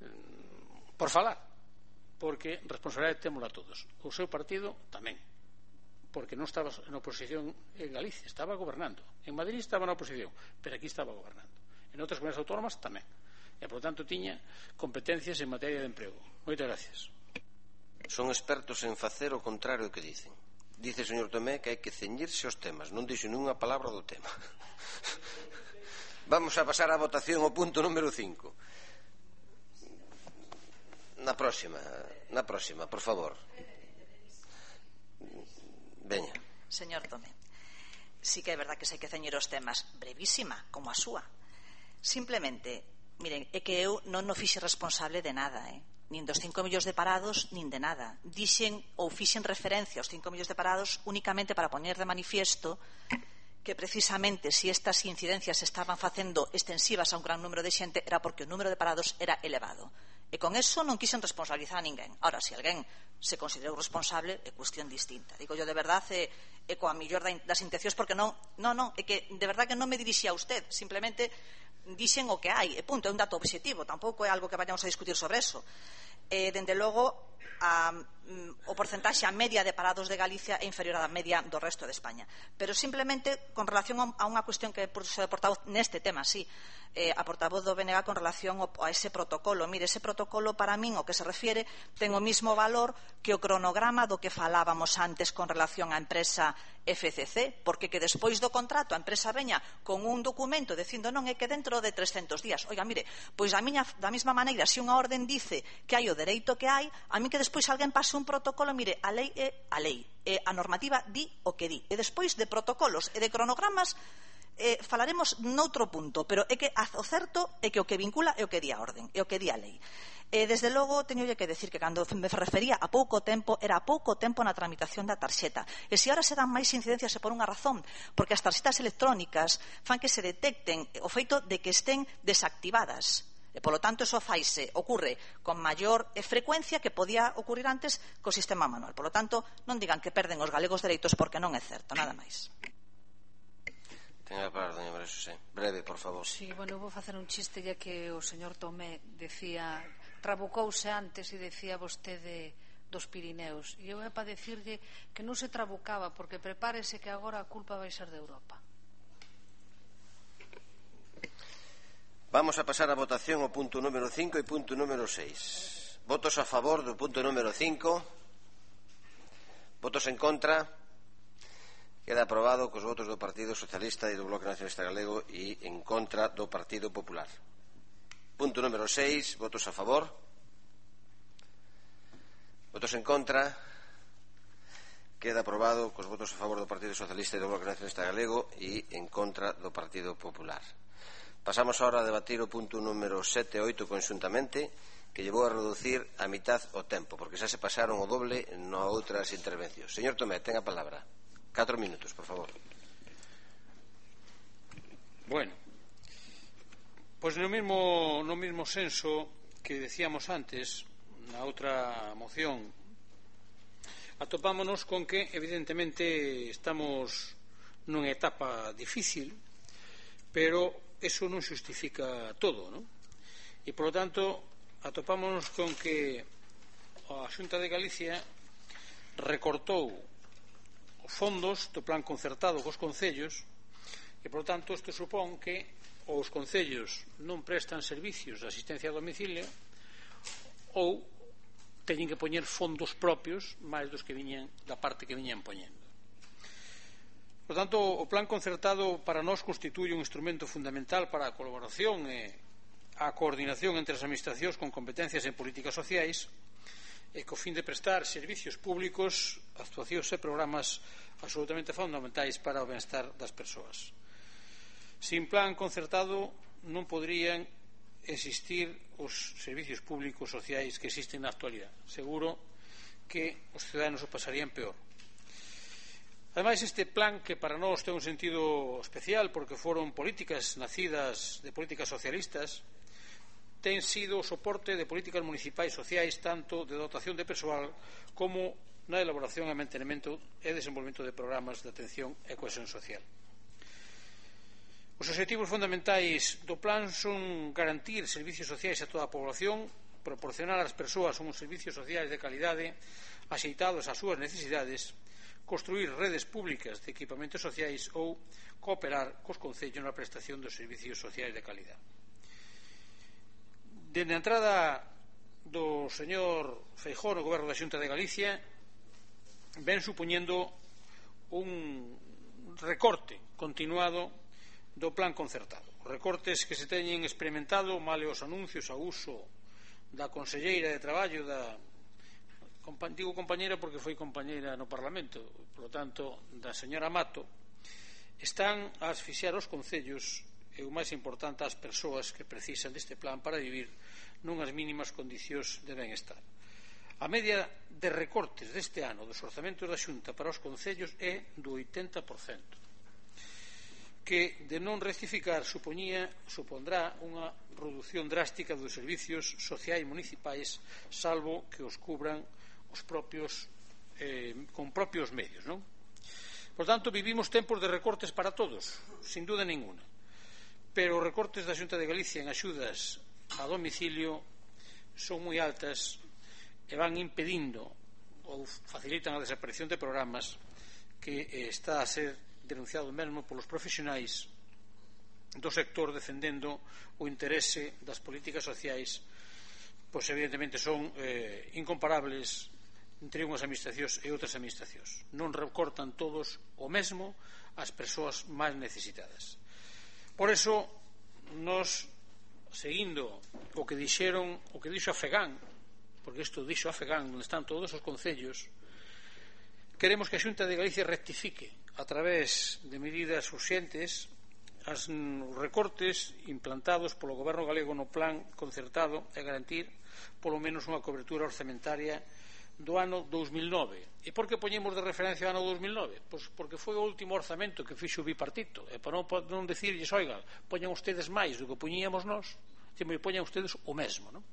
por falar, porque responsabilidade témola todos. O seu partido tamén, porque non estaba na oposición en Galicia, estaba gobernando. En Madrid estaba na oposición, pero aquí estaba gobernando. En outras comunidades autónomas tamén. E, por tanto, tiña competencias en materia de emprego. Moitas gracias. Son expertos en facer o contrario que dicen. Dice o señor Tomé que hai que ceñirse aos temas, non dixo nunha palabra do tema. Vamos a pasar á votación o punto número 5. Na próxima, por favor. Veña. Señor Tomé, sí que é verdad que se hai que ceñir os temas, brevísima, como a súa. Simplemente, Miren, é que eu non o fixe responsable de nada, nin dos 5 millóns de parados, nin de nada. Dixen ou fixen referencia aos 5 millóns de parados únicamente para poñer de manifiesto que precisamente se estas incidencias se estaban facendo extensivas a un gran número de xente era porque o número de parados era elevado. E con eso non quixen responsabilizar a ninguén. Ahora, se alguén se considerou responsable, é cuestión distinta. Digo yo de verdade, é coa millor das intencións, porque non, é que de verdade que non me dirixía a usted, simplemente dixen o que hai, e punto, é un dato objetivo, tampouco é algo que vayamos a discutir sobre eso. Dende logo, o porcentaxe a media de parados de Galicia é inferior á media do resto de España. Pero simplemente con relación a unha cuestión que se ha portado neste tema, sí, a portavoz do BNG con relación a ese protocolo. Mire, ese protocolo para min o que se refiere ten o mismo valor que o cronograma do que falábamos antes con relación á empresa FCC, porque que despois do contrato a empresa veña con un documento dicindo non, é que dentro de 300 días. Oiga, mire, pois da mesma maneira, se unha orden dice que hai o dereito que hai, a mí que despois alguén pase un protocolo, mire, a lei é a lei, a normativa di o que di, e despois de protocolos e de cronogramas falaremos noutro punto, pero é que o certo é que o que vincula é o que di a orden, é o que di a lei. Desde logo, teñolle que decir que cando me refería a pouco tempo, era pouco tempo na tramitación da tarxeta. E se ahora se dan máis incidencias é por unha razón, porque as tarxetas electrónicas fan que se detecten o feito de que estén desactivadas. E, polo tanto, eso ocurre con maior frecuencia que podía ocurrir antes co sistema manual. Polo tanto, non digan que perden os galegos dereitos porque non é certo, nada máis. Tenga a palabra, doña María Xosé. Breve, por favor. Sí, bueno, vou facer un chiste, ya que o señor Tomé decía, trabucouse antes e decía vostede dos Pirineos. E eu é para decirlle que non se trabucaba, porque prepárese que agora a culpa vai ser de Europa. Vamos a pasar a votación ao punto número 5 e punto número 6. Votos a favor do punto número 5. Votos en contra. Queda aprobado cos votos do Partido Socialista e do Bloque Nacionalista Galego e en contra do Partido Popular. Punto número 6. Votos a favor. Votos en contra. Queda aprobado cos votos a favor do Partido Socialista e do Bloque Nacionalista Galego e en contra do Partido Popular. Pasamos ahora a debatir o punto número 7 e 8 conxuntamente, que llevou a reducir a mitad o tempo, porque xa se pasaron o doble nas outras intervencións. Señor Tomé, ten a palabra. 4 minutos, por favor. Bueno, pois no mesmo senso que decíamos antes, na outra moción, atopámonos con que, evidentemente, estamos nunha etapa difícil, pero eso non xustifica todo, non? E, por lo tanto, atopámonos con que a Xunta de Galicia recortou fondos do plan concertado cos concellos e, por tanto, isto supón que os concellos non prestan servicios de asistencia a domicilio ou teñen que poñer fondos propios máis dos que viñan da parte que viñan poñendo. Por tanto, o plan concertado para nós constituye un instrumento fundamental para a colaboración e a coordinación entre as administracións con competencias en políticas sociais e co fin de prestar servicios públicos, actuacións e programas absolutamente fundamentais para o benestar das persoas. Sin plan concertado non poderían existir os servicios públicos sociais que existen na actualidade. Seguro que os ciudadanos o pasarían peor. Ademais, este plan, que para nós ten un sentido especial porque foron políticas nacidas de políticas socialistas, ten sido o soporte de políticas municipais sociais tanto de dotación de persoal como na elaboración e mantenimento e desenvolvemento de programas de atención e cohesión social. Os obxectivos fundamentais do plan son garantir servicios sociais a toda a población, proporcionar ás persoas uns servicios sociais de calidade axeitados ás súas necesidades, construir redes públicas de equipamentos sociais ou cooperar cos concellos na prestación dos servicios sociais de calidade. Dende a entrada do señor Feijóo no goberno da Xunta de Galicia ven supoñendo un recorte continuado do plan concertado. Recortes que se teñen experimentado male os anuncios a uso da conselleira de Traballo, digo compañeira porque foi compañeira no Parlamento, por lo tanto, da señora Mato, están a asfixiar os concellos e o máis importante ás persoas que precisan deste plan para vivir nunhas mínimas condicións de benestar. A media de recortes deste ano dos orzamentos da Xunta para os concellos é do 80%, que de non rectificar supondrá unha reducción drástica dos servicios sociais municipais, salvo que os cubran os propios con propios medios, non? Por tanto, vivimos tempos de recortes para todos, sin duda ninguna, pero os recortes da Xunta de Galicia en axudas a domicilio son moi altas e van impedindo ou facilitan a desaparición de programas que está a ser denunciado mesmo polos profesionais do sector defendendo o interese das políticas sociais, pois evidentemente son incomparables entre unhas administracións e outras administracións. Non recortan todos o mesmo ás persoas máis necesitadas. Por eso, nos, seguindo o que dixo a FEGAN, porque isto dixo a FEGAN, onde están todos os concellos, queremos que a Xunta de Galicia rectifique a través de medidas urxentes os recortes implantados polo Goberno galego no plan concertado e garantir polo menos unha cobertura orzamentaria do ano 2009. E por que poñemos de referencia o ano 2009? Pois porque foi o último orzamento que fixo o bipartito, e para non decirlles, oiga, poñan ustedes máis do que poñíamos nós, poñan ustedes o mesmo, non?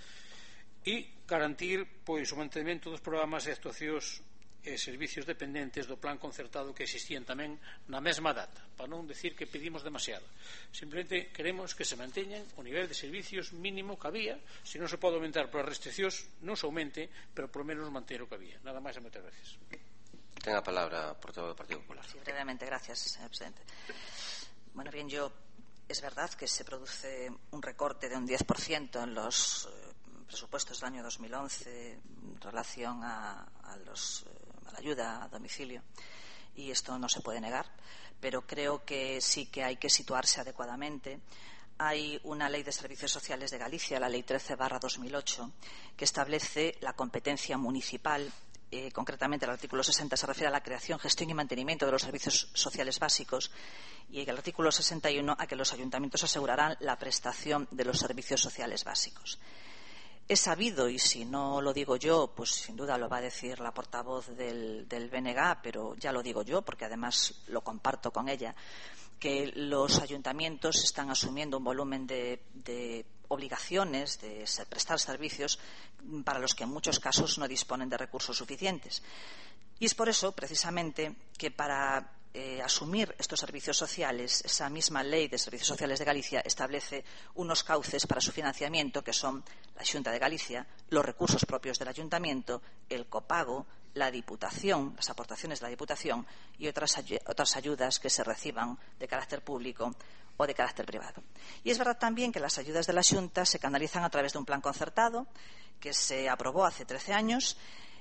E garantir pois o mantemento dos programas de actuacións e servicios dependentes do plan concertado que existían tamén na mesma data, para non decir que pedimos demasiado. Simplemente queremos que se manteñan o nivel de servicios mínimo que había. Se non se pode aumentar por as restriccións, non se aumente, pero por lo menos manter o que había. Nada máis e moitas gracias. Ten a palabra portavoz do Partido Popular. Sí, brevemente, gracias, señor presidente. Bueno, bien, es verdad que se produce un recorte de un 10% en los presupuestos del año 2011 en relación a la ayuda a domicilio, y esto no se puede negar, pero creo que sí que hay que situarse adecuadamente. Hay una ley de servicios sociales de Galicia, la ley 13/2008, que establece la competencia municipal. Concretamente el artículo 60 se refiere a la creación, gestión y mantenimiento de los servicios sociales básicos, y el artículo 61 a que los ayuntamientos asegurarán la prestación de los servicios sociales básicos. Es sabido, y si no lo digo yo, pues sin duda lo va a decir la portavoz del BNG, pero ya lo digo yo porque además lo comparto con ella, que los ayuntamientos están asumiendo un volumen de obligaciones de prestar servicios para los que en muchos casos no disponen de recursos suficientes. Y es por eso, precisamente, que para asumir estos servicios sociales, esa misma ley de servicios sociales de Galicia establece unos cauces para su financiamiento, que son la Xunta de Galicia, los recursos propios del ayuntamiento, el copago, la Diputación, las aportaciones de la Diputación y otras ayudas que se reciban de carácter público o de carácter privado. Y es verdad también que las ayudas de la Xunta se canalizan a través de un plan concertado que se aprobó hace 13 años.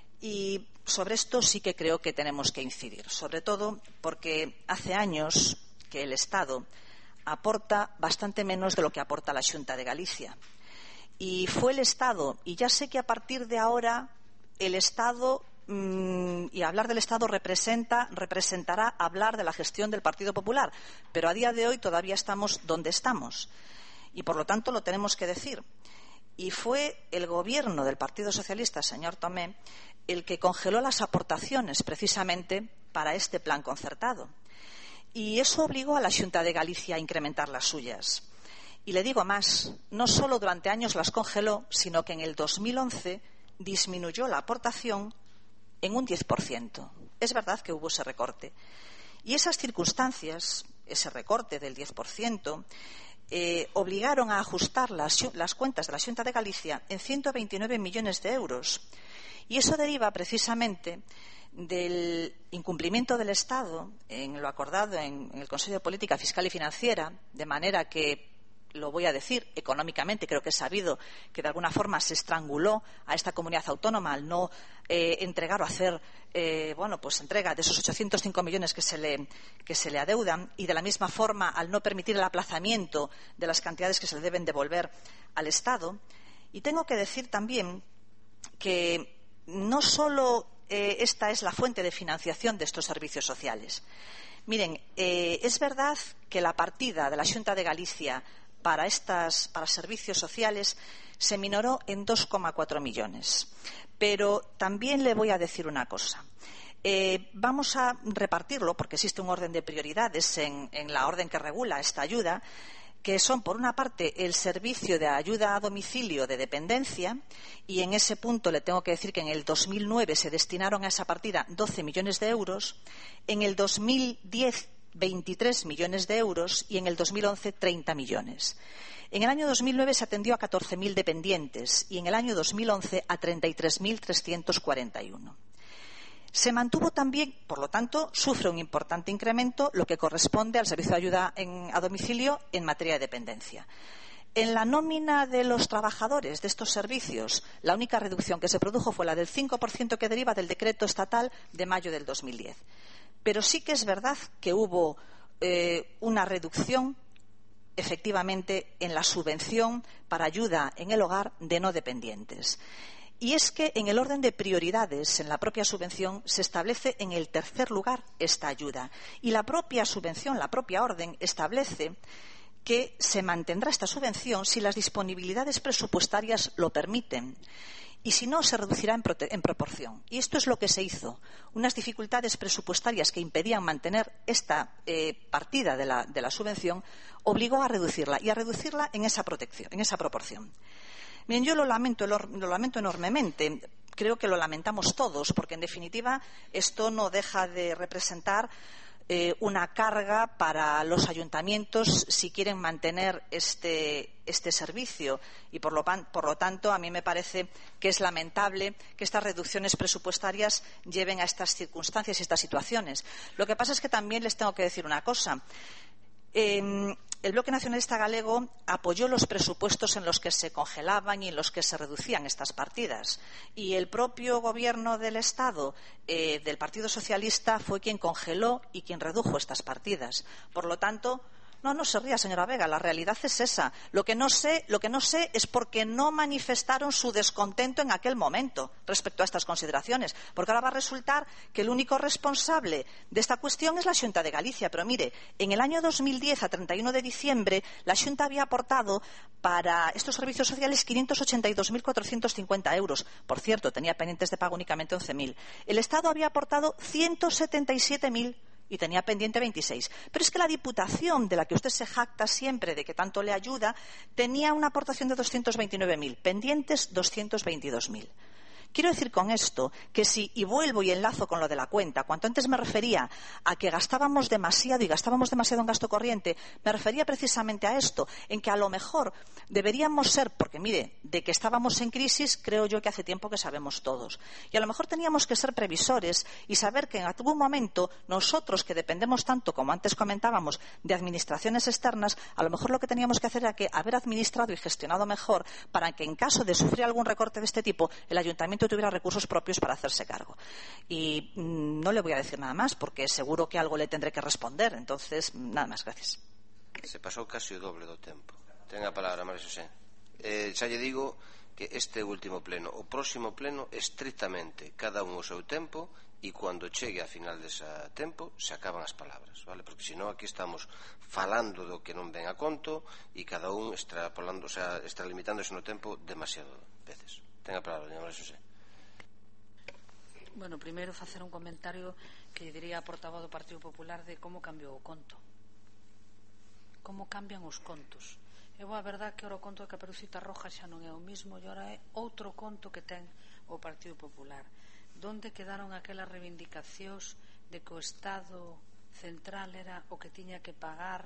Y sobre esto sí que creo que tenemos que incidir, sobre todo porque hace años que el Estado aporta bastante menos de lo que aporta la Xunta de Galicia. Y fue el Estado, y ya sé que a partir de ahora el Estado, y hablar del Estado representará hablar de la gestión del Partido Popular, pero a día de hoy todavía estamos donde estamos y por lo tanto lo tenemos que decir. Y fue el gobierno del Partido Socialista, señor Tomé, el que congeló las aportaciones precisamente para este plan concertado. Y eso obligó a la Xunta de Galicia a incrementar las suyas. Y le digo más, no solo durante años las congeló, sino que en el 2011 disminuyó la aportación en un 10%. Es verdad que hubo ese recorte. Y esas circunstancias, ese recorte del 10%, obligaron a ajustar las cuentas de la Xunta de Galicia en 129 millones de euros. Y eso deriva precisamente del incumplimiento del Estado en lo acordado en el Consejo de Política Fiscal y Financiera, de manera que, lo voy a decir, económicamente creo que es sabido que de alguna forma se estranguló a esta comunidad autónoma al no entregar o hacer entrega de esos 805 millones que se le adeudan, y de la misma forma al no permitir el aplazamiento de las cantidades que se le deben devolver al Estado. Y tengo que decir también que no solo esta es la fuente de financiación de estos servicios sociales. Miren, es verdad que la partida de la Xunta de Galicia para servicios sociales se minoró en 2,4 millones. Pero también le voy a decir una cosa. Vamos a repartirlo, porque existe un orden de prioridades en la orden que regula esta ayuda, que son, por una parte, el servicio de ayuda a domicilio de dependencia, y en ese punto le tengo que decir que en el 2009 se destinaron a esa partida 12 millones de euros, en el 2010 23 millones de euros y en el 2011 30 millones. En el año 2009 se atendió a 14.000 dependientes y en el año 2011 a 33.341. Se mantuvo también, por lo tanto, sufre un importante incremento lo que corresponde al servicio de ayuda a domicilio en materia de dependencia. En la nómina de los trabajadores de estos servicios, la única reducción que se produjo fue la del 5% que deriva del decreto estatal de mayo del 2010. Pero sí que es verdad que hubo una reducción, efectivamente, en la subvención para ayuda en el hogar de no dependientes. Y es que en el orden de prioridades, en la propia subvención, se establece en el tercer lugar esta ayuda. Y la propia subvención, la propia orden, establece que se mantendrá esta subvención si las disponibilidades presupuestarias lo permiten. Y si no, se reducirá en proporción. Y esto es lo que se hizo. Unas dificultades presupuestarias que impedían mantener esta partida de la subvención obligó a reducirla, y a reducirla en esa proporción. Bien, yo lo lamento enormemente. Creo que lo lamentamos todos, porque en definitiva esto no deja de representar una carga para los ayuntamientos si quieren mantener este servicio, y por lo tanto a mí me parece que es lamentable que estas reducciones presupuestarias lleven a estas circunstancias y estas situaciones. Lo que pasa es que también les tengo que decir una cosa. El Bloque Nacionalista Galego apoyó los presupuestos en los que se congelaban y en los que se reducían estas partidas. Y el propio Gobierno del Estado del Partido Socialista fue quien congeló y quien redujo estas partidas. Por lo tanto, no se ría, señora Vega, la realidad es esa. Lo que no sé es por qué no manifestaron su descontento en aquel momento respecto a estas consideraciones, porque ahora va a resultar que el único responsable de esta cuestión es la Xunta de Galicia. Pero mire, en el año 2010, a 31 de diciembre, la Xunta había aportado para estos servicios sociales 582.450 euros. Por cierto, tenía pendientes de pago únicamente 11.000. El Estado había aportado 177.000 y tenía pendiente 26. Pero es que la Diputación, de la que usted se jacta siempre de que tanto le ayuda, tenía una aportación de 229.000, pendientes 222.000. Quiero decir con esto que y vuelvo y enlazo con lo de la cuenta, cuanto antes me refería a que gastábamos demasiado y gastábamos demasiado en gasto corriente, me refería precisamente a esto, en que a lo mejor deberíamos ser, porque mire, de que estábamos en crisis, creo yo que hace tiempo que sabemos todos. Y a lo mejor teníamos que ser previsores y saber que en algún momento nosotros, que dependemos tanto, como antes comentábamos, de administraciones externas, a lo mejor lo que teníamos que hacer era haber administrado y gestionado mejor para que en caso de sufrir algún recorte de este tipo, el ayuntamiento tuviera recursos propios para hacerse cargo. Y no le voy a decir nada más, porque seguro que algo le tendré que responder. Entonces, nada más, gracias. Se pasou casi o doble do tempo. Ten a palabra, María Xosé. Xa lle digo que este último pleno, o próximo pleno, estrictamente cada un o seu tempo, e cando chegue a final dese tempo se acaban as palabras, vale? Porque senón aquí estamos falando do que non ven a conto e cada un extrapolando, o sea, extralimitándose no tempo demasiado veces. Ten a palabra, doña María Xosé. Bueno, primeiro facer un comentario que diría a portavoz do Partido Popular de como cambiou o conto. Como cambian os contos. A verdade que ora o conto de Caperucita Roja xa non é o mismo, e ora é outro conto que ten o Partido Popular. Donde quedaron aquelas reivindicacións de que o Estado central era o que tiña que pagar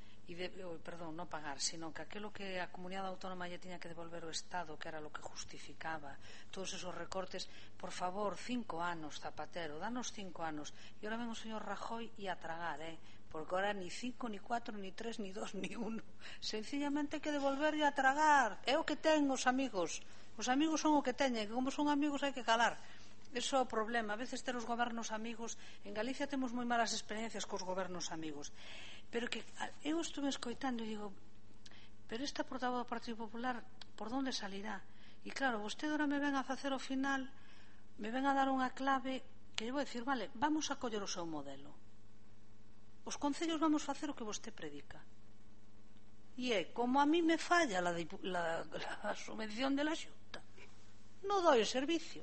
non pagar, sino que aquilo que a comunidade autónoma lle tiña que devolver o Estado, que era lo que justificaba todos esos recortes. Por favor, 5 anos, Zapatero, danos 5 anos. E ahora ven o señor Rajoy e a tragar, porque ahora ni 5, ni 4, ni 3, ni 2, ni 1. Sencillamente hai que devolver e a tragar. É o que ten os amigos. Os amigos son o que teñen, que como son amigos hai que calar. Eso é o problema. A veces ter os gobernos amigos, en Galicia temos moi malas experiencias cos gobernos amigos. Pero que eu estuve escoitando e digo, pero esta portavoz do Partido Popular por onde salirá? E claro, vostede ahora me ven a facer ao final, me ven a dar unha clave que lle vou dicir, vale, vamos a coller o seu modelo. os concellos vamos facer o que vostede predica. E é, como a mí me falla la subvención de la Xunta, non doi o servicio.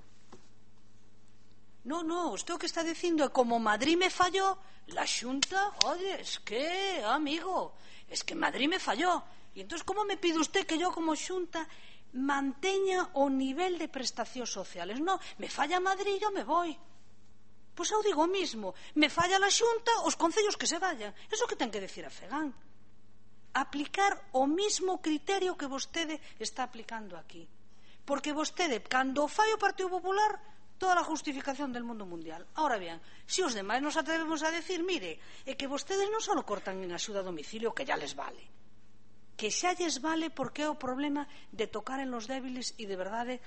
No, usted o que está dicindo é como Madrid me falló, la Xunta, oye, es que, amigo, es que Madrid me falló. Y entonces, ¿cómo me pide usted que yo como Xunta manteña o nivel de prestacións sociales? No, me falla Madrid, yo me voy. Pois eu digo o mismo, me falla la Xunta, os concellos que se vayan. Eso que ten que decir a Fegán. Aplicar o mismo criterio que vostede está aplicando aquí. Porque vostede, cando fai o Partido Popular, toda a justificación del mundo mundial. Ahora bien, se os demais nos atrevemos a decir, mire, é que vostedes non só cortan en axuda a domicilio, que ya les vale, que xa lles vale porque é o problema de tocar en los débiles, e de verdade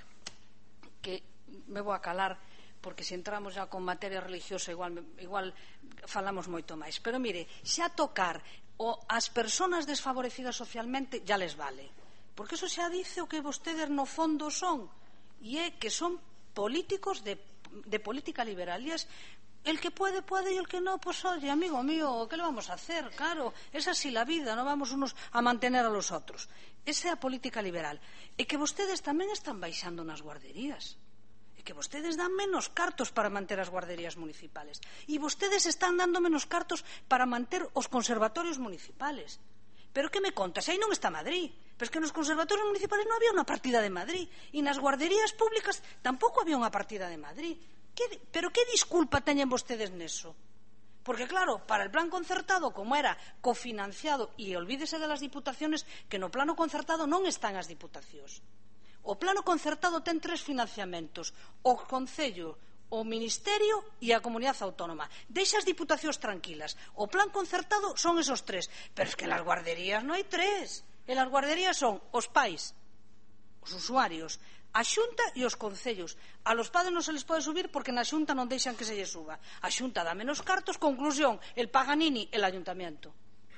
que me vou a calar, porque se entramos já con materia religiosa igual falamos moito máis. Pero mire, xa tocar as persoas desfavorecidas socialmente ya les vale, porque eso xa dice o que vostedes no fondo son, e é que son políticos de política liberal. Y es el que puede y el que no, pues oye, amigo mío, ¿qué le vamos a hacer? Claro, es así la vida, no vamos unos a mantener a los otros. Esa é a política liberal. E que vostedes tamén están baixando nas guarderías, e que vostedes dan menos cartos para manter as guarderías municipales, e vostedes están dando menos cartos para manter os conservatorios municipales. Pero que me contas? Aí non está Madrid. Pero es que nos conservatorios municipales non había unha partida de Madrid, e nas guarderías públicas tampouco había unha partida de Madrid. Pero que disculpa teñen vostedes neso? Porque claro, para el plan concertado, como era cofinanciado, e olvídese de las diputaciones, que no plano concertado non están as diputacións. O plano concertado ten 3 financiamentos: o Concello, o Ministerio e a Comunidade Autónoma. Deixa as diputacións tranquilas. O plan concertado son esos 3. Pero es que en las guarderías non hai 3. En las guarderías son os pais, os usuarios, a Xunta e os concellos. A los padres non se les pode subir porque na Xunta non deixan que se lle suba. A Xunta dá menos cartos, conclusión, el Paganini, el Ayuntamiento.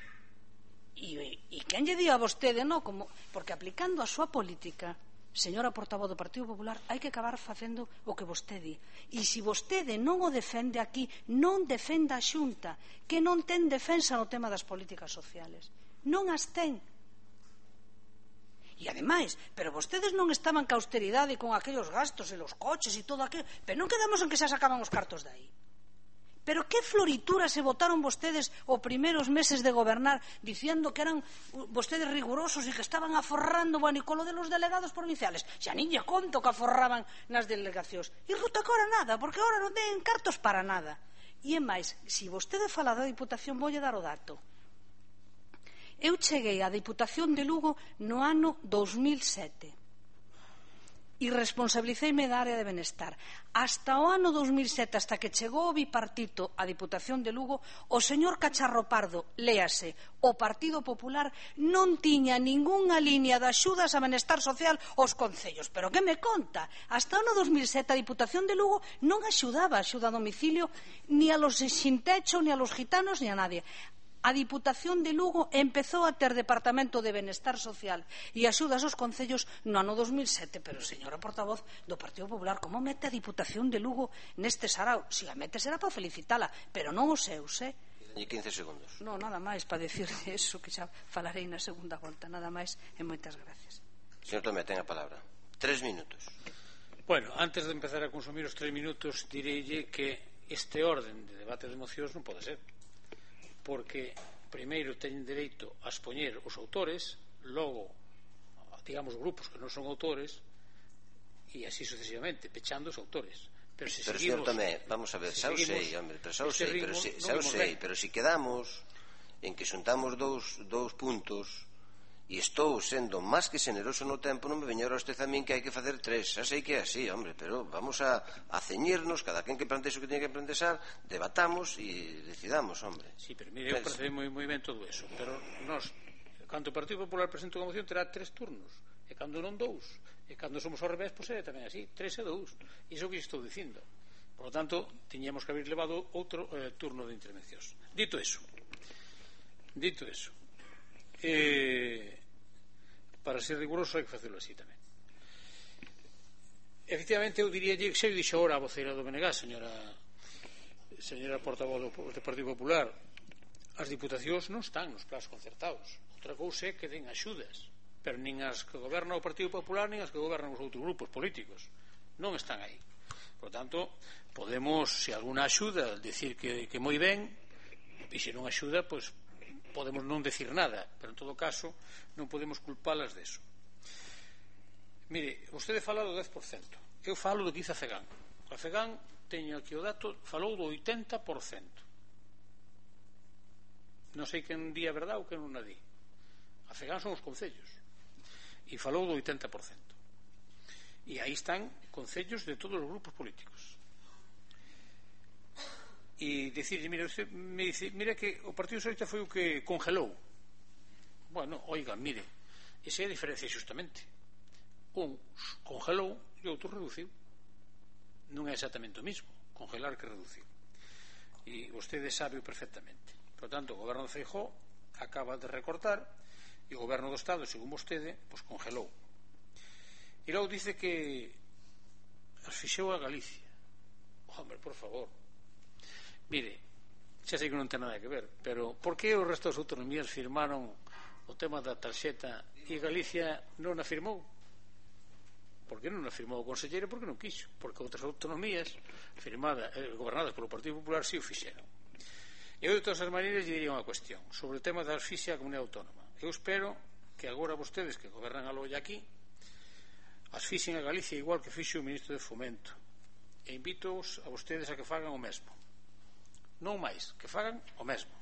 E quen lle di a vostede, no? Porque aplicando a súa política, señora portavoz do Partido Popular, hai que acabar facendo o que vostede. E se vostede non o defende aquí, non defenda a Xunta, que non ten defensa no tema das políticas sociales. Non as ten. E ademais, pero vostedes non estaban ca austeridade con aquellos gastos e los coches e todo aquello, pero non quedamos en que xa sacaban os cartos de aí. Pero que floritura se votaron vostedes os primeiros meses de gobernar diciendo que eran vostedes rigurosos e que estaban aforrando, bueno, e colo de los delegados provinciales, xa nin lle conto que aforraban nas delegacións. E resulta que ahora nada, porque ahora non ten cartos para nada. E é máis, se vostede fala da Diputación, voulle dar o dato. Eu cheguei á Diputación de Lugo no ano 2007 e responsabiliceime da área de benestar. Hasta o ano 2007, hasta que chegou o bipartito á Diputación de Lugo, o señor Cacharro Pardo, léase, o Partido Popular, non tiña ningunha línea de axudas a benestar social aos concellos. Pero que me conta? Hasta o ano 2007 a Diputación de Lugo non axudaba a axuda a domicilio ni a los sin techo, ni a los gitanos, ni a nadie. A Diputación de Lugo empezou a ter Departamento de Benestar Social e axudas aos concellos no ano 2007. Pero, señora portavoz do Partido Popular, como mete a Diputación de Lugo neste sarao? Se a mete será para felicitala, pero non os seus, E 15 segundos. Non, nada máis para decir eso, que xa falarei na segunda volta. Nada máis e moitas gracias. Señor Tomé, ten a palabra. 3 minutos. Bueno, antes de empezar a consumir os 3 minutos, direille que este orden de debate de mocións non pode ser, porque primeiro teñen dereito a expoñer os autores, logo, digamos, grupos que non son autores, e así sucesivamente, pechando os autores. Pero señor Tomé, vamos a ver, xa o sei, hombre, pero xa o sei, pero se quedamos en que xuntamos dous puntos e estou sendo máis que generoso no tempo, non me veña ahora usted a min que hai que facer 3. Xa sei que é así, hombre, pero vamos a ceñirnos, cada quen que plantexe o que tiene que plantexar, debatamos e decidamos, hombre. Sí, pero mire, eu parece moi ben todo eso, pero nós, cando o Partido Popular presenta unha moción, terá 3 turnos, e cando non 2, e cando somos ao revés, pois é tamén así, 3 e 2, iso que estou dicindo. Por lo tanto, tiñamos que haber levado outro turno de intervencións. Dito eso, para ser riguroso hai que facelo así tamén. Efectivamente, eu diría que xa o dixo ahora a voceira do BNG, señora portavoz do Partido Popular, as diputacións non están nos plans concertados. Outra cousa é que den axudas, pero nin as que goberna o Partido Popular nin as que gobernan os outros grupos políticos non están aí. Por tanto, podemos, se alguna axuda, decir que moi ben, e se non axuda, pois podemos non decir nada, pero en todo caso non podemos culpalas deso. Mire, vostede fala do 10%, eu falo do que dice a FEGAN. A FEGAN, teño aquí o dato, falou do 80%. Non sei quen di a verdade ou quen non a di. A FEGAN son os concellos e falou do 80%. E aí están concellos de todos os grupos políticos. E dicir, mira, usted me dice, mira que o Partido Socialista foi o que congelou. Bueno, oiga, mire, esa é a diferencia xustamente. Un congelou e outro reduciu. Non é exactamente o mismo congelar que reducir. E vostede sabe perfectamente. Por tanto, o goberno de Feijóo acaba de recortar e o goberno do Estado, según vostede, pois congelou. E logo dice que asfixiou a Galicia. Hombre, por favor. Mire, xa sei que non ten nada que ver, pero por que o resto das autonomías firmaron o tema da tarxeta e Galicia non a firmou? Por que non a firmou o conselleiro? Porque non quixo. Porque outras autonomías gobernadas polo Partido Popular si o fixeron. Eu de todas as maneiras lle diría unha cuestión sobre o tema da asfixia a comunidade autónoma. Eu espero que agora vostedes que gobernan a lolla aquí asfixien a Galicia igual que fixo o ministro de Fomento, e invito-os a vostedes a que fagan o mesmo, non máis, que fagan o mesmo.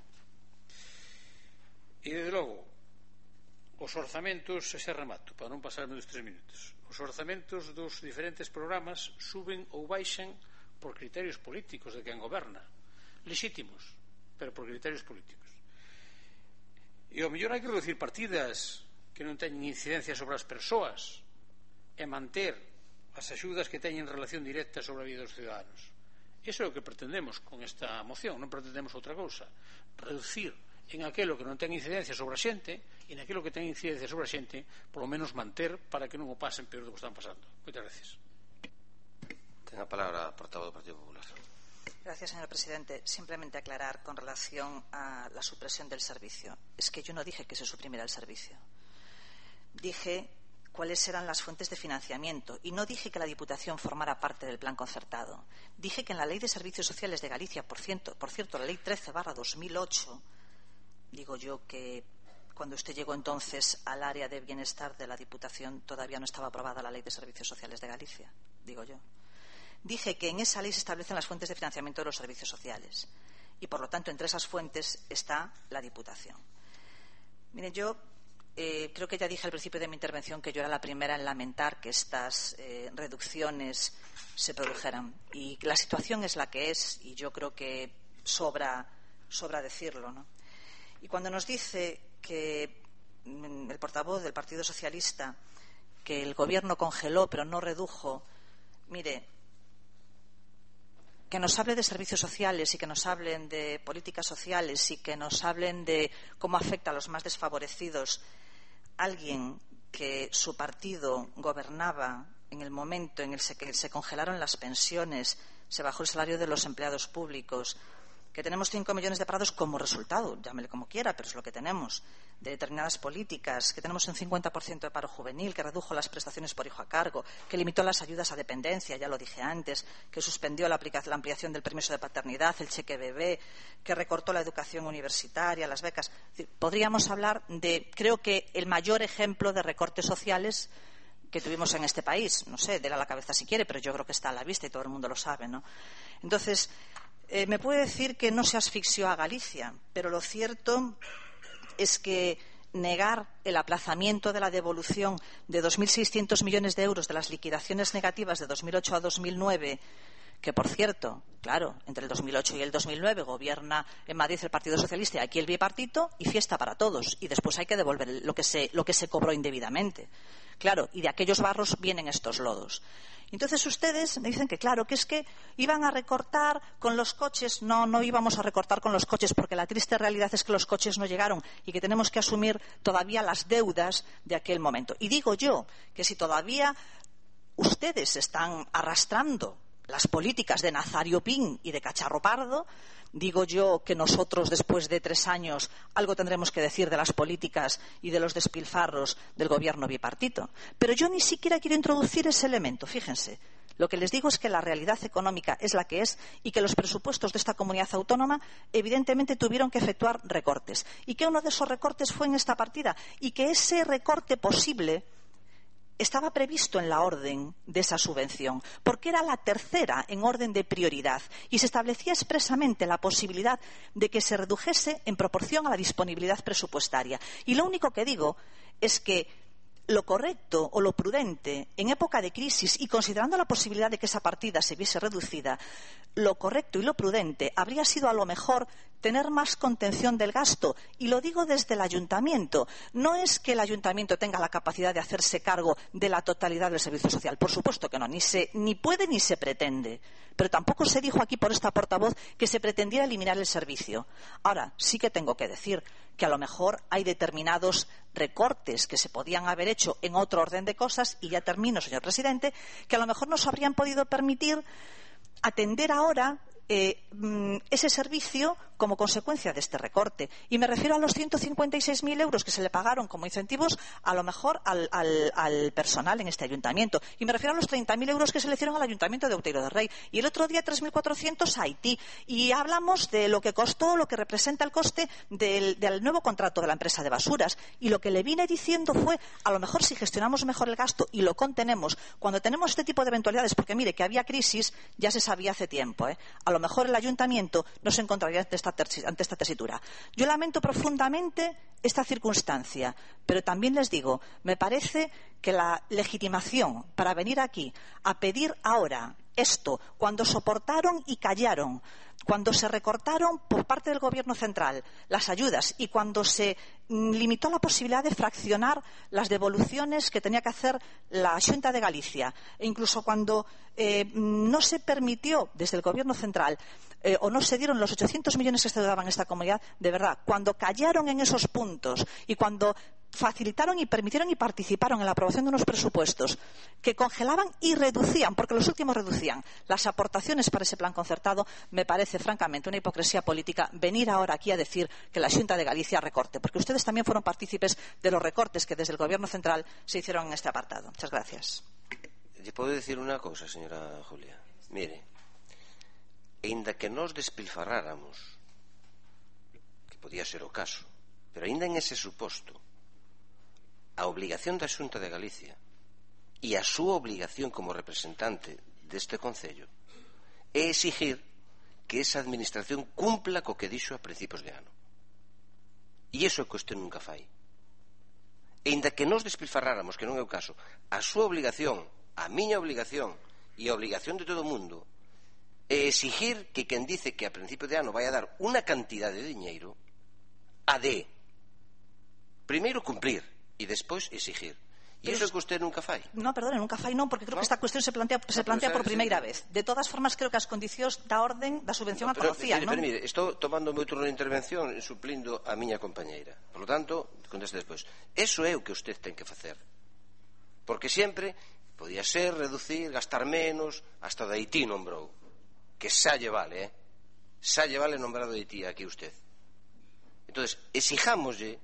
E desde logo os orzamentos, ese remato para non pasarme dos 3 minutos, os orzamentos dos diferentes programas suben ou baixan por criterios políticos de quen goberna, lexítimos, pero por criterios políticos. E ao mellor hai que reducir partidas que non teñen incidencia sobre as persoas e manter as axudas que teñen relación directa sobre a vida dos ciudadanos. Iso é o que pretendemos con esta moción, non pretendemos outra cousa, reducir en aquilo que non ten incidencia sobre a xente e naquilo que ten incidencia sobre a xente, polo menos manter para que non o pasen peor do que están pasando. Moitas gracias. Ten a palabra a portavoz do Partido Popular. Gracias, señor presidente. Simplemente aclarar con relación a la supresión del servicio. Es que yo no dije que se suprimiera el servicio. Dije cuáles eran las fuentes de financiamiento y no dije que la Diputación formara parte del plan concertado. Dije que en la Ley de Servicios Sociales de Galicia, por cierto, la Ley 13/2008, digo yo que cuando usted llegó entonces al área de bienestar de la Diputación todavía no estaba aprobada la Ley de Servicios Sociales de Galicia, digo yo. Dije que en esa ley se establecen las fuentes de financiamiento de los servicios sociales y, por lo tanto, entre esas fuentes está la Diputación. Miren, yo creo que ya dije al principio de mi intervención que yo era la primera en lamentar que estas reducciones se produjeran. Y la situación es la que es y yo creo que sobra decirlo, ¿no? Y cuando nos dice que el portavoz del Partido Socialista que el Gobierno congeló pero no redujo, mire, que nos hable de servicios sociales y que nos hablen de políticas sociales y que nos hablen de cómo afecta a los más desfavorecidos alguien que su partido gobernaba en el momento en el que se congelaron las pensiones, se bajó el salario de los empleados públicos, que tenemos 5 millones de parados como resultado, llámele como quiera, pero es lo que tenemos, de determinadas políticas, que tenemos un 50% de paro juvenil, que redujo las prestaciones por hijo a cargo, que limitó las ayudas a dependencia, ya lo dije antes, que suspendió la ampliación del permiso de paternidad, el cheque bebé, que recortó la educación universitaria, las becas. Es decir, podríamos hablar de, creo que, el mayor ejemplo de recortes sociales que tuvimos en este país. No sé, déle a la cabeza si quiere, pero yo creo que está a la vista y todo el mundo lo sabe, ¿no? Entonces, me puede decir que no se asfixió a Galicia, pero lo cierto es que negar el aplazamiento de la devolución de 2.600 millones de euros de las liquidaciones negativas de 2008 a 2009, que, por cierto, claro, entre el 2008 y el 2009 gobierna en Madrid el Partido Socialista y aquí el bipartito, y fiesta para todos, y después hay que devolver lo que se cobró indebidamente. Claro, y de aquellos barros vienen estos lodos. Entonces ustedes me dicen que claro, que es que iban a recortar con los coches. No íbamos a recortar con los coches, porque la triste realidad es que los coches no llegaron y que tenemos que asumir todavía las deudas de aquel momento. Y digo yo que si todavía ustedes están arrastrando las políticas de Nazario Pin y de Cacharro Pardo. Digo yo que nosotros, después de 3 años, algo tendremos que decir de las políticas y de los despilfarros del gobierno bipartito. Pero yo ni siquiera quiero introducir ese elemento, fíjense. Lo que les digo es que la realidad económica es la que es y que los presupuestos de esta comunidad autónoma evidentemente tuvieron que efectuar recortes y que uno de esos recortes fue en esta partida y que ese recorte posible estaba previsto en la orden de esa subvención, porque era la tercera en orden de prioridad y se establecía expresamente la posibilidad de que se redujese en proporción a la disponibilidad presupuestaria. Y lo único que digo es que lo correcto o lo prudente en época de crisis y considerando la posibilidad de que esa partida se viese reducida, lo correcto y lo prudente habría sido a lo mejor tener más contención del gasto. Y lo digo desde el ayuntamiento. No es que el ayuntamiento tenga la capacidad de hacerse cargo de la totalidad del servicio social. Por supuesto que no. Ni puede ni se pretende. Pero tampoco se dijo aquí por esta portavoz que se pretendiera eliminar el servicio. Ahora, sí que tengo que decir que a lo mejor hay determinados recortes que se podían haber hecho en otro orden de cosas, y ya termino, señor presidente, que a lo mejor nos habrían podido permitir atender ahora ese servicio como consecuencia de este recorte. Y me refiero a los 156.000 euros que se le pagaron como incentivos a lo mejor al personal en este ayuntamiento. Y me refiero a los 30.000 euros que se le hicieron al ayuntamiento de Outeiro del Rei. Y el otro día 3.400 a Haití. Y hablamos de lo que costó, lo que representa el coste del nuevo contrato de la empresa de basuras. Y lo que le vine diciendo fue, a lo mejor si gestionamos mejor el gasto y lo contenemos, cuando tenemos este tipo de eventualidades, porque mire que había crisis, ya se sabía hace tiempo, a lo mejor el ayuntamiento no se encontraría ante esta tesitura. Yo lamento profundamente esta circunstancia, pero también les digo, me parece que la legitimación para venir aquí a pedir ahora esto, cuando soportaron y callaron, cuando se recortaron por parte del Gobierno central las ayudas y cuando se limitó la posibilidad de fraccionar las devoluciones que tenía que hacer la Xunta de Galicia, e incluso cuando no se permitió desde el Gobierno central o no se dieron los 800 millones que se daban a esta comunidad, de verdad, cuando callaron en esos puntos y cuando facilitaron y permitieron y participaron en la aprobación de unos presupuestos que congelaban y reducían, porque los últimos reducían las aportaciones para ese plan concertado, me parece francamente una hipocresía política venir ahora aquí a decir que la Xunta de Galicia recorte, porque ustedes también fueron partícipes de los recortes que desde el Gobierno central se hicieron en este apartado. Muchas gracias. ¿Le puedo decir una cosa, señora Julia? Mire, aínda que nos despilfarráramos, que podía ser o caso, pero aínda en ese suposto, a obligación da Xunta de Galicia e a súa obligación como representante deste Concello é exigir que esa administración cumpla co que dixo a principios de ano. E iso é que usted nunca fai. E aínda que nos despilfarráramos, que non é o caso, a súa obligación, a miña obligación e a obligación de todo o mundo é exigir que quen dice que a principio de ano vai a dar unha cantidade de diñeiro a de primeiro cumplir e despois exigir. E iso é que usted nunca fai. No, perdone, nunca fai non, porque creo que esta cuestión se plantea por primeira vez. De todas formas, creo que as condicións da orden da subvención a conocían, non? Pero mire, estou tomando o meu turno de intervención e suplindo a miña compañeira. Por lo tanto, conteste despois. Eso é o que usted ten que facer. Porque sempre podía ser reducir, gastar menos, hasta de Haití nombrou. Que xa lle vale, xa lle vale nombrado de Haití aquí usted. Entonces, exijámoslle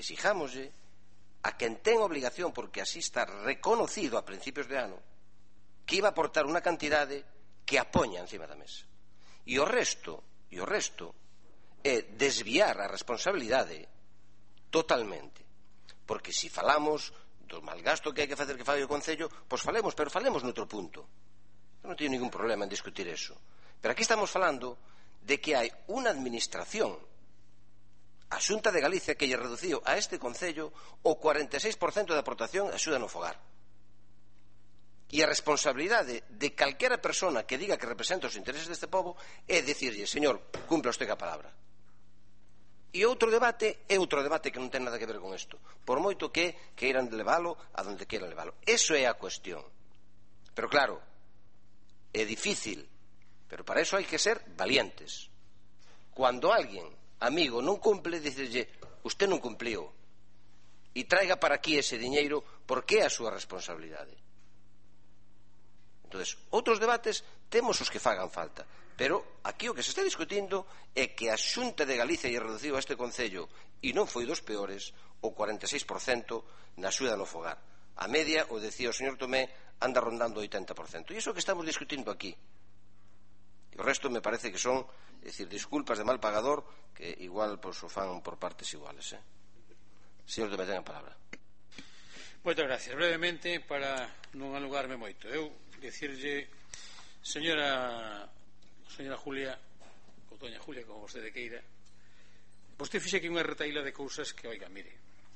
a quen ten obligación, porque así está reconocido a principios de ano, que iba a aportar unha cantidade que a poña encima da mesa. E o resto é desviar a responsabilidade totalmente. Porque se falamos do malgasto que hai que facer que fai o Concello, pois falemos, pero falemos noutro punto. Eu non teño ningún problema en discutir eso. Pero aquí estamos falando de que hai unha administración, a Xunta de Galicia, que lle reduciu a este Concello o 46% de aportación a axuda no fogar. E a responsabilidade de calquera persona que diga que representa os intereses deste povo é dicirlle, señor, cumpla usted a palabra. E outro debate é outro debate que non ten nada que ver con isto, por moito que queiran levalo a donde queiran levalo. Eso é a cuestión. Pero claro, é difícil, pero para eso hai que ser valientes. Cuando alguén, amigo, non cumple, diceslle, usted non cumpliu e traiga para aquí ese diñeiro porque é a súa responsabilidade. Entón, outros debates temos os que fagan falta, pero aquí o que se está discutindo é que a Xunta de Galicia lle reduciu a este Concello, e non foi dos peores, o 46% na axuda no fogar. A media, o decía o señor Tomé, anda rondando o 80%. E iso que estamos discutindo aquí. E o resto me parece que son, é dicir, disculpas de mal pagador que igual o fan por partes iguales. Señor Tomé, ten a palabra. Moitas gracias. Brevemente, para non alugarme moito, eu dicirlle, señora Julia, ou doña Julia, como vostede queira, vostede fixe aquí unha retaíla de cousas que, oiga, mire,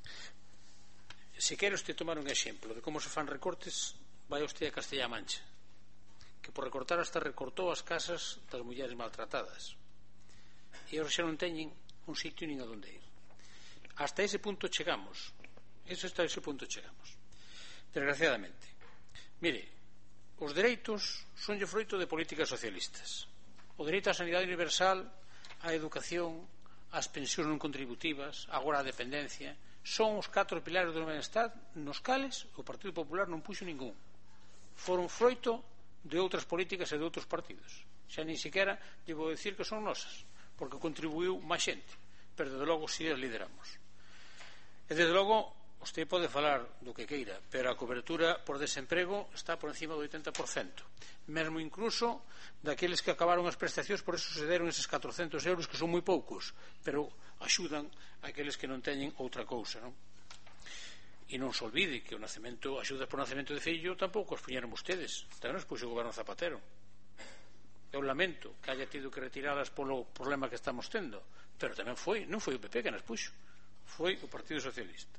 se quere usted tomar un exemplo de como se fan recortes, vai usted a Castella-A Mancha, que por recortar hasta recortou as casas das mulleres maltratadas, e ahora xa non teñen un sitio nin a donde ir. Hasta ese punto chegamos. Hasta ese punto chegamos, desgraciadamente. Mire, os dereitos sonlle froito de políticas socialistas. O dereito á sanidade universal, á educación, ás pensións non contributivas, agora á dependencia, son os 4 pilares do benestar nos cales o Partido Popular non puxo ningún. Foron froito de outras políticas e de outros partidos. Xa nin sequera lle vou dicir que son nosas, porque contribuiu máis xente, pero desde logo si as lideramos. E desde logo usted pode falar do que queira, pero a cobertura por desemprego está por encima do 80%, mesmo incluso daqueles que acabaron as prestacións, por eso se deron eses 400 euros, que son moi poucos, pero axudan aqueles que non teñen outra cousa, non? E non se olvide que o nacemento, axudas por nacemento de fillo tampouco os puñeron ustedes, tamén os puxo o goberno Zapatero. Eu lamento que haya tido que retiralas polo problema que estamos tendo, pero tamén non foi o PP que nas puxo, foi o Partido Socialista.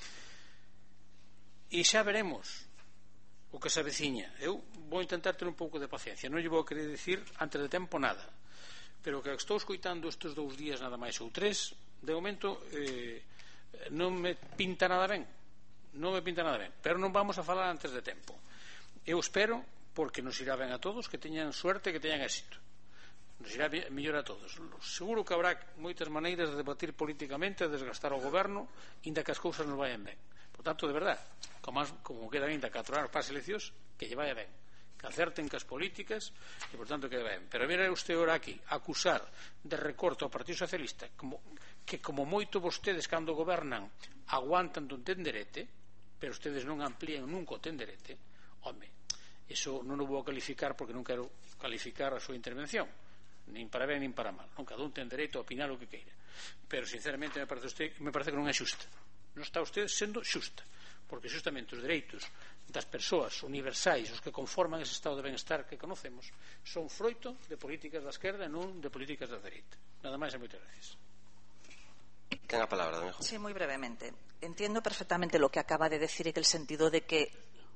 E xa veremos o que se aveciña. Eu vou intentar ter un pouco de paciencia, non lle vou querer dicir antes de tempo nada, pero que estou escoitando estes 2 días nada máis ou 3, de momento non me pinta nada ben, pero non vamos a falar antes de tempo. Eu espero, porque nos irá ben a todos, que teñan suerte, que teñan éxito, nos irá mellor a todos. Seguro que habrá moitas maneiras de debatir políticamente, de desgastar o goberno, inda que as cousas nos vayan ben. Por tanto, de verdad, como quedan ainda 4 anos para as eleccións, que lle vaya ben, que acerten cas políticas, e por tanto que lle vaya ben. Pero mira usted ahora aquí acusar de recorte ao Partido Socialista, que como moito vostedes cando gobernan aguantan do tenderete, pero ustedes non amplían nunca o tenderete. Home, iso non o vou calificar, porque non quero calificar a súa intervención, nin para ben nin para mal, non, cada un ten dereito a opinar o que queira, pero sinceramente me parece que non é xusta. Non está usted sendo xusta, porque justamente os dereitos das persoas universais, os que conforman ese estado de benestar que conocemos, son froito de políticas da esquerda e non de políticas da dereita. Nada máis e moitas gracias. Ten a palabra, doña Julia. Sí, muy brevemente. Entiendo perfectamente lo que acaba de decir, en el sentido de que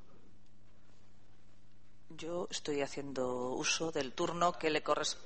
yo estoy haciendo uso del turno que le corresponde.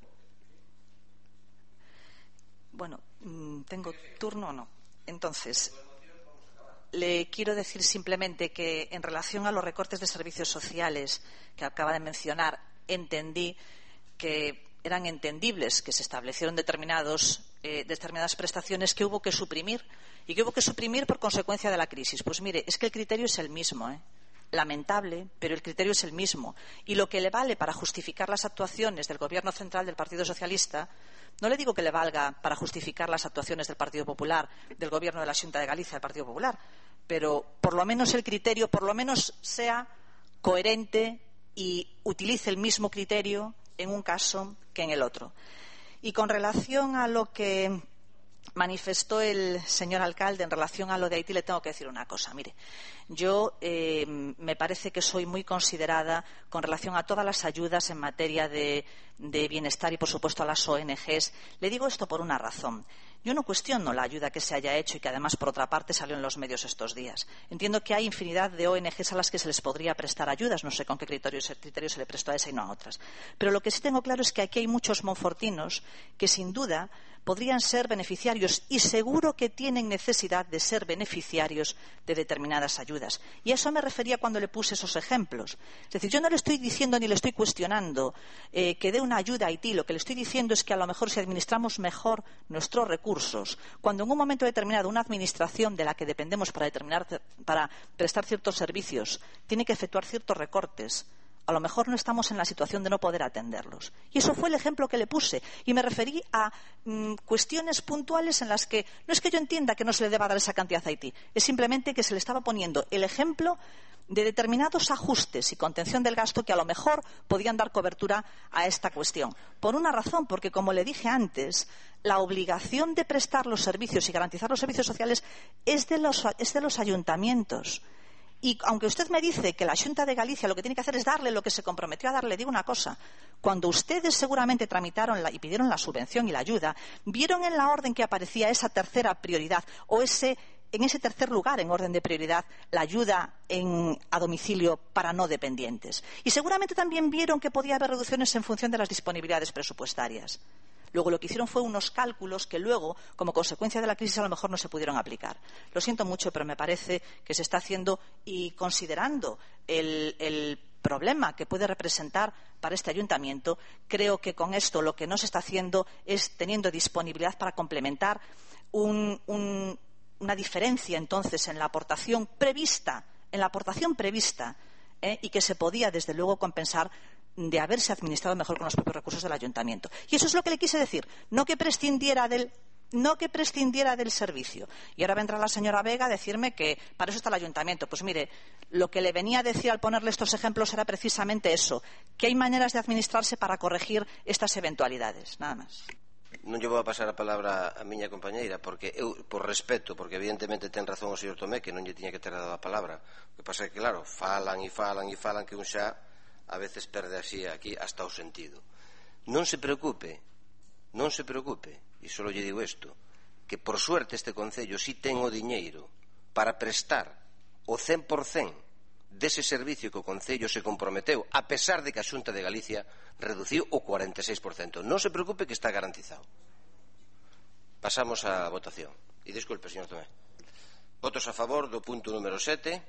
Bueno, ¿tengo turno o no? Entonces, le quiero decir simplemente que en relación a los recortes de servicios sociales que acaba de mencionar, entendí que eran entendibles, que se establecieron determinadas prestaciones que hubo que suprimir, y que hubo que suprimir por consecuencia de la crisis. Pues mire, es que el criterio es el mismo, lamentable, pero el criterio es el mismo. Y lo que le vale para justificar las actuaciones del Gobierno central del Partido Socialista, no le digo que le valga para justificar las actuaciones del Partido Popular, del Gobierno de la Xunta de Galicia, del Partido Popular, pero por lo menos el criterio, por lo menos sea coherente y utilice el mismo criterio en un caso que en el otro. Y con relación a lo que manifestó el señor alcalde en relación a lo de Haití, le tengo que decir una cosa. Mire, yo me parece que soy muy considerada con relación a todas las ayudas en materia de bienestar y, por supuesto, a las ONGs. Le digo esto por una razón. Yo no cuestiono la ayuda que se haya hecho y que, además, por otra parte, salió en los medios estos días. Entiendo que hay infinidad de ONGs a las que se les podría prestar ayudas. No sé con qué criterio se le prestó a esa y no a otras. Pero lo que sí tengo claro es que aquí hay muchos monfortinos que, sin duda, podrían ser beneficiarios y seguro que tienen necesidad de ser beneficiarios de determinadas ayudas. Y a eso me refería cuando le puse esos ejemplos. Es decir, yo no le estoy diciendo ni le estoy cuestionando que dé una ayuda a Haití. Lo que le estoy diciendo es que a lo mejor si administramos mejor nuestros recursos, cuando en un momento determinado una administración de la que dependemos para prestar ciertos servicios tiene que efectuar ciertos recortes, a lo mejor no estamos en la situación de no poder atenderlos. Y eso fue el ejemplo que le puse. Y me referí a cuestiones puntuales en las que no es que yo entienda que no se le deba dar esa cantidad a Haití, es simplemente que se le estaba poniendo el ejemplo de determinados ajustes y contención del gasto que a lo mejor podían dar cobertura a esta cuestión. Por una razón, porque como le dije antes, la obligación de prestar los servicios y garantizar los servicios sociales es de los ayuntamientos. Y aunque usted me dice que la Xunta de Galicia lo que tiene que hacer es darle lo que se comprometió a darle, digo una cosa. Cuando ustedes seguramente tramitaron y pidieron la subvención y la ayuda, vieron en la orden que aparecía esa tercera prioridad o en ese tercer lugar en orden de prioridad la ayuda a domicilio para no dependientes. Y seguramente también vieron que podía haber reducciones en función de las disponibilidades presupuestarias. Luego lo que hicieron fue unos cálculos que luego, como consecuencia de la crisis, a lo mejor no se pudieron aplicar. Lo siento mucho, pero me parece que se está haciendo y considerando el problema que puede representar para este ayuntamiento, creo que con esto lo que no se está haciendo es teniendo disponibilidad para complementar una diferencia entonces en la aportación prevista, y que se podía desde luego compensar de haberse administrado mejor con los propios recursos del ayuntamiento. Y eso es lo que le quise decir, no que prescindiera del servicio. Y ahora vendrá la señora Vega a decirme que para eso está el ayuntamiento. Pues mire, lo que le venía a decir al ponerle estos ejemplos era precisamente eso, que hay maneras de administrarse para corregir estas eventualidades. Nada más. Non lle vou a pasar a palabra a miña compañeira, porque eu, por respeto, porque evidentemente ten razón o señor Tomé, que non lle tiña que ter dado a palabra. O que pasa é que, claro, falan, que un xa a veces perde así aquí hasta o sentido. Non se preocupe, e só lle digo isto, que por suerte este Concello si ten o diñeiro para prestar o 100% dese servicio que o Concello se comprometeu, a pesar de que a Xunta de Galicia reduciu o 46%. Non se preocupe que está garantizado. Pasamos á votación. E disculpe, señor Tomé. Votos a favor do punto número 7.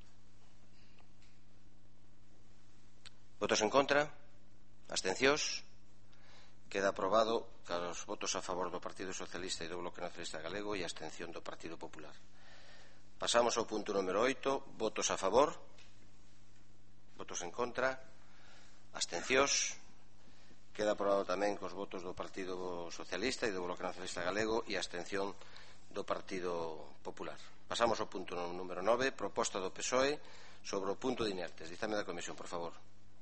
Votos en contra. Abstencións. Queda aprobado os votos a favor do Partido Socialista e do Bloque Nacionalista Galego e a abstención do Partido Popular. Pasamos ao punto número 8. Votos a favor. Votos en contra. Abstencións. Queda aprobado tamén cos votos do Partido Socialista e do Bloque Nacionalista Galego e a abstención do Partido Popular. Pasamos ao punto número 9. Proposta do PSOE sobre o punto de inertes. Dicame da Comisión, por favor.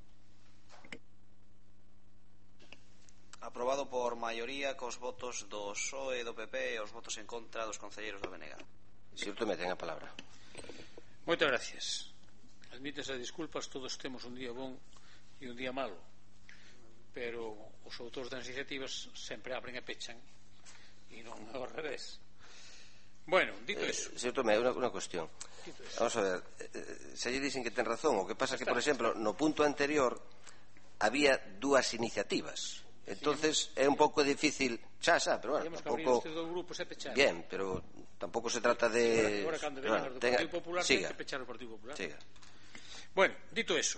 Aprobado por maioría cos votos do PSOE e do PP e os votos en contra dos concelleiros do BNG. Señor Tomé, ten a palabra. Moitas gracias. Admítese as disculpas, todos temos un día bon e un día malo, pero os autores das iniciativas sempre abren e pechan e non ao revés. Bueno, dito iso, señor Tomé, unha cuestión. Vamos a ver, se lle dicen que ten razón, o que pasa que, por exemplo, no punto anterior había dúas iniciativas. Entonces é un pouco difícil, pero bueno, tampouco bien, pero tampouco se trata de agora cando veñan do Partido Popular ten que pechar o Partido Popular. Bueno, dito eso,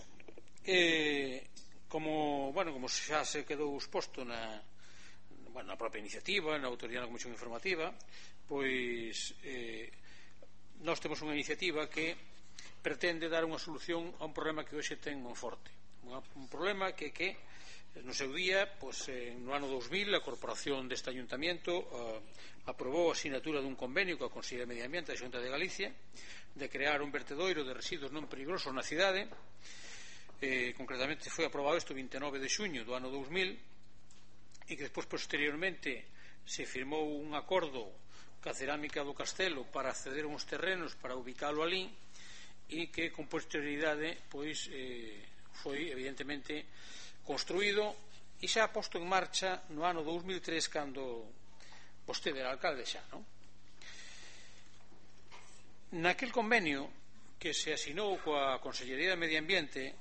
como xa se quedou exposto na propia iniciativa, na autoridade da Comisión Informativa, pois nós temos unha iniciativa que pretende dar unha solución a un problema que hoxe ten Monforte, un problema que no seu día, no ano 2000, a corporación deste ayuntamiento aprobou a asinatura dun convenio coa Consellería de Medio Ambiente da Xunta de Galicia de crear un vertedoiro de residuos non perigosos na cidade. Concretamente foi aprobado isto o 29 de xuño do ano 2000 e que despois posteriormente se firmou un acordo ca Cerámica do Castelo para acceder a uns terrenos para ubicalo alí e que con posterioridade foi evidentemente construído e xa posto en marcha no ano 2003 cando vostede era alcalde xa, non? Naquel convenio que se asinou coa Consellería de Medio Ambiente,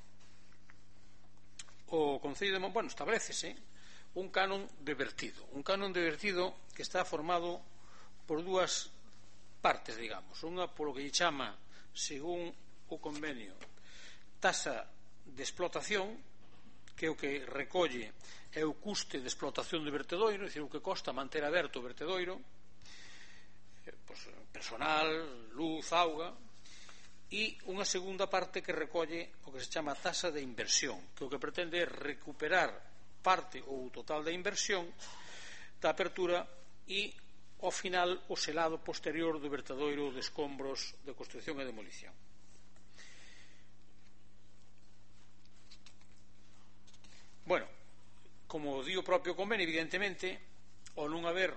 o Concello de Monforte establecese un canon de vertido que está formado por dúas partes, digamos, unha polo que lle chama, según o convenio, tasa de explotación, que é o que recolle é o custe de explotación do vertedoiro, é dicir, o que costa manter aberto o vertedoiro, personal, luz, auga, e unha segunda parte que recolle o que se chama taxa de inversión, que o que pretende é recuperar parte ou total da inversión da apertura e, ao final, o selado posterior do vertedoiro de escombros de construción e demolición. Bueno, como di o propio convenio, evidentemente, ao non haber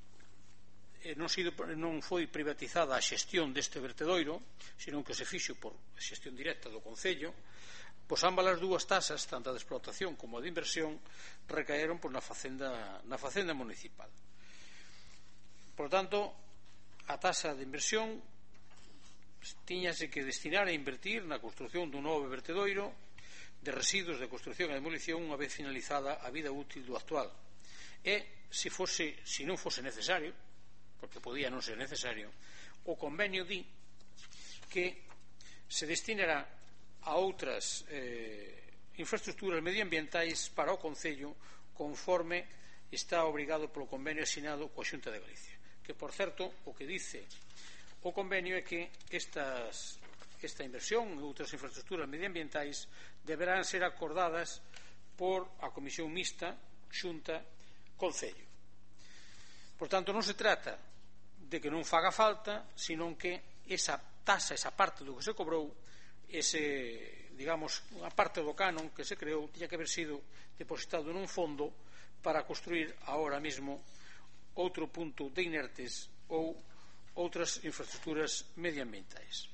non foi privatizada a xestión deste vertedoiro, senón que se fixo por xestión directa do Concello, pois ambas as dúas tasas, tanto a de explotación como a de inversión, recaeron na facenda municipal. Por tanto, a tasa de inversión tiñase que destinar a invertir na construción dun novo vertedoiro de residuos de construción e demolición unha vez finalizada a vida útil do actual. E, se non fose necesario, porque podía non ser necesario, o convenio di que se destinará a outras infraestructuras medioambientais para o Concello conforme está obrigado polo convenio asinado coa Xunta de Galicia, que, por certo, o que dice o convenio é que esta inversión e outras infraestructuras medioambientais deberán ser acordadas por a Comisión Mixta Xunta-Concello. Por tanto, non se trata de que non faga falta, senón que esa tasa, esa parte do que se cobrou, digamos, a parte do canon que se creou, tiña que haber sido depositado nun fondo para construir agora mesmo outro punto de inertes ou outras infraestructuras medioambientais.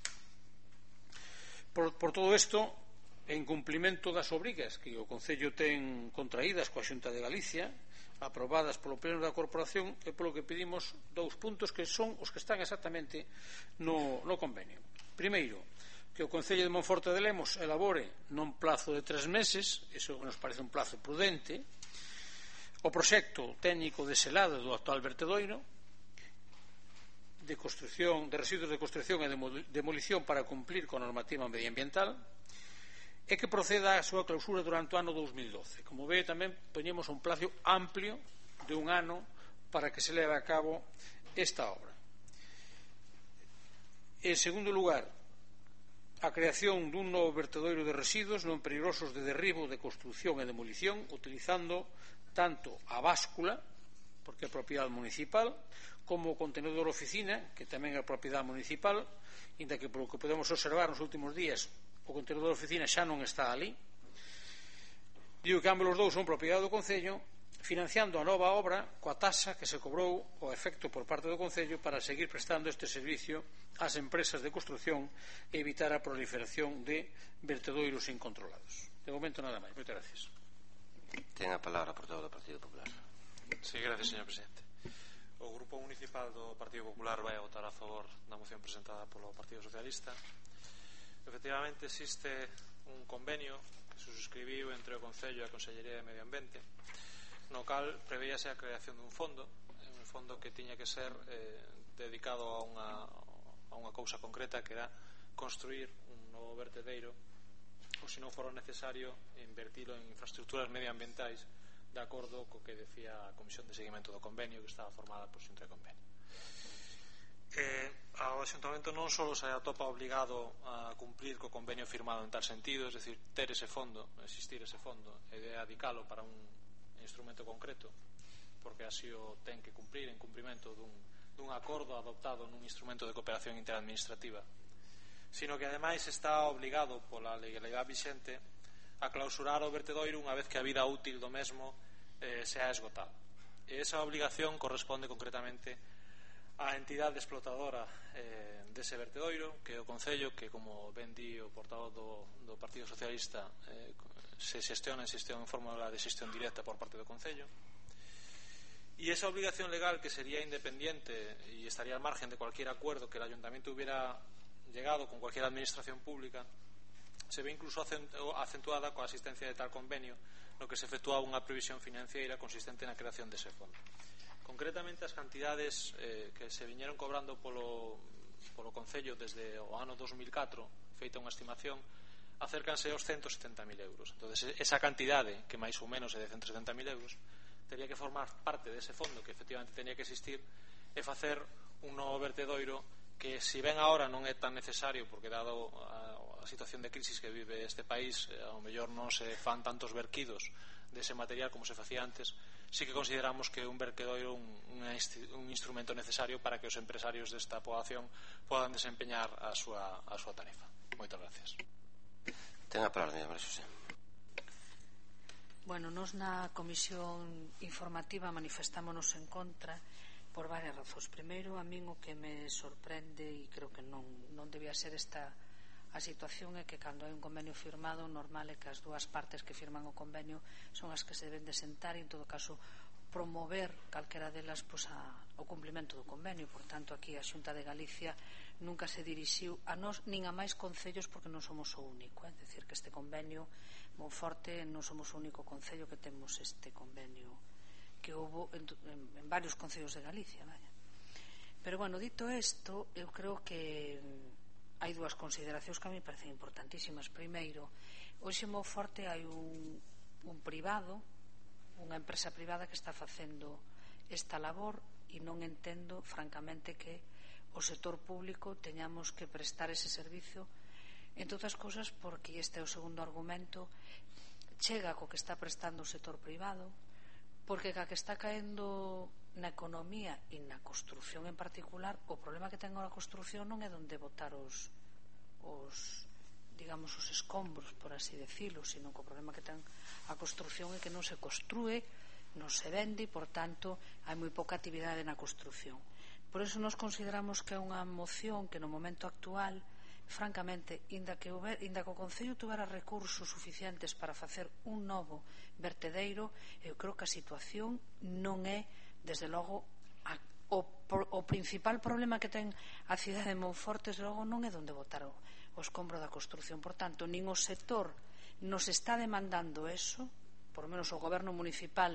Por todo isto, en cumplimento das obrigas que o Concello ten contraídas coa Xunta de Galicia, aprobadas polo Pleno da Corporación, é polo que pedimos dous puntos que son os que están exactamente no convenio. Primeiro, que o Concello de Monforte de Lemos elabore nun plazo de 3 meses, iso nos parece un plazo prudente, o proxecto técnico de selada do actual vertedoiro de residuos de construción e demolición para cumplir con a normativa medioambiental, e que proceda a súa clausura durante o ano 2012. Como ve, tamén poñemos un plazo amplio de un ano para que se leve a cabo esta obra. En segundo lugar, a creación dun novo vertedoiro de residuos non peligrosos de derribo, de construción e demolición, utilizando tanto a báscula, porque é propiedade municipal, como o contenedor oficina, que tamén é propiedade municipal, inda que, polo que podemos observar nos últimos días, o contenedor de oficina xa non está ali. Digo que ambos os dous son propiedade do Concello, financiando a nova obra coa taxa que se cobrou ao efecto por parte do Concello para seguir prestando este servicio ás empresas de construción e evitar a proliferación de vertedoiros incontrolados. De momento nada máis. Moitas gracias. Ten a palabra por todo o Partido Popular. Sí, gracias, señor presidente. O Grupo Municipal do Partido Popular vai a votar a favor da moción presentada polo Partido Socialista. Efectivamente, existe un convenio que se suscribiu entre o Concello e a Consellería de Medio Ambiente, no cal preveíase a creación dun fondo que tiña que ser dedicado a unha cousa concreta, que era construir un novo vertedeiro, ou se non fora necesario invertilo en infraestructuras medioambientais de acordo co que decía a Comisión de Seguimento do Convenio, que estaba formada por Xunta de Convenio. Ao Axuntamento non só se atopa obligado a cumplir co convenio firmado en tal sentido, es decir, ter ese fondo, existir ese fondo e dedicalo para un instrumento concreto, porque así o ten que cumplir en cumprimento dun acordo adoptado nun instrumento de cooperación interadministrativa, sino que ademais está obligado pola legalidade vixente a clausurar o vertedoiro unha vez que a vida útil do mesmo se ha esgotado. E esa obligación corresponde concretamente a entidade explotadora dese vertedoiro, que é o Concello, que, como ben di o portavoz do Partido Socialista, se xestiona en fórmula de xestión directa por parte do Concello. E esa obligación legal, que sería independiente e estaría al margen de cualquier acuerdo que el Ayuntamiento hubiera llegado con cualquier administración pública, se ve incluso acentuada coa asistencia de tal convenio, no que se efectuaba unha previsión financiera consistente na creación dese fondo. Concretamente, as cantidades que se viñeron cobrando polo Concello desde o ano 2004, feita unha estimación, acércanse aos 170.000 euros. Entón, esa cantidade, que máis ou menos é de 170.000 euros, teria que formar parte dese fondo que efectivamente tenía que existir e facer un novo vertedoiro que se ben agora non é tan necesario, porque dado a situación de crisis que vive este país, ao mellor non se fan tantos verquidos dese material como se facía antes, sí que consideramos que un verquedoiro un instrumento necesario para que os empresarios desta poboación podan desempeñar a súa tarefa. Moitas gracias. Ten a palabra, María Xosé. Bueno, nos na comisión informativa manifestámonos en contra por varias razóns. Primeiro, a min o que me sorprende, e creo que non debía ser esta a situación, é que cando hai un convenio firmado, normal é que as dúas partes que firman o convenio son as que se deben de sentar e, en todo caso, promover calquera delas o cumplimento do convenio. Por tanto, aquí a Xunta de Galicia nunca se dirixiu a nós nin a máis concellos, porque non somos o único. É dicir, que este convenio Monforte non somos o único concello que temos este convenio, que houve en varios concellos de Galicia, vaya. Pero, bueno, dito isto, eu creo que hai dúas consideracións que a mí me parecen importantísimas. Primeiro, hoxe en Monforte hai un privado, unha empresa privada que está facendo esta labor, e non entendo, francamente, que o sector público teñamos que prestar ese servicio, entre outras cousas porque este é o segundo argumento, chega co que está prestando o sector privado, porque ca que está caendo na economía e na construción en particular, o problema que ten a construción non é onde botar os escombros, por así decirlo, sino que o problema que ten a construción é que non se construe, non se vende, e, por tanto, hai moi pouca actividade na construción. Por iso nos consideramos que é unha moción que no momento actual, francamente, inda que o Concello tuvera recursos suficientes para facer un novo vertedeiro, eu creo que a situación non é, desde logo, o principal problema que ten a cidade de Monforte, desde logo, non é onde botar o escombro da construción. Por tanto, nin o sector nos está demandando eso, por lo menos o goberno municipal,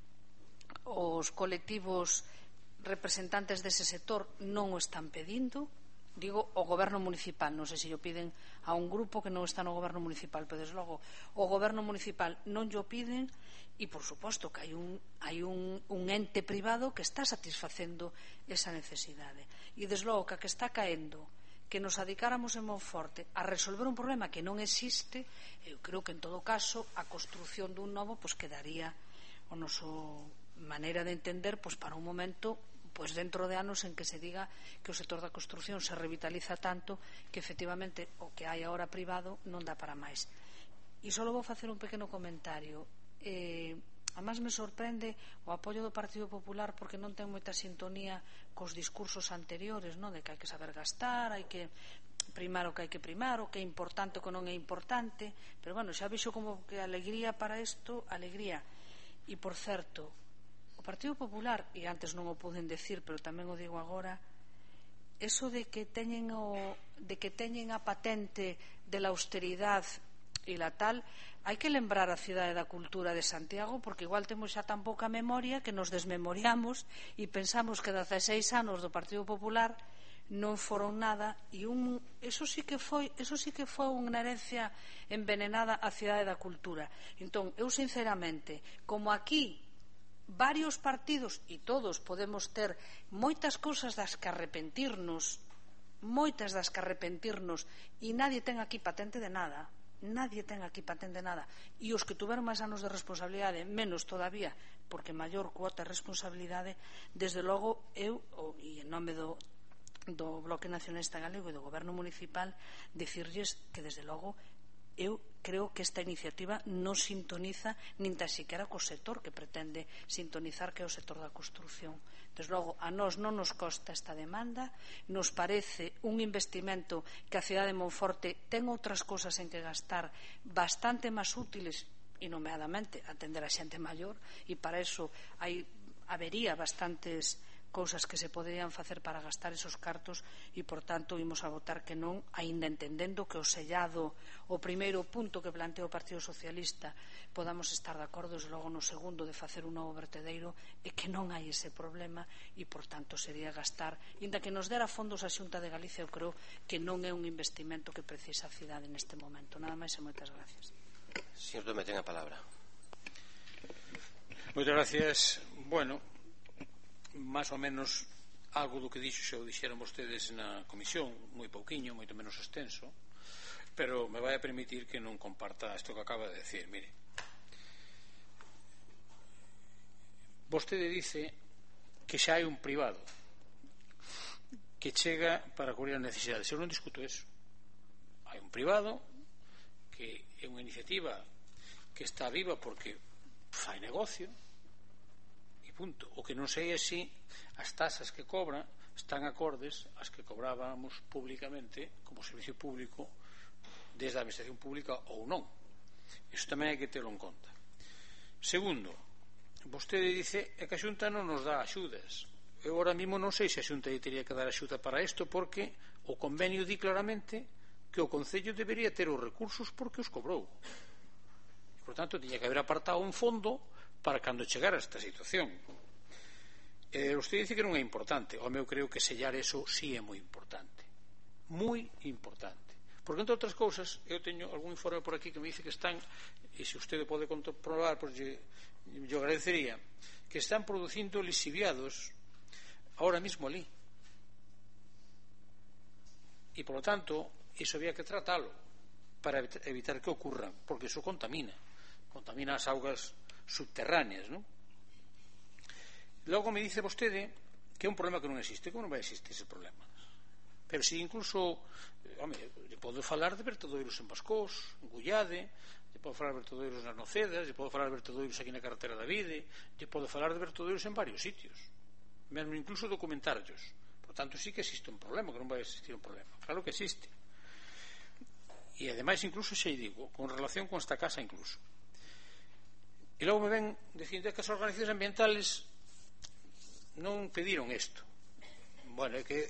os colectivos representantes dese sector non o están pedindo. Digo o goberno municipal, non sei se o piden a un grupo que non está no goberno municipal, pero desde logo o goberno municipal non o piden, e por suposto que hai un ente privado que está satisfacendo esa necesidade. E desde logo que está caendo que nos adicáramos en Monforte a resolver un problema que non existe, eu creo que en todo caso a construción dun novo quedaría o noso maneira de entender para un momento dentro de anos en que se diga que o sector da construción se revitaliza tanto que efectivamente o que hai agora privado non dá para máis. E só vou facer un pequeno comentario. Además me sorprende o apoio do Partido Popular, porque non ten moita sintonía cos discursos anteriores, de que hai que saber gastar, hai que primar o que hai que primar, o que é importante o que non é importante, pero bueno, xa vexo como que alegría para isto, alegría. E por certo, o Partido Popular, e antes non o poden decir, pero tamén o digo agora, eso de que teñen a patente de la austeridade e la tal, hai que lembrar a Cidade da Cultura de Santiago, porque igual temos xa tan pouca memoria que nos desmemoriamos e pensamos que 16 anos do Partido Popular non foron nada, e eso sí que foi unha herencia envenenada á Cidade da Cultura. Entón, eu sinceramente, como aquí varios partidos e todos podemos ter moitas cousas das que arrepentirnos, e nadie ten aquí patente de nada, e os que tuveron máis anos de responsabilidade menos todavía, porque maior cuota de responsabilidade, desde logo eu, e en nome do Bloque Nacionalista Galego e do Goberno Municipal, dicirlles que desde logo eu creo que esta iniciativa non sintoniza nin tan siquiera co sector que pretende sintonizar, que é o sector da construción. Desde logo, a nós non nos costa esta demanda, nos parece un investimento que a cidade de Monforte ten outras cousas en que gastar bastante máis útiles, e nomeadamente atender a xente maior, e para iso habería bastantes cousas que se poderían facer para gastar esos cartos, e por tanto imos a votar que non, aínda entendendo que o sellado, o primeiro punto que plantea o Partido Socialista, podamos estar de acordo, desde logo no segundo de facer un novo vertedeiro, e que non hai ese problema, e por tanto sería gastar, inda que nos dera fondos a Xunta de Galicia, eu creo que non é un investimento que precisa a cidade neste momento. Nada máis e moitas gracias. Señor Dome, ten a palabra. Moitas gracias. Bueno, máis ou menos algo do que dixo xa o dixeron vostedes na comisión, moi pouquiño, moito menos extenso, pero me vai a permitir que non comparta isto que acaba de decir. Mire, vostede dice que xa hai un privado que chega para cubrir as necesidades. Eu non discuto eso. Hai un privado que é unha iniciativa que está viva porque fai negocio e punto. O que non sei é se as tasas que cobra están acordes ás que cobrábamos públicamente como servicio público desde a administración pública ou non. Iso tamén hai que terlo en conta. Segundo, vostede dice que a Xunta non nos dá axudas. Eu ahora mismo non sei se a Xunta lle teria que dar axuda para isto, porque o convenio di claramente que o Concello debería ter os recursos porque os cobrou. Por tanto, tiña que haber apartado un fondo para cando chegara a esta situación. Usted dice que non é importante. Eu creo que sellar eso sí é moi importante. Moi importante. Porque, entre outras cousas, eu teño algún informe por aquí que me dice que están, e se usted pode comprobar, pois yo agradecería, que están producindo lixiviados ahora mismo ali. E, por lo tanto, iso había que tratalo para evitar que ocurran, porque iso contamina as augas subterráneas, non? Logo me dice vostede que é un problema que non existe. Como non vai existir ese problema? Pero se incluso, lle podo falar de vertedoiros en Bascós, en Gullade, lle podo falar de vertedoiros nas Nocedas, lle podo falar de vertedoiros aquí na carretera da Vide, lle podo falar de vertedoiros en varios sitios, mesmo incluso documentarlos. Por tanto, sí que existe un problema, que non vai existir un problema. Claro que existe. E ademais, incluso, xa digo, con relación con esta casa incluso. E logo me ven dicindo que as organizacións ambientales non pediron isto. Bueno, é que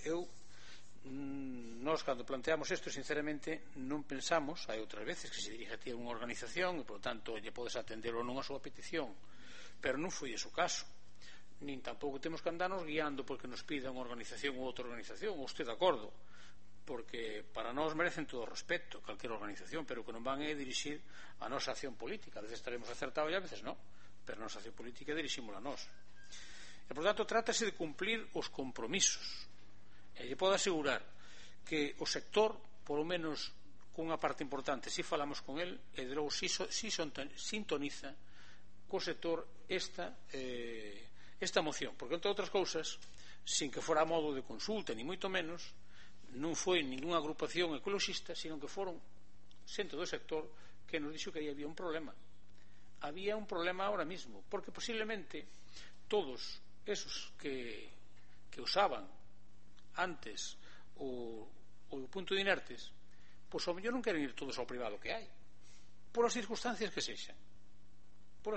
nós cando planteamos isto, sinceramente non pensamos, hai outras veces que se dirige a ti unha organización e por tanto lle podes atender ou non a súa petición, pero non foi ese o caso, nin tampouco temos que andarnos guiando porque nos pida unha organización ou outra organización, ou estou de acordo, porque para nós merecen todo o respeto calquera organización, pero que non van a dirixir a nosa acción política. A veces estaremos acertados e a veces non, pero a nosa acción política dirixímola a nós. E por tanto trátase de cumplir os compromisos. E lle podo asegurar que o sector, polo menos cunha parte importante, si falamos con el, e de logo si sintoniza co sector esta moción, porque entre outras cousas, sin que fora a modo de consulta ni moito menos, non foi ninguna agrupación ecologista, sino que foron xente do sector que nos dixo que aí había un problema. Había un problema ahora mismo, porque posiblemente todos esos que usaban antes o punto de inertes, pois ao mellor non queren ir todos ao privado que hai, por as circunstancias que sexan. Por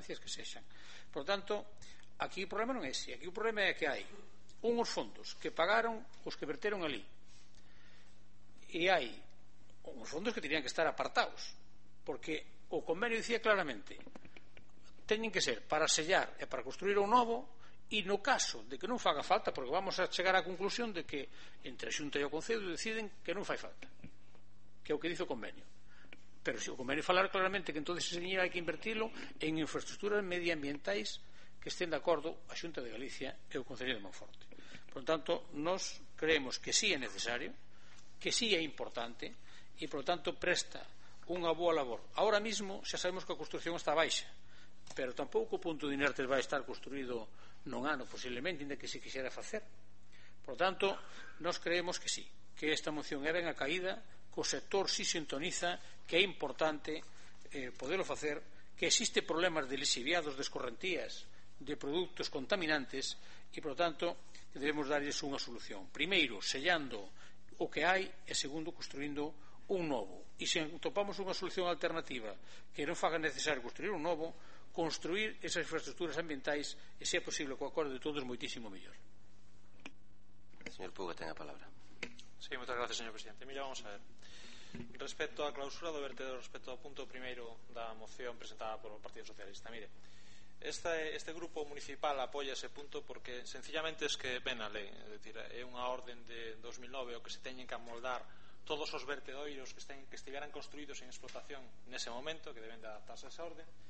tanto, aquí o problema non é ese. Aquí o problema é que hai unhos fondos que pagaron os que verteron ali, e hai unhos fondos que terían que estar apartados, porque o convenio dicía claramente teñen que ser para sellar e para construir un novo, e no caso de que non faga falta, porque vamos a chegar á conclusión de que entre a Xunta e o Concello deciden que non fai falta, que é o que dice o convenio. Pero se o convenio falar claramente que entonces ese dinheiro hai que invertilo en infraestructuras medioambientais que estén de acordo a Xunta de Galicia e o Concello de Monforte. Por tanto, nós creemos que sí é necesario, que sí é importante e, por tanto, presta unha boa labor. Ahora mismo xa sabemos que a construcción está baixa, pero tampouco o punto de inertes vai estar construído nun ano, posiblemente, ainda que se quixera facer. Por tanto, nós creemos que sí, que esta moción é ben a caída, que o sector si sintoniza, que é importante poderlo facer, que existe problemas de lixiviados, de escorrentías, de produtos contaminantes e, por tanto, que debemos darlles unha solución. Primeiro, sellando o que hai e, segundo, construindo un novo. E se topamos unha solución alternativa que non faga necesario construir un novo, construir esas infraestructuras ambientais e, se é posible, co acordo de todos, moitísimo mellor. Señor Puga, ten a palabra. Sí, moitas gracias, señor presidente. Mira, vamos a ver. Respecto á clausura do vertedero, respecto ao punto primeiro da moción presentada polo Partido Socialista, mire, este grupo municipal apoia ese punto porque sencillamente es que ven a lei, é unha orden de 2009 o que se teñen que amoldar todos os vertedoiros que estiveran construídos en explotación nese momento, que deben de adaptarse a esa orden,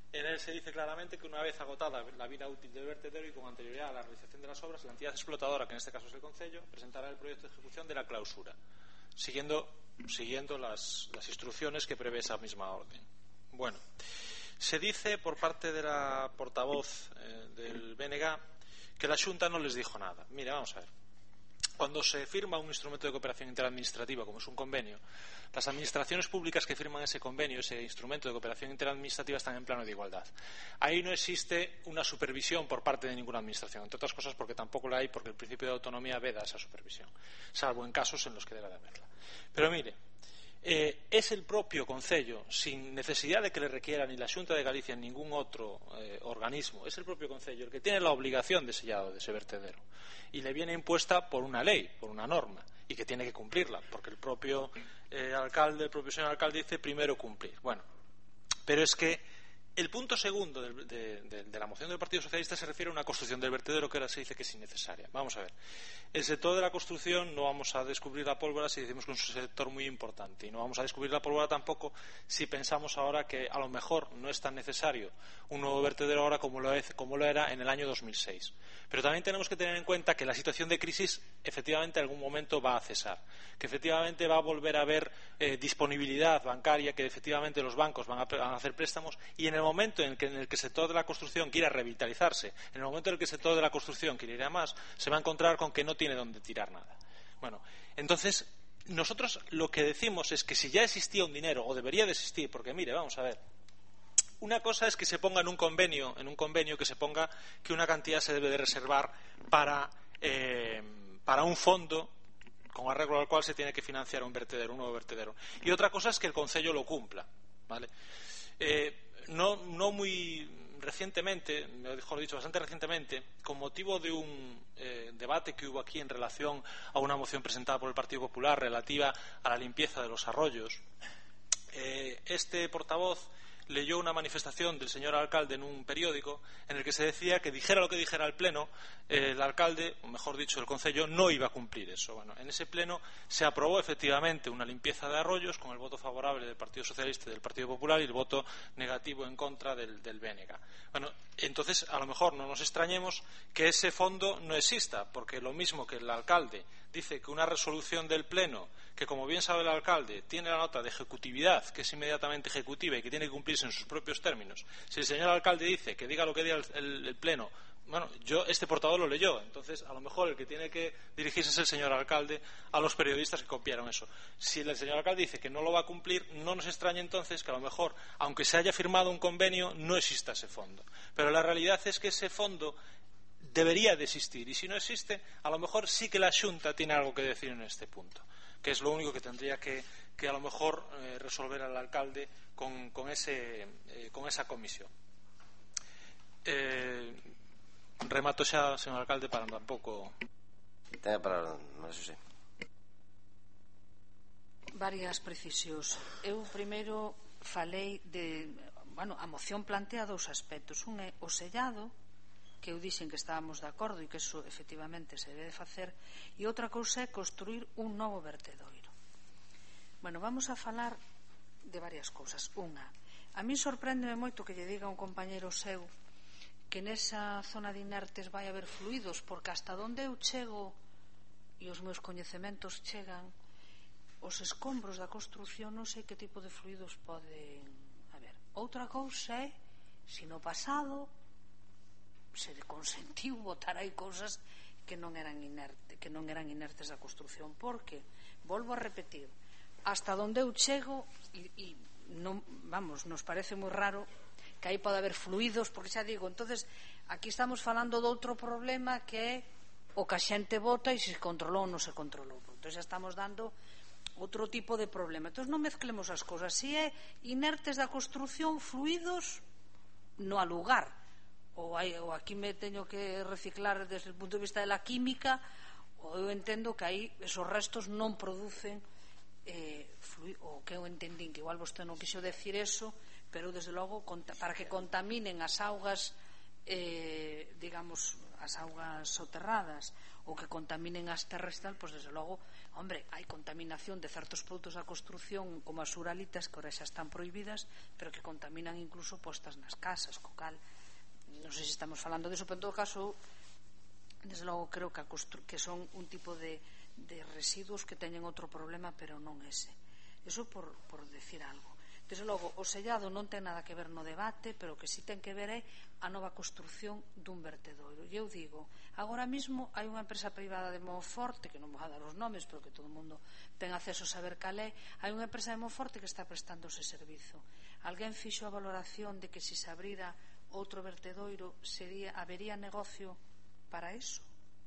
En él se dice claramente que una vez agotada la vida útil del vertedero y con anterioridad a la realización de las obras, la entidad explotadora, que en este caso es el Concello, presentará el proyecto de ejecución de la clausura, siguiendo las instrucciones que prevé esa misma orden. Bueno, se dice por parte de la portavoz del BNG que la Xunta no les dijo nada. Mira, vamos a ver. Cuando se firma un instrumento de cooperación interadministrativa, como es un convenio, las administraciones públicas que firman ese convenio, ese instrumento de cooperación interadministrativa, están en plano de igualdad. Ahí no existe una supervisión por parte de ninguna administración, entre otras cosas porque tampoco la hay, porque el principio de autonomía veda esa supervisión, salvo en casos en los que debe de haberla. Pero mire, es el propio Concello, sin necesidad de que le requiera ni la Xunta de Galicia ni ningún otro organismo, es el propio Concello el que tiene la obligación de sellado de ese vertedero, y le viene impuesta por una ley, por una norma, y que tiene que cumplirla, porque el propio señor alcalde dice primero cumplir. Bueno, pero es que el punto segundo de la moción del Partido Socialista se refiere a una construcción del vertedero que ahora se dice que es innecesaria. Vamos a ver. El sector de la construcción no vamos a descubrir la pólvora si decimos que es un sector muy importante, y no vamos a descubrir la pólvora tampoco si pensamos ahora que a lo mejor no es tan necesario un nuevo vertedero ahora como lo era en el año 2006. Pero también tenemos que tener en cuenta que la situación de crisis efectivamente en algún momento va a cesar, que efectivamente va a volver a haber disponibilidad bancaria, que efectivamente los bancos van a hacer préstamos, y en el momento en el que el sector de la construcción quiera revitalizarse, en el momento en el que el sector de la construcción quiera ir a más, se va a encontrar con que no tiene dónde tirar nada. Bueno, entonces nosotros lo que decimos es que si ya existía un dinero, o debería de existir, porque mire, vamos a ver, una cosa es que se ponga en un convenio que se ponga que una cantidad se debe de reservar para un fondo con arreglo al cual se tiene que financiar un nuevo vertedero. Y otra cosa es que el Concello lo cumpla, ¿vale? No muy recientemente, mejor dicho, bastante recientemente, con motivo de un debate que hubo aquí en relación a una moción presentada por el Partido Popular relativa a la limpieza de los arroyos, este portavoz leyó una manifestación del señor alcalde en un periódico en el que se decía que dijera lo que dijera el pleno, el alcalde, o mejor dicho el Concello, no iba a cumplir eso. Bueno, en ese pleno se aprobó efectivamente una limpieza de arroyos con el voto favorable del Partido Socialista y del Partido Popular y el voto negativo en contra del BNG. Bueno, entonces a lo mejor no nos extrañemos que ese fondo no exista, porque lo mismo que el alcalde dice que una resolución del pleno, que como bien sabe el alcalde tiene la nota de ejecutividad, que es inmediatamente ejecutiva y que tiene que cumplirse en sus propios términos, si el señor alcalde dice que diga lo que diga el pleno, bueno, este portavoz lo leyó, entonces a lo mejor el que tiene que dirigirse es el señor alcalde a los periodistas que copiaron eso. Si el señor alcalde dice que no lo va a cumplir, no nos extraña entonces que a lo mejor, aunque se haya firmado un convenio, no exista ese fondo. Pero la realidad es que ese fondo debería de existir, y si no existe, a lo mejor sí que la Xunta tiene algo que decir en este punto, que es lo único que tendría que a lo mejor resolver al alcalde con esa comisión. Remato xa, señor alcalde, para tampouco. Ten a palabra, non sei. Varias precisións. Eu primeiro falei de, a moción plantea dous aspectos. Un é o sellado, que eu dixen que estábamos de acordo e que eso efectivamente se debe facer, e outra cousa é construir un novo vertedoiro. Bueno, vamos a falar de varias cousas. Unha, a mí sorpréndeme moito que lle diga un compañeiro seu que nesa zona de inertes vai haber fluidos, porque hasta onde eu chego e os meus coñecementos chegan, os escombros da construción non sei que tipo de fluidos poden haber. Outra cousa é se no pasado se consentiu botar aí cousas que non eran inertes da construción, porque volvo a repetir, hasta onde eu chego e non, nos parece moi raro que aí pode haber fluidos, porque xa digo, entonces aquí estamos falando de outro problema que é o que a xente vota e se controlou ou non se controlou. Entón xa estamos dando outro tipo de problema. Entón non mezclemos as cousas. Si é inertes da construción, fluidos no lugar, ou aquí me teño que reciclar desde o punto de vista de la química, ou eu entendo que aí esos restos non producen o que eu entendín, que igual vostede non quixo decir eso, pero desde logo para que contaminen as augas, digamos, as augas soterradas, ou que contaminen as terras e tal, pois desde logo Hombre, hai contaminación de certos produtos da construción como as uralitas que ahora xa están prohibidas, pero que contaminan incluso postas nas casas, co cal non sei se estamos falando disso, pero en todo caso desde logo creo que son un tipo de residuos que teñen outro problema, pero non ese. Eso por decir algo. Desde logo, o sellado non ten nada que ver no debate, pero que si ten que ver é a nova construción dun vertedoiro. E eu digo, agora mesmo hai unha empresa privada de Monforte, que non vou a dar os nomes, pero que todo o mundo ten acceso a saber cal é, hai unha empresa de Monforte que está prestando ese servizo. Alguén fixo a valoración de que se se abrira outro vertedoiro habería negocio para iso?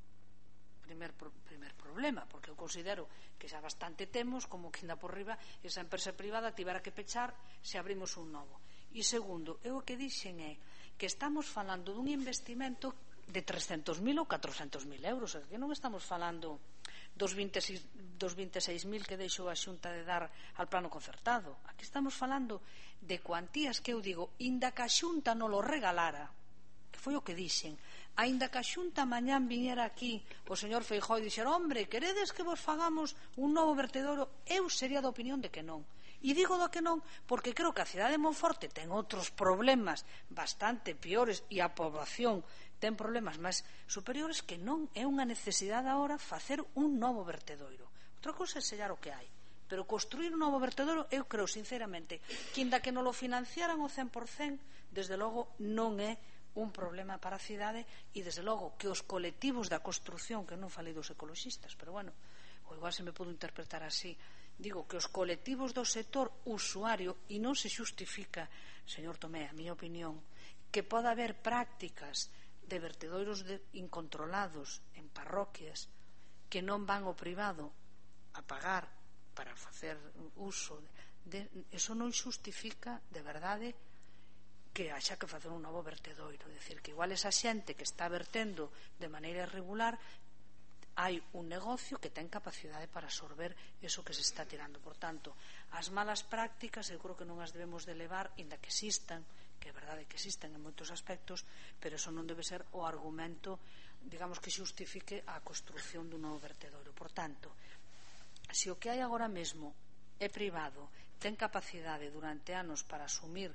Primer problema, porque eu considero que xa bastante temos como que ainda por riba esa empresa privada tivera que pechar se abrimos un novo. E segundo, eu o que dixen é que estamos falando dun investimento de 300.000 ou 400.000 euros, que non estamos falando dos 26.000 que deixou a Xunta de dar al plano concertado. Aquí estamos falando de cuantías que eu digo, inda que a Xunta non lo regalara, que foi o que dixen, aínda que a Xunta mañán viñera aquí o señor Feijóo e dixera, hombre, queredes que vos fagamos un novo vertedoiro? Eu sería da opinión de que non. E digo do que non porque creo que a cidade de Monforte ten outros problemas bastante piores e a poboación ten problemas máis superiores, que non é unha necesidade agora facer un novo vertedoiro. Outra cousa é sellar o que hai, pero construir un novo vertedoiro eu creo sinceramente que inda que non lo financiaran o 100%, desde logo non é un problema para a cidade, e desde logo que os colectivos da construción, que non falei dos ecoloxistas, pero bueno, ou igual se me pode interpretar así, digo que os colectivos do sector usuario, e non se xustifica, señor Tomé, a miña opinión, que poda haber prácticas de vertedoiros incontrolados en parroquias que non van ao privado a pagar para facer uso eso non xustifica de verdade que haxa que facer un novo vertedoiro. É dicir, que igual esa xente que está vertendo de maneira irregular, hai un negocio que ten capacidade para absorber eso que se está tirando. Por tanto, as malas prácticas eu creo que non as debemos de levar, inda que existan, que é verdade que existen en moitos aspectos, pero eso non debe ser o argumento, digamos, que xustifique a construción dun novo vertedoiro. Por tanto, se o que hai agora mesmo é privado, ten capacidade durante anos para asumir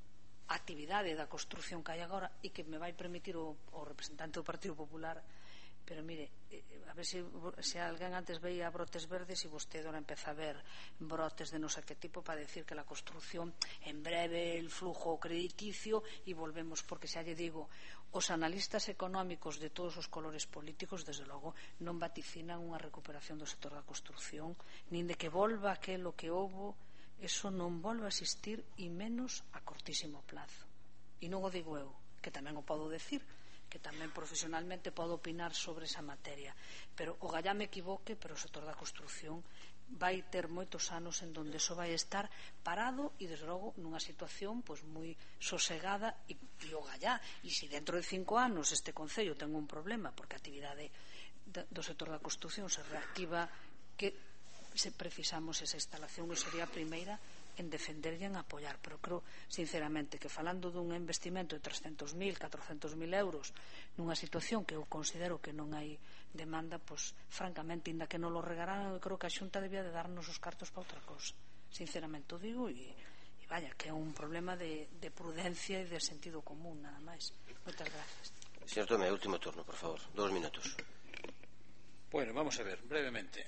a actividade da construción que hai agora, e que me vai permitir o representante do Partido Popular, pero mire, a ver se alguén antes veía brotes verdes e vostede ahora empeza a ver brotes de non sei que tipo para decir que la construción en breve el flujo crediticio, e volvemos, porque xa lle digo, os analistas económicos de todos os colores políticos desde logo non vaticinan unha recuperación do sector da construción, nin de que volva aquelo que houbo. Eso non volve a existir, e menos a cortísimo plazo. E non o digo eu, que tamén o podo decir, que tamén profesionalmente podo opinar sobre esa materia, pero o gallá me equivoque, pero o sector da construción vai ter moitos anos en donde eso vai estar parado, e desde logo nunha situación pois moi sosegada, e o gallá, e se dentro de 5 anos este concello ten un problema porque a actividade do sector da construción se reactiva, que se precisamos esa instalación, eu sería a primeira en defenderlle, en apoiar, pero creo sinceramente que falando dun investimento de 300.000, 400.000 euros nunha situación que eu considero que non hai demanda, pois francamente, inda que non lo regaran, eu creo que a Xunta debía de darnos os cartos para outra cosa, sinceramente o digo, e vaya, que é un problema de prudencia e de sentido común, nada máis. Moitas gracias. Señor Tomé, último turno, por favor, 2 minutos. Bueno, vamos a ver, brevemente.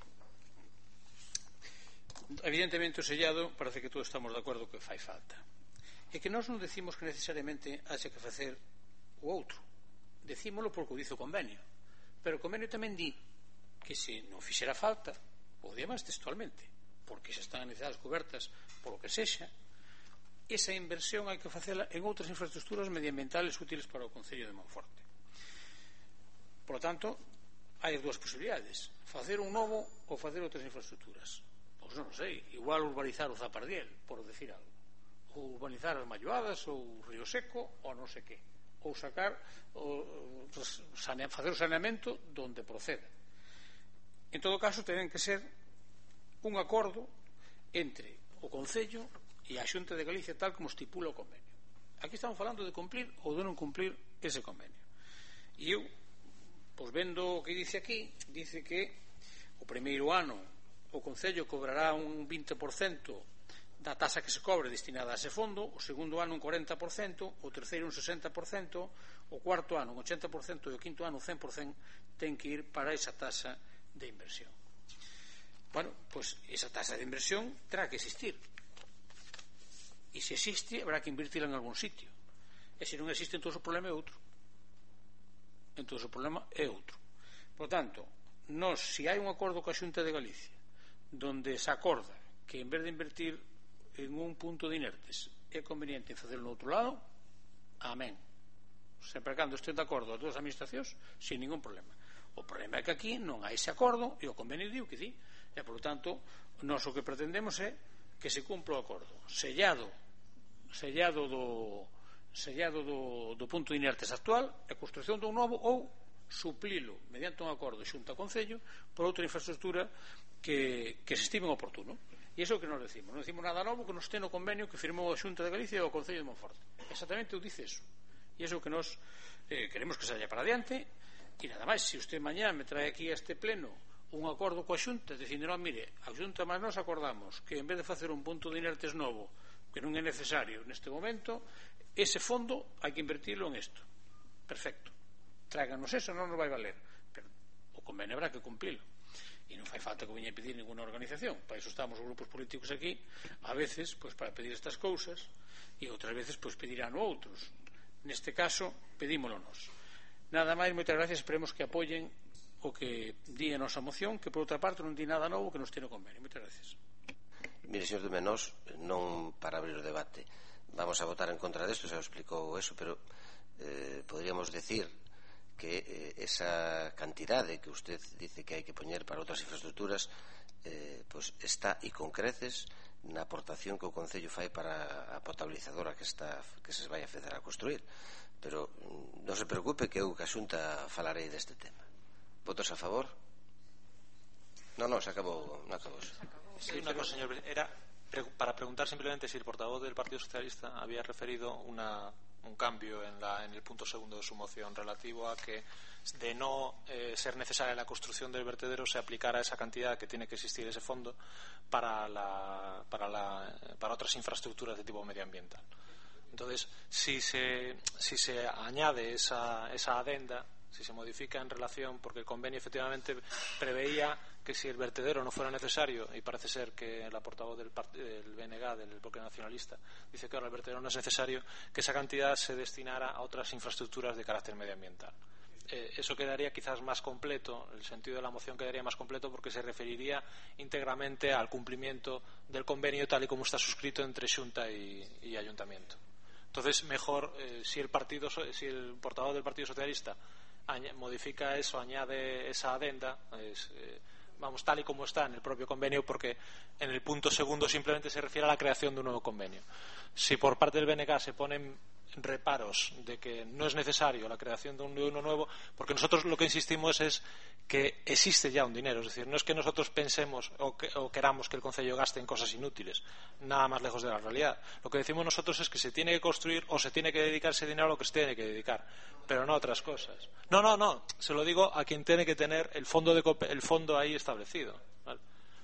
Evidentemente o sellado parece que todos estamos de acordo que fai falta, e que nós non decimos que necesariamente haxa que facer o outro, decímolo porque o dice o convenio, pero o convenio tamén di que se non fixera falta, o di máis textualmente, porque se están as necesidades cobertas polo que sexa, esa inversión hai que facela en outras infraestructuras medioambientales útiles para o Concello de Monforte. Por lo tanto, hai as dúas posibilidades, facer un novo ou facer outras infraestructuras. Pois non sei, igual urbanizar o Zapardiel, por decir algo, ou urbanizar as Malloadas ou o Río Seco, ou non sei que, ou sacar facer o saneamento donde proceda. En todo caso, ten que ser un acordo entre o Concello e a Xunta de Galicia, tal como estipula o convenio. Aquí estamos falando de cumplir ou de non cumplir ese convenio. E eu, pois vendo o que dice aquí, dice que o primeiro ano o Concello cobrará un 20% da taxa que se cobre destinada a ese fondo, o segundo ano un 40%, o terceiro un 60%, o cuarto ano un 80% e o quinto ano un 100% ten que ir para esa taxa de inversión. Bueno, pois esa taxa de inversión terá que existir, e se existe habrá que invertila en algún sitio, e se non existe entón o problema é outro. Por tanto, nós, se hai un acordo coa Xunta de Galicia donde se acorda que en vez de invertir en un punto de inertes é conveniente facelo no outro lado, amén, sempre cando estén de acordo as dúas administracións, sin ningún problema. O problema é que aquí non hai ese acordo e o convenio diu que di, e por tanto nós o que pretendemos é que se cumpla o acordo sellado do punto de inertes actual, a construción dun novo, ou suplilo mediante un acordo xunta ao Concello por outra infraestructura que se estime oportuno. E iso é o que nos decimos, non decimos nada novo que nos ten o convenio que firmou a Xunta de Galicia e o Concello de Monforte, exactamente o dice eso, e iso é o que nos queremos que se vaya para adiante. E nada máis, se usted mañá me trae aquí a este pleno un acordo coa Xunta dicindo, non, mire, a Xunta máis nos acordamos que en vez de facer un punto de inertes novo que non é necesario neste momento, ese fondo hai que invertirlo en isto, perfecto, tráiganos eso, non nos vai valer, pero o convenio habrá que cumplilo. E non fai falta que veña a pedir ninguna organización, para iso estamos os grupos políticos aquí, a veces pois para pedir estas cousas, e outras veces pois pedirán outros. Neste caso pedímolo nós. Nada máis, moitas gracias, esperemos que apoyen o que di a nosa moción, que por outra parte non di nada novo que nos tiene o convenio. Moitas gracias. Mire, señor de Menós, non para abrir o debate, vamos a votar en contra desto, xa explicou eso, pero podríamos decir que esa cantidade que usted dice que hai que poñer para outras infraestructuras pues está e con creces na aportación que o Concello fai para a potabilizadora que se vai a facer a construir, pero non se preocupe que eu que a Xunta falarei deste tema. Votos a favor? Non, se acabou, non acabou. Sí, una cosa, señor, era para preguntar simplemente si el portavoz del Partido Socialista había referido un cambio en el punto segundo de su moción relativo a que de no ser necesaria la construcción del vertedero se aplicara esa cantidad que tiene que existir ese fondo para otras infraestructuras de tipo medioambiental. Entonces, si se añade esa adenda, si se modifica en relación, porque el convenio efectivamente preveía que si el vertedero no fuera necesario, y parece ser que la portavoz del BNG, del Bloque Nacionalista, dice que ahora el vertedero no es necesario, que esa cantidad se destinara a otras infraestructuras de carácter medioambiental. Eso quedaría quizás más completo, el sentido de la moción quedaría más completo porque se referiría íntegramente al cumplimiento del convenio tal y como está suscrito entre Xunta y Ayuntamiento. Entonces, mejor si el portavoz del Partido Socialista modifica eso, añade esa adenda, vamos, tal y como está en el propio convenio, porque en el punto segundo simplemente se refiere a la creación de un nuevo convenio. Si por parte del BNG se ponen reparos de que no es necesario la creación de uno nuevo, porque nosotros lo que insistimos es que existe ya un dinero, es decir, no es que nosotros pensemos o queramos que el Concello gaste en cosas inútiles, nada más lejos de la realidad. Lo que decimos nosotros es que se tiene que construir o se tiene que dedicar ese dinero a lo que se tiene que dedicar, pero no a otras cosas. No, se lo digo a quien tiene que tener el fondo ahí establecido, ¿vale?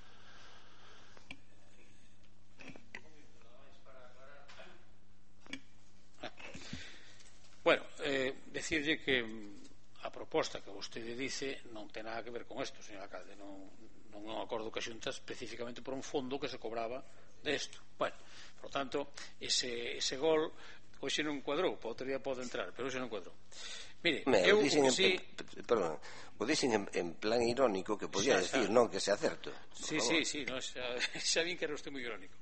Bueno, decirlle que a proposta que vostede dice non ten nada que ver con isto, señor alcalde, non é un acordo que a Xunta especificamente por un fondo que se cobraba de isto. Bueno, por tanto, ese gol hoxe non cuadrou, para outro día pode entrar, pero hoxe non cuadrou. Mire, eu o dixen en plan irónico, que podía decir, non, que sea certo. Sí, no, xa vin que era usted moi irónico.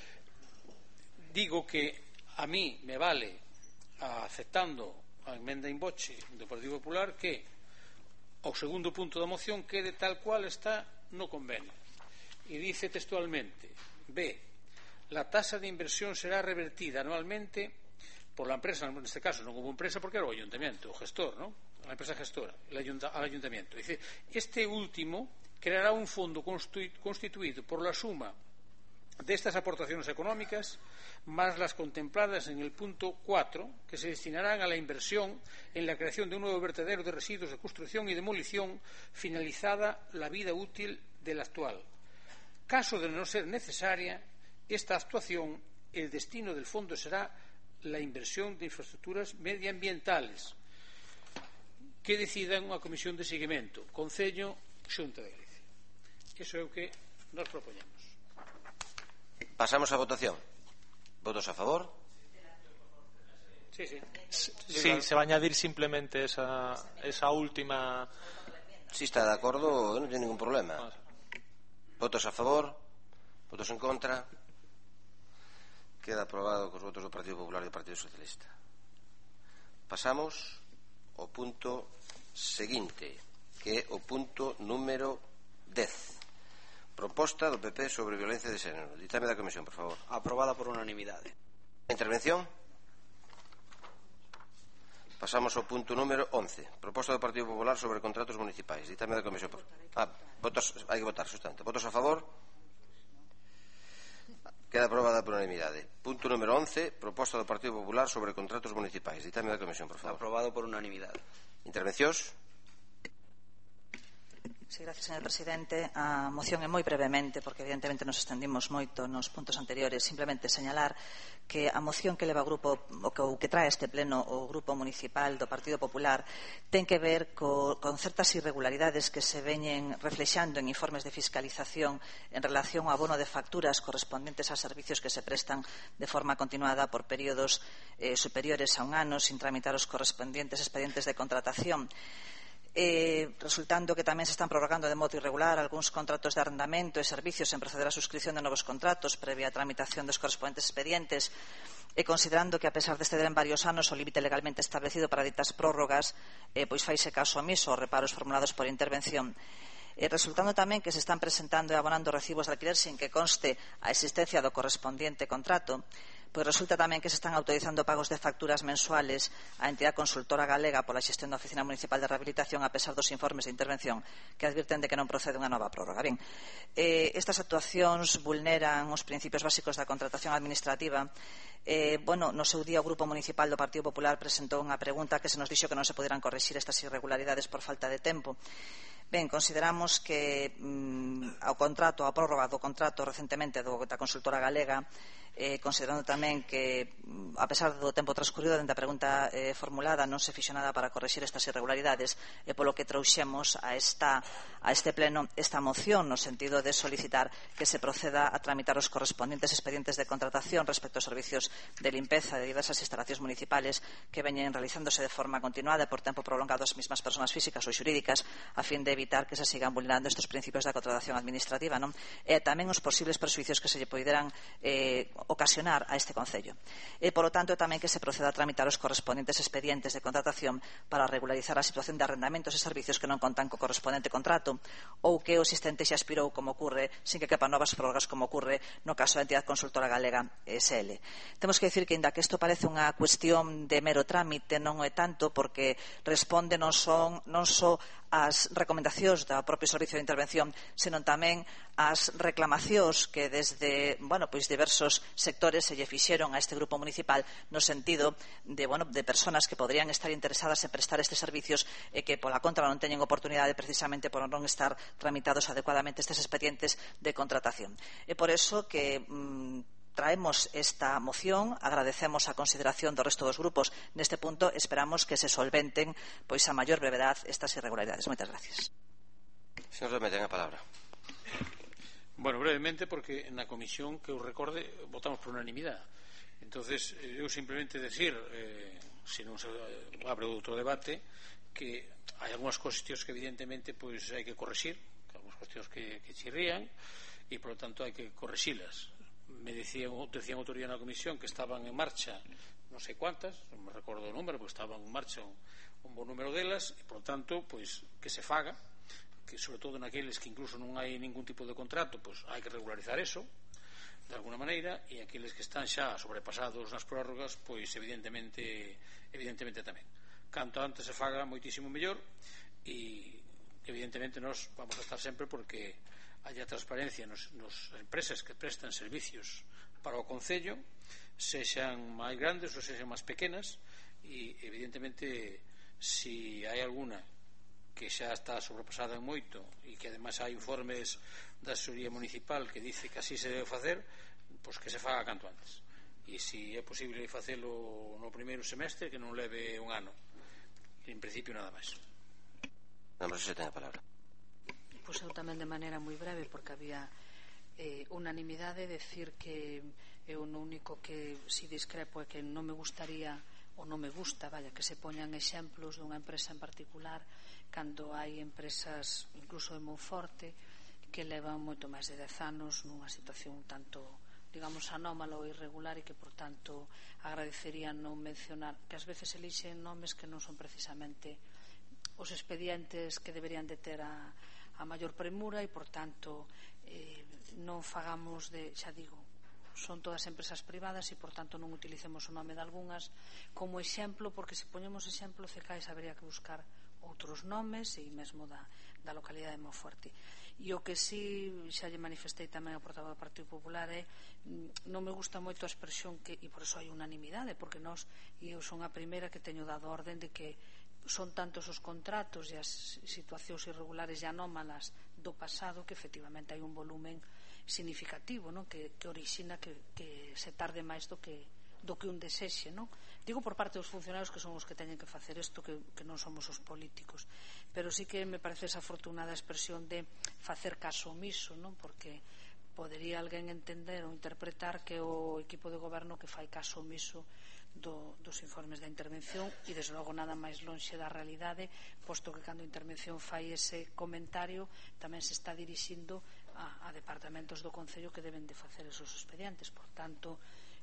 Digo que a mí me vale, aceptando a emenda in voce do Partido Popular, que o segundo punto da moción quede tal cual está no convenio, e dice textualmente: B, la tasa de inversión será revertida anualmente por la empresa, neste caso non como empresa porque era o ayuntamiento, o gestor, ¿no? La empresa gestora, al ayuntamiento. Dice, este último creará un fondo constituido por la suma de estas aportaciones económicas, más las contempladas en el punto 4, que se destinarán a la inversión en la creación de un nuevo vertedero de residuos de construcción y demolición finalizada la vida útil del actual. Caso de no ser necesaria esta actuación, el destino del fondo será la inversión de infraestructuras medioambientales que decidan unha comisión de seguimento, Concello, Xunta de Galicia. Iso é o que nos propoñemos. Pasamos a votación. ¿Votos a favor? Sí, sí. Sí, se va a añadir simplemente esa última. Si está de acordo, non ten ningún problema. ¿Votos a favor? ¿Votos en contra? Queda aprobado cos votos do Partido Popular e do Partido Socialista. Pasamos ao punto seguinte, que é o punto número 10. Proposta do PP sobre violencia de xénero. Ditame da comisión, por favor. Aprobada por unanimidade. Intervención. Pasamos ao punto número 11. Proposta do Partido Popular sobre contratos municipais. Ditame da comisión, por favor. Votos, hai que votar, sustante. Votos a favor? Queda aprobada por unanimidade. Punto número 11. Proposta do Partido Popular sobre contratos municipais. Ditame da comisión, por favor. Aprobado por unanimidade. Intervencións. Sí, gracias, señor presidente. A moción é moi brevemente, porque evidentemente nos extendimos moito nos puntos anteriores. Simplemente señalar que a moción que leva o que trae este pleno o Grupo Municipal do Partido Popular ten que ver con certas irregularidades que se veñen reflexando en informes de fiscalización en relación ao abono de facturas correspondentes a servicios que se prestan de forma continuada por períodos superiores a un ano sin tramitar os correspondientes expedientes de contratación. Resultando que tamén se están prorrogando de modo irregular algúns contratos de arrendamento e servicios en proceder á suscripción de novos contratos previa a tramitación dos correspondentes expedientes e considerando que a pesar de exceder en varios anos o límite legalmente establecido para ditas prórrogas pois faise caso omiso aos reparos formulados por intervención. Resultando tamén que se están presentando e abonando recibos de alquiler sin que conste a existencia do correspondiente contrato, pois resulta tamén que se están autorizando pagos de facturas mensuales á entidade consultora galega pola xestión da Oficina Municipal de Rehabilitación a pesar dos informes de intervención que advirten de que non procede unha nova prórroga. Ben, estas actuacións vulneran os principios básicos da contratación administrativa. No seu día o Grupo Municipal do Partido Popular presentou unha pregunta que se nos dixo que non se poderán corrixir estas irregularidades por falta de tempo. Ben, consideramos que ao prórroga do contrato recentemente da consultora galega, considerando tamén que a pesar do tempo transcurrido dende a pregunta formulada non se fixo nada para corrixir estas irregularidades e polo que trouxemos a este pleno esta moción no sentido de solicitar que se proceda a tramitar os correspondientes expedientes de contratación respecto aos servicios de limpeza de diversas instalacións municipales que veñen realizándose de forma continuada e por tempo prolongado as mesmas persoas físicas ou xurídicas a fin de evitar que se sigan vulnerando estes principios da contratación administrativa, non? E tamén os posibles perxuicios que se lle poideran ocasionar a este Concello. E, polo tanto, tamén que se proceda a tramitar os correspondentes expedientes de contratación para regularizar a situación de arrendamentos e servicios que non contan co correspondente contrato ou que o existente xa expirou como ocurre sin que quepan novas prórrogas como ocurre no caso da entidade consultora galega SL. Temos que dicir que, inda que isto parece unha cuestión de mero trámite, non é tanto porque responde non só as recomendacións do propio Servicio de Intervención, senón tamén as reclamacións que desde diversos sectores se lle fixeron a este grupo municipal no sentido de persoas que poderían estar interesadas en prestar estes servicios e que pola contra non teñen oportunidade precisamente por non estar tramitados adecuadamente estes expedientes de contratación. É por eso que traemos esta moción, agradecemos a consideración do resto dos grupos neste punto, esperamos que se solventen a maior brevedad estas irregularidades. Moitas gracias. Señor Domé, ten a palabra. Bueno, brevemente, porque na comisión, que eu recorde, votamos por unanimidade. Entonces, eu simplemente decir, se non se abre outro debate, que hai algunhas cuestións que evidentemente hai que correxir, algunhas cuestións que chirrían e, por lo tanto, hai que correxilas. Me decían outro día na comisión que estaban en marcha non sei cuántas, non me recordo o número, porque estaban en marcha un bon número delas e, por tanto, que se faga, que sobre todo naqueles que incluso non hai ningún tipo de contrato, hai que regularizar eso de alguna maneira, e aqueles que están xa sobrepasados nas prórrogas, evidentemente tamén. Canto antes se faga, moitísimo mellor, e evidentemente nós vamos a estar sempre porque haya transparencia nas empresas que prestan servicios para o Concello, sexan máis grandes ou sexan máis pequenas, e evidentemente se hai alguna que xa está sobrepasada en moito e que ademais hai informes da Asesoría Municipal que dice que así se debe facer, pois que se faga canto antes, e se é posible facelo no primeiro semestre, que non leve un ano. En principio nada máis. Non sei se ten a palabra. Pois eu tamén de maneira moi breve, porque había unanimidade, decir que eu no único que si discrepo é que non me gustaría ou non me gusta, vaya, que se poñan exemplos dunha empresa en particular cando hai empresas incluso de Monforte que levan moito máis de 10 anos nunha situación tanto, digamos, anómala ou irregular, e que, por tanto, agradecería non mencionar, que ás veces elixen nomes que non son precisamente os expedientes que deberían de ter a maior premura, e, por tanto, non fagamos de, xa digo, son todas empresas privadas e, por tanto, non utilicemos o nome de algunhas como exemplo, porque se poñemos exemplo, CECAIS habría que buscar outros nomes, e mesmo da localidade de Monforte. E o que si xa lle manifestei tamén ao portavoz do Partido Popular é, non me gusta moito a expresión que, e por iso hai unanimidade, porque nós, e eu son a primeira que teño dado orden de que son tantos os contratos e as situacións irregulares e anómalas do pasado que efectivamente hai un volumen significativo, non? Que orixina que se tarde máis do que un desexe, non? Digo por parte dos funcionarios, que son os que teñen que facer isto, que non somos os políticos, pero sí que me parece desafortunada a expresión de facer caso omiso, non? Porque podería alguén entender ou interpretar que o equipo de goberno que fai caso omiso dos informes da intervención, e desde logo nada máis lonxe da realidade, posto que cando a intervención fai ese comentario tamén se está dirixindo a departamentos do Concello que deben de facer esos expedientes. Por tanto,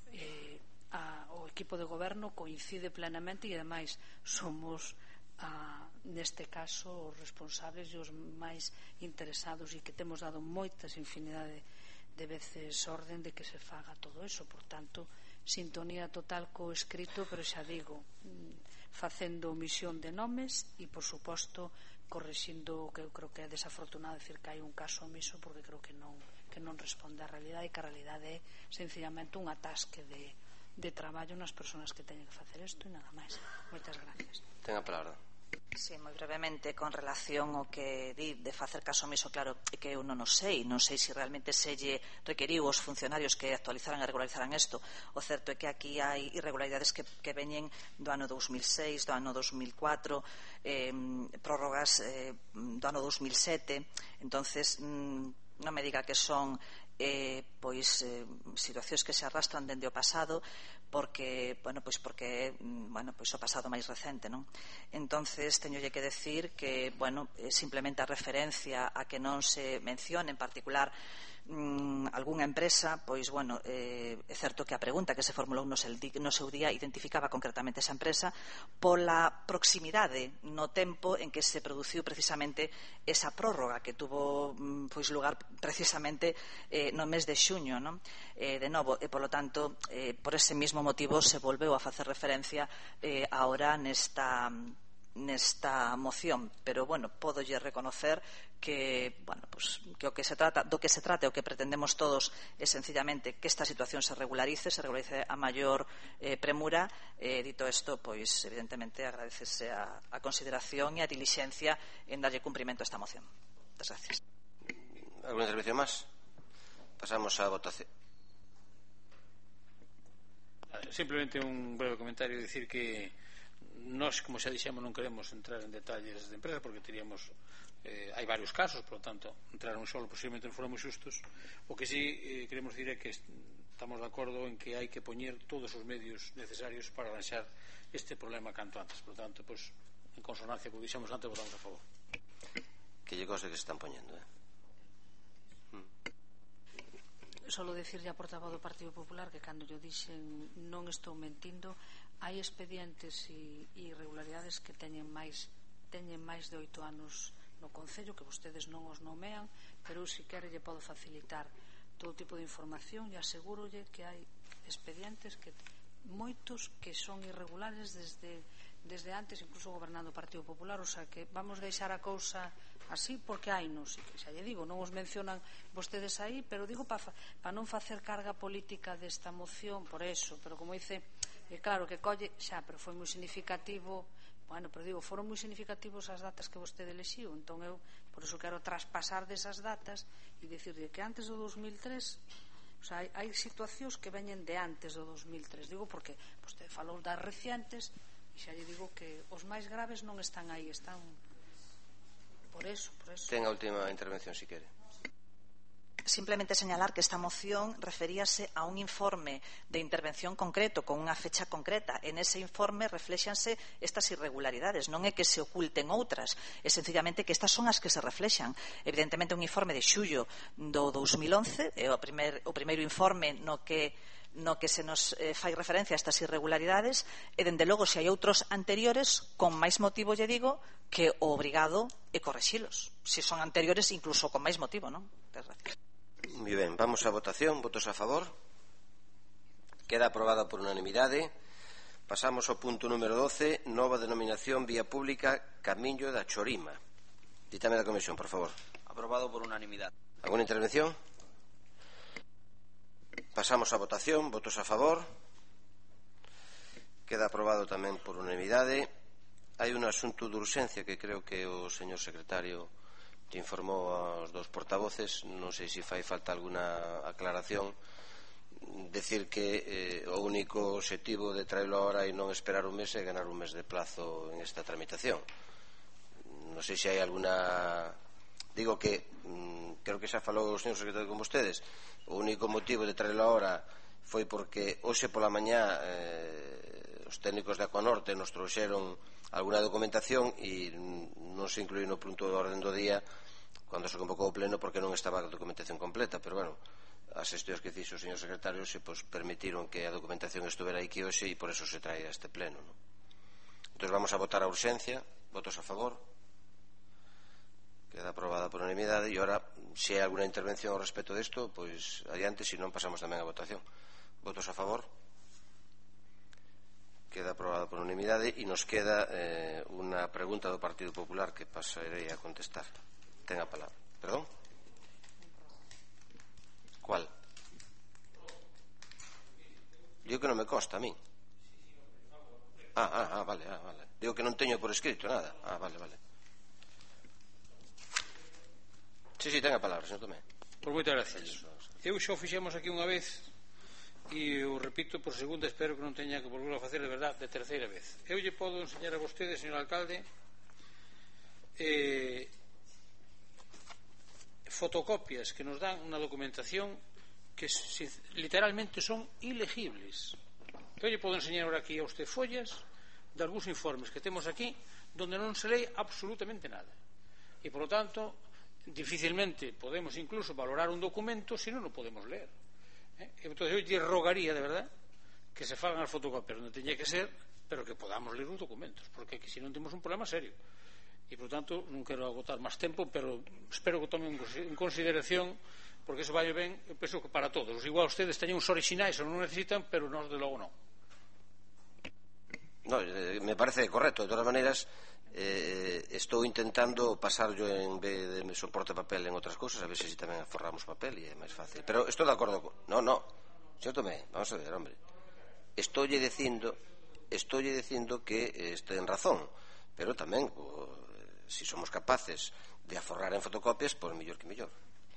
o equipo de goberno coincide plenamente, e ademais somos neste caso os responsables e os máis interesados, e que temos dado moitas infinidade de veces orden de que se faga todo eso. Por tanto, sintonía total co escrito, pero xa digo, facendo omisión de nomes e, por suposto, corrixindo o que eu creo que é desafortunado decir que hai un caso omiso, porque creo que non responde á realidade, e que a realidade é sencillamente un atasque de traballo nas persoas que teñen que facer isto, e nada máis. Moitas gracias. Ten a palabra. Sí, moi brevemente, con relación ao que di de facer caso omiso, claro, é que eu non sei se realmente se lle requeriu aos funcionarios que actualizaran e regularizaran isto. O certo é que aquí hai irregularidades que veñen do ano 2006, do ano 2004, prórrogas do ano 2007. Entonces, non me diga que son situacións que se arrastran dende o pasado, porque o pasado máis recente, non? Entonces teñolle que decir que, simplemente a referencia a que non se mencione en particular algunha empresa, é certo que a pregunta que se formulou no seu día identificaba concretamente esa empresa pola proximidade no tempo en que se produciu precisamente esa prórroga que tuvo lugar precisamente no mes de xuño, non? De novo, e polo tanto, por ese mismo motivo se volveu a facer referencia ahora nesta moción, pero pódolle reconocer que do que se trata e o que pretendemos todos é sencillamente que esta situación se regularice a maior premura. Dito isto, evidentemente agradecese a consideración e a dilixencia en darlle cumprimento a esta moción. Moitas gracias. ¿Alguna intervención máis? Pasamos á votación. Simplemente un breve comentario, decir que nós, como xa dixemos, non queremos entrar en detalles de empresa porque teríamos hai varios casos, por lo tanto entrar un solo posiblemente non fóramos xustos. O que sí queremos dicir é que estamos de acordo en que hai que poñer todos os medios necesarios para arranxar este problema canto antes. Por lo tanto, en consonancia co que dixemos antes, votamos a favor. Que lle cose que se están poñendo, Solo decirlle a portavoz do Partido Popular que cando yo dixen non estou mentindo, hai expedientes e irregularidades que teñen máis de 8 anos no Concello, que vostedes non os nomean, pero eu si quere lle podo facilitar todo tipo de información, e asegurolle que hai expedientes que moitos que son irregulares desde antes, incluso gobernando o Partido Popular, o sea que vamos deixar a cousa así porque hai nos, xa lle digo, non os mencionan vostedes aí, pero digo para non facer carga política desta moción por eso, pero como dice, claro que colle xa, pero foi moi significativo, bueno, pero digo, foron moi significativos as datas que vostede elexiu, entón eu por eso quero traspasar desas datas e dicirle que antes do 2003, o sea, hai situacións que veñen de antes do 2003, digo porque vostede falou das recientes e xa lle digo que os máis graves non están aí, están por eso. Ten a última intervención, si quere. Simplemente señalar que esta moción referíase a un informe de intervención concreto, con unha fecha concreta. En ese informe reflexanse estas irregularidades, non é que se oculten outras, é sencillamente que estas son as que se reflexan. Evidentemente un informe de xullo do 2011, é o primeiro informe no que se nos fai referencia a estas irregularidades, e dende logo se hai outros anteriores, con máis motivo lle digo que o obrigado é correxilos, se son anteriores incluso con máis motivo, non? Moi ben, vamos a votación. Votos a favor? Queda aprobada por unanimidade. Pasamos ao punto número 12, nova denominación vía pública Camiño da Chorima. Ditame da comisión, por favor. Aprobado por unanimidade. ¿Alguna intervención? Pasamos a votación. Votos a favor? Queda aprobado tamén por unanimidade. Hai un asunto de urxencia que creo que o señor secretario te informou aos dos portavoces. Non sei se fai falta alguna aclaración. Decir que o único objetivo de traerlo ahora e non esperar un mes é ganar un mes de plazo en esta tramitación. Non sei se hai alguna... Digo que creo que xa falou o señor secretario con vostedes. O único motivo de traerlo ahora foi porque hoxe pola mañá os técnicos de Acuanorte nos trouxeron alguna documentación e non se incluí no punto de orden do día cando se convocou o pleno porque non estaba a documentación completa, pero bueno, as xestións que fixo o señor secretario se permitiron que a documentación estuvera aquí hoxe e por eso se trae a este pleno, ¿no? Entón vamos a votar a urxencia. Votos a favor? Queda aprobada por unanimidade. E ora, se hai alguna intervención ao respecto disto, pois adiante, se non pasamos tamén a votación. Votos a favor? Queda aprobada por unanimidade e nos queda unha pregunta do Partido Popular que pasarei a contestar. Ten a palabra. Perdón? ¿Cuál? Digo que non me consta a mí. Vale. Digo que non teño por escrito nada. Vale. Sí, ten a palabra, señor Tomé. Por moitas gracias. Eu xa o fixemos aquí unha vez e o repito por segunda, espero que non teña que volver a facer de verdad de terceira vez. Eu lle podo enseñar a vostede, señor alcalde, fotocopias que nos dan unha documentación que literalmente son ilegibles. Eu lle podo enseñar ahora aquí a usted follas de algúns informes que temos aquí donde non se lee absolutamente nada e por lo tanto dificilmente podemos incluso valorar un documento se non o podemos ler. Entón eu lle rogaría de verdad que se fagan as fotocopias onde teña que ser, pero que podamos ler os documentos, porque aquí se non temos un problema serio e por tanto non quero agotar máis tempo, pero espero que tomen en consideración, porque eso vai ben, eu penso que para todos. Igual ustedes teñen uns orixinais ou non necesitan, pero nós de logo non. No, me parece correcto. De todas maneiras, estou intentando pasarlo en vez de soporte papel en outras cousas, a ver se tamén aforramos papel e é máis fácil. Pero estou de acordo con... No, señor Tomé, vamos a ver, hombre. Estou dicindo que ten razón, pero tamén se somos capaces de aforrar en fotocopias, pois mellor que mellor.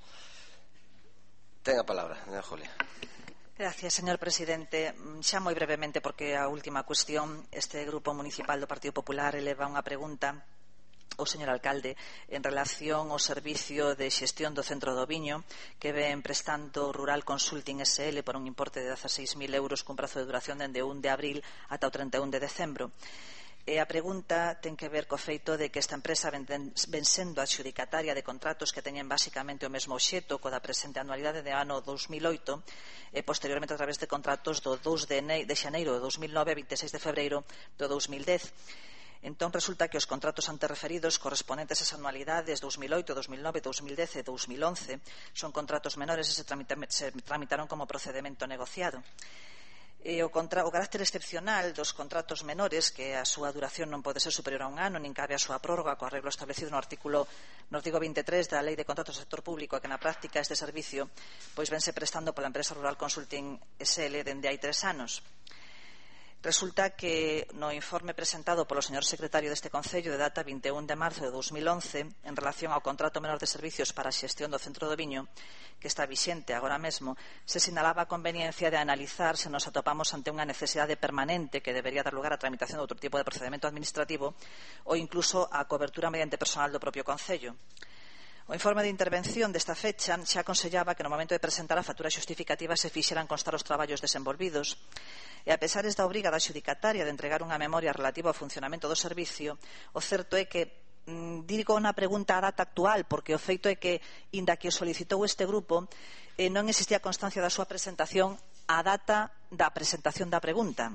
Ten a palabra, doña Julia. Gracias, señor presidente. Xa moi brevemente, porque a última cuestión, este Grupo Municipal do Partido Popular eleva unha pregunta ao señor alcalde en relación ao servicio de xestión do Centro do Viño que ven prestando Rural Consulting SL por un importe de 16.000 euros cun prazo de duración dende 1 de abril ata o 31 de decembro. E a pregunta ten que ver co feito de que esta empresa ven sendo adxudicataria de contratos que teñen basicamente o mesmo obxecto co da presente anualidade de ano 2008 e posteriormente a través de contratos do 2 de xaneiro de 2009 a 26 de febreiro do 2010. Entón resulta que os contratos antes referidos correspondentes ás anualidades 2008, 2009, 2010 e 2011 son contratos menores e se tramitaron como procedemento negociado. O carácter excepcional dos contratos menores, que a súa duración non pode ser superior a un ano, nin cabe a súa prórroga co arreglo establecido no artigo 23 da Lei de Contratos do Sector Público, que na práctica este servicio pois vense prestando pola empresa Rural Consulting SL dende hai 3 anos. Resulta que no informe presentado polo señor secretario deste Concello de data 21 de marzo de 2011 en relación ao contrato menor de servicios para a xestión do Centro do Viño, que está vixente agora mesmo, se sinalaba a conveniencia de analizar se nos atopamos ante unha necesidade permanente que debería dar lugar á tramitación de outro tipo de procedimento administrativo ou incluso a cobertura mediante personal do propio Concello. O informe de intervención desta fecha xa aconsellaba que no momento de presentar a factura xustificativa se fixeran constar os traballos desenvolvidos e a pesar da obriga da xudicataria de entregar unha memoria relativa ao funcionamento do servicio, o certo é que digo na pregunta a data actual porque o feito é que, inda que o solicitou este grupo, non existía constancia da súa presentación a data da presentación da pregunta.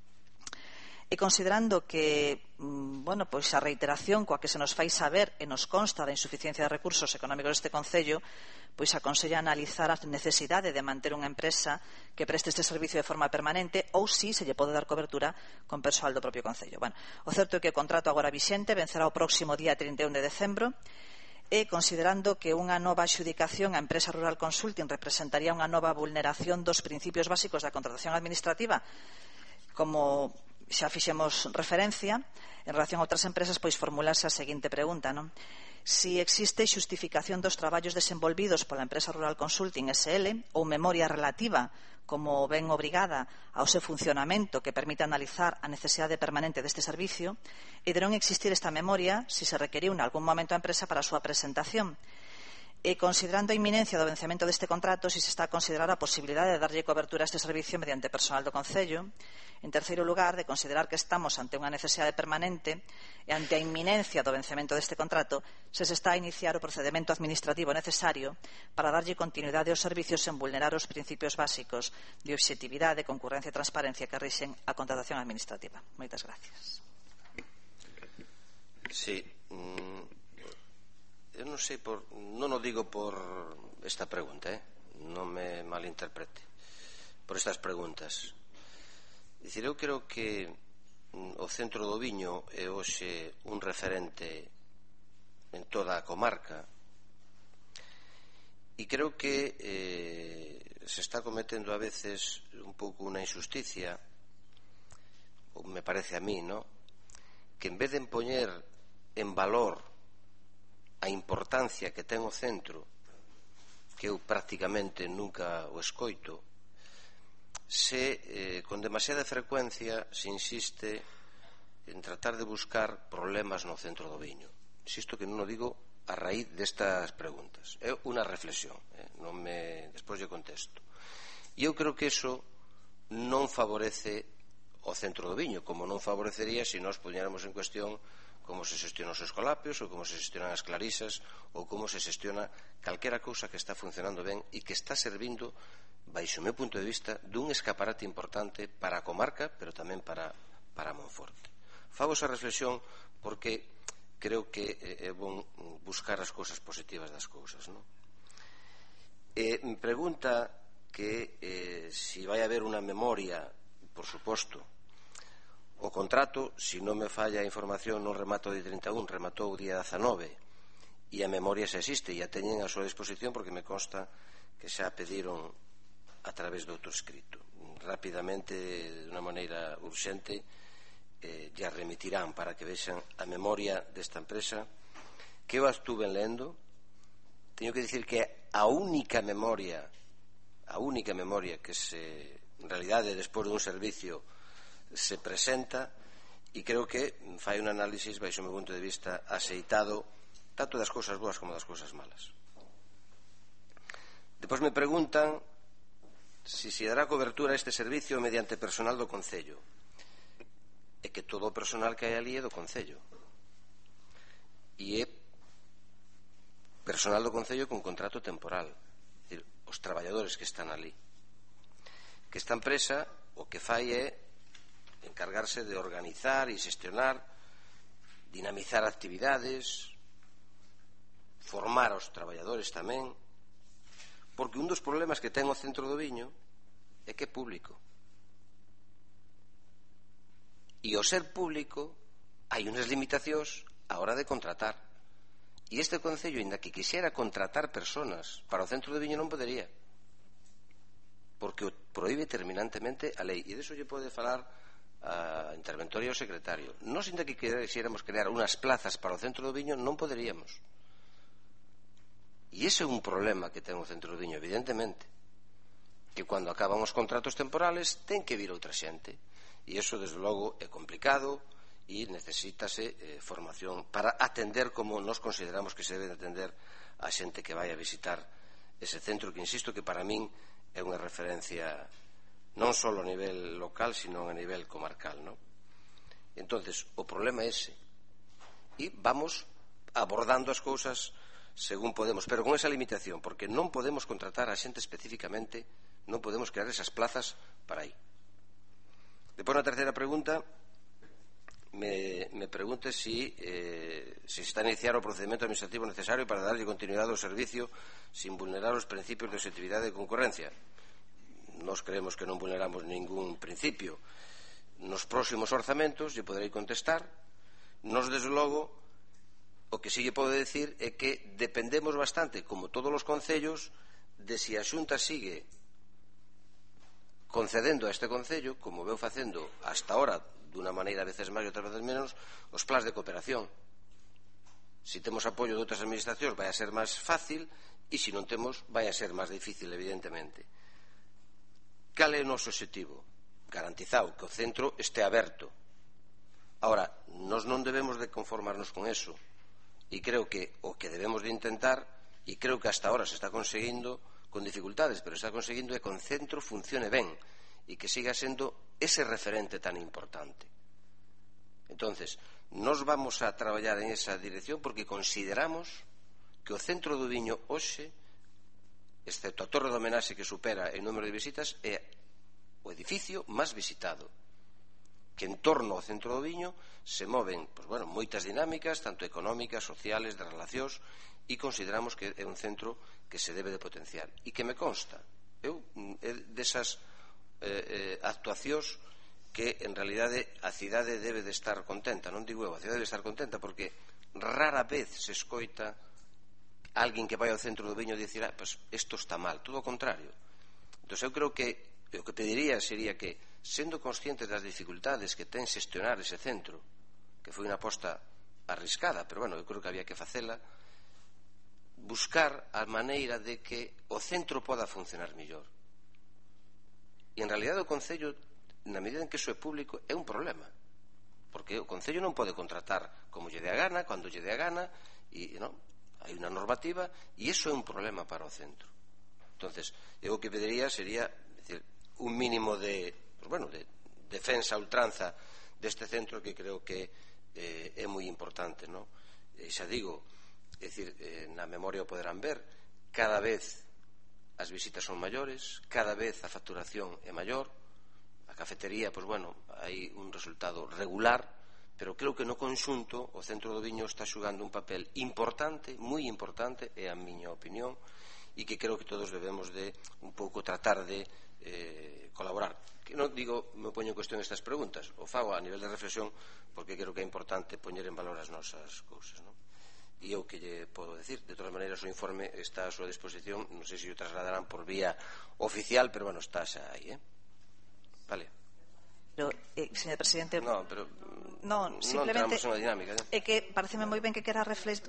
E considerando que pois a reiteración coa que se nos fai saber e nos consta da insuficiencia de recursos económicos deste Concello, pois aconsella analizar a necesidade de manter unha empresa que preste este servicio de forma permanente ou si se lle pode dar cobertura con persoal do propio Concello. O certo é que o contrato agora vixente vencerá o próximo día 31 de decembro e considerando que unha nova adxudicación á empresa Rural Consulting representaría unha nova vulneración dos principios básicos da contratación administrativa, como xa fixemos referencia en relación a outras empresas, pois formulase a seguinte pregunta, non? Si existe xustificación dos traballos desenvolvidos pola empresa Rural Consulting SL ou memoria relativa como ben obrigada ao seu funcionamento que permite analizar a necesidade permanente deste servicio e de non existir esta memoria si se requeriu en algún momento a empresa para a súa presentación. E considerando a inminencia do vencemento deste contrato, si se está a considerar a posibilidade de darlle cobertura a este servicio mediante personal do Concello. En terceiro lugar, de considerar que estamos ante unha necesidade permanente e ante a inminencia do vencemento deste contrato, se está a iniciar o procedimento administrativo necesario para darlle continuidade aos servicios sen vulnerar os principios básicos de obxectividade, concurrencia e transparencia que rixen a contratación administrativa. Moitas gracias. Sí. Eu non sei non o digo por esta pregunta, non me malinterprete, por estas preguntas. Dicir, eu creo que o Centro do Viño é hoxe un referente en toda a comarca e creo que se está cometendo a veces un pouco unha injusticia, ou me parece a mí, ¿no? Que en vez de poñer en valor a importancia que ten o centro, que eu prácticamente nunca o escoito, con demasiada frecuencia se insiste en tratar de buscar problemas no Centro do Viño. Insisto que non o digo a raíz destas preguntas, é unha reflexión, despois lle contesto. E eu creo que iso non favorece o Centro do Viño, como non favorecería se nós poñéramos en cuestión como se xestionan os escolapios ou como se xestionan as clarisas ou como se xestiona calquera cousa que está funcionando ben e que está servindo, baixo o meu punto de vista, dun escaparate importante para a comarca, pero tamén para Monforte. Fago esa reflexión porque creo que é bon buscar as cousas positivas das cousas, non? Me pregunta que si vai haber unha memoria, por suposto. O contrato, se non me falla a información, non rematou o día 31, rematou o día 19 e a memoria xa existe e a teñen a súa disposición porque me consta que xa a pediron a través do outro escrito. Rapidamente, de unha maneira urxente, ya remitirán para que vexan a memoria desta empresa que eu estuve lendo. Teño que dicir que a única memoria que en realidade despois dun servicio se presenta e creo que fai un análisis baixo o meu punto de vista axeitado tanto das cousas boas como das cousas malas. Depois me preguntan si se dará cobertura a este servicio mediante personal do Concello. É que todo o personal que hai ali é do Concello e é personal do Concello con contrato temporal, é dicir, os traballadores que están ali, que esta empresa o que fai é encargarse de organizar e xestionar, dinamizar actividades, formar aos traballadores tamén, porque un dos problemas que ten o Centro do Viño é que é público. E ao ser público hai unhas limitacións a hora de contratar. E este Concello, ainda que quixera contratar personas para o centro de Viño, non podería, porque o proíbe terminantemente a lei. E deso lle pode falar a interventoria o secretario. Nós, ainda que quixéramos crear unhas plazas para o centro do Viño, non poderíamos. E ese é un problema que ten o centro do Viño, evidentemente, que cando acaban os contratos temporales ten que vir outra xente, e iso desde logo é complicado e necesítase formación para atender como nós consideramos que se debe atender a xente que vai a visitar ese centro, que insisto que para min é unha referencia non só a nivel local, sino a nivel comarcal, non? Entonces, o problema é ese, e vamos abordando as cousas según podemos, pero con esa limitación, porque non podemos contratar a xente especificamente, non podemos crear esas plazas para aí. Depois, na terceira pregunta, me pregunte si se está a iniciar o procedimento administrativo necesario para darlle continuidade ao servicio sin vulnerar os principios de objetividade e concorrencia. Nos creemos que non vulneramos ningún principio. Nos próximos orzamentos lle poderei contestar. Nos, desde logo, o que si lle podo decir é que dependemos bastante, como todos os concellos, de si a Xunta sigue concedendo a este Concello, como veu facendo hasta ahora, dunha maneira a veces máis e outras veces menos, os plans de cooperación. Si temos apoio de outras administracións vai a ser máis fácil, e se non temos vai a ser máis difícil, evidentemente. Cal é o noso objetivo? Garantizado que o centro este aberto. Ahora, nós non debemos de conformarnos con eso, e creo que o que debemos de intentar, e creo que hasta ahora se está conseguindo con dificultades, pero se está conseguindo é que o centro funcione ben e que siga sendo ese referente tan importante. Entonces, nos vamos a traballar en esa dirección porque consideramos que o centro do Viño hoxe, excepto a Torre do Homenaxe que supera en número de visitas, é o edificio máis visitado, que en torno ao centro do Viño se moven moitas dinámicas, tanto económicas, sociales, de relacións, e consideramos que é un centro que se debe de potenciar. E que me consta, eu, desas actuacións que en realidade a cidade debe de estar contenta, non digo eu, a cidade debe de estar contenta, porque rara vez se escoita alguén que vai ao centro do Viño e dicir, pues isto está mal, todo o contrario. Entón eu creo que o que pediría sería que, sendo conscientes das dificultades que ten xestionar ese centro, que foi unha aposta arriscada, pero eu creo que había que facela, buscar a maneira de que o centro poda funcionar mellor. E en realidade o Concello, na medida en que iso é público, é un problema, porque o Concello non pode contratar como lle dé a gana, cando lle dé a gana, e non, hai unha normativa, e iso é un problema para o centro. Entonces, eu o que pediría sería un mínimo de defensa a ultranza deste centro, que creo que é moi importante, non? Xa digo, na memoria o poderán ver, cada vez as visitas son maiores, cada vez a facturación é maior, a cafetería, hai un resultado regular, pero creo que no conxunto o centro do Viño está xugando un papel importante, moi importante, é a miña opinión, e que creo que todos debemos de un pouco tratar de colaborar. Que non digo, me poño en cuestión estas preguntas, o fago a nivel de reflexión, porque creo que é importante poñer en valor as nosas cousas, non? E eu que lle podo decir, de todas maneiras o informe está a súa disposición, non sei se o trasladarán por vía oficial, pero está xa aí, vale. Pero, señor presidente, non simplemente entramos na dinámica, é que pareceme moi ben que quera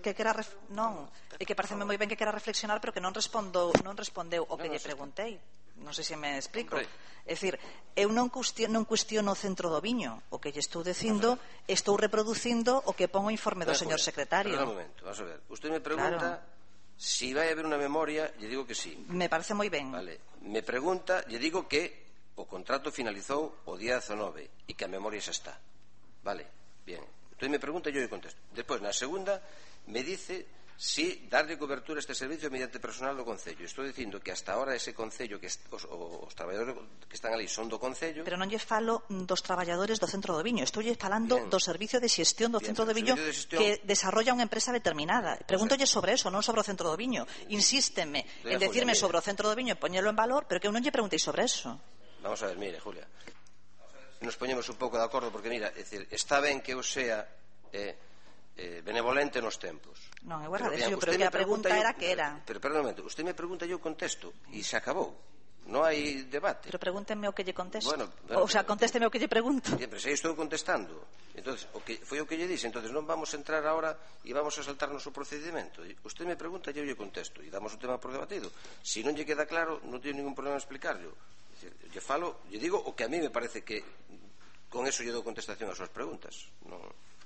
reflexionar, pero que non respondeu o que lle preguntei. Non sei se me explico. É dicir, eu non cuestiono o centro do Viño. O que lle estou dicindo, estou reproducindo o que pon o informe do señor secretario. Un momento, vamos a ver. Usted me pregunta si vai haber unha memoria, lle digo que sí. Me parece moi ben. Me pregunta, lle digo que o contrato finalizou o día 19 e que a memoria xa está. Vale, bien. Entón me pregunta e eu lle contesto. Despois, na segunda, me dice si darlle cobertura a este servicio mediante personal do Concello. Estou dicindo que hasta ahora ese Concello, que os traballadores que están ali son do Concello. Pero non lle falo dos traballadores do centro do Viño, estou lle falando do servicio de xestión do centro do Viño que desarrolla unha empresa determinada. Pregúntolle sobre eso, non sobre o centro do Viño. Insísteme en decirme sobre o centro do Viño e poñelo en valor, pero que eu non lle preguntei sobre eso. Vamos a ver, mire, Julia. nos poñemos un pouco de acordo, porque, mira, está ben que eu sea benevolente nos tempos. Non, eu agradezco, pero que a pregunta era que era. Pero, perdón un momento, usted me pregunta, eu contesto, e se acabou. Non hai debate. Pero pregúnteme o que lle contesto. Bueno, o sea, contésteme o que lle pregunto. Sempre, se estou contestando. Entonces, foi o que lle disse. Entonces, non vamos a entrar ahora e vamos a saltarnos o procedimento. Usted me pregunta e eu lle contesto. E damos o tema por debatido. Se non lle queda claro, non teño ningún problema en explicarlo. Lle falo, lle digo o que a mí me parece que con eso lle dou contestación ás súas preguntas. Non...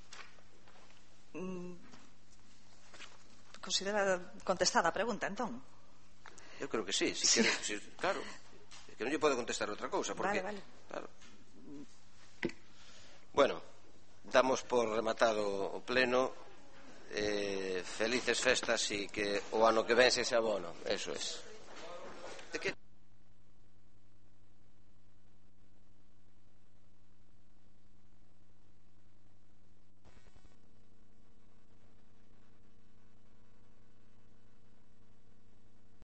Considera contestada a pregunta, entón? Eu creo que sí, claro. É que non lle pode contestar outra cousa, porque... Vale. Claro. Bueno, damos por rematado o pleno. Felices festas e que o ano que ven se xa bono. Eso es.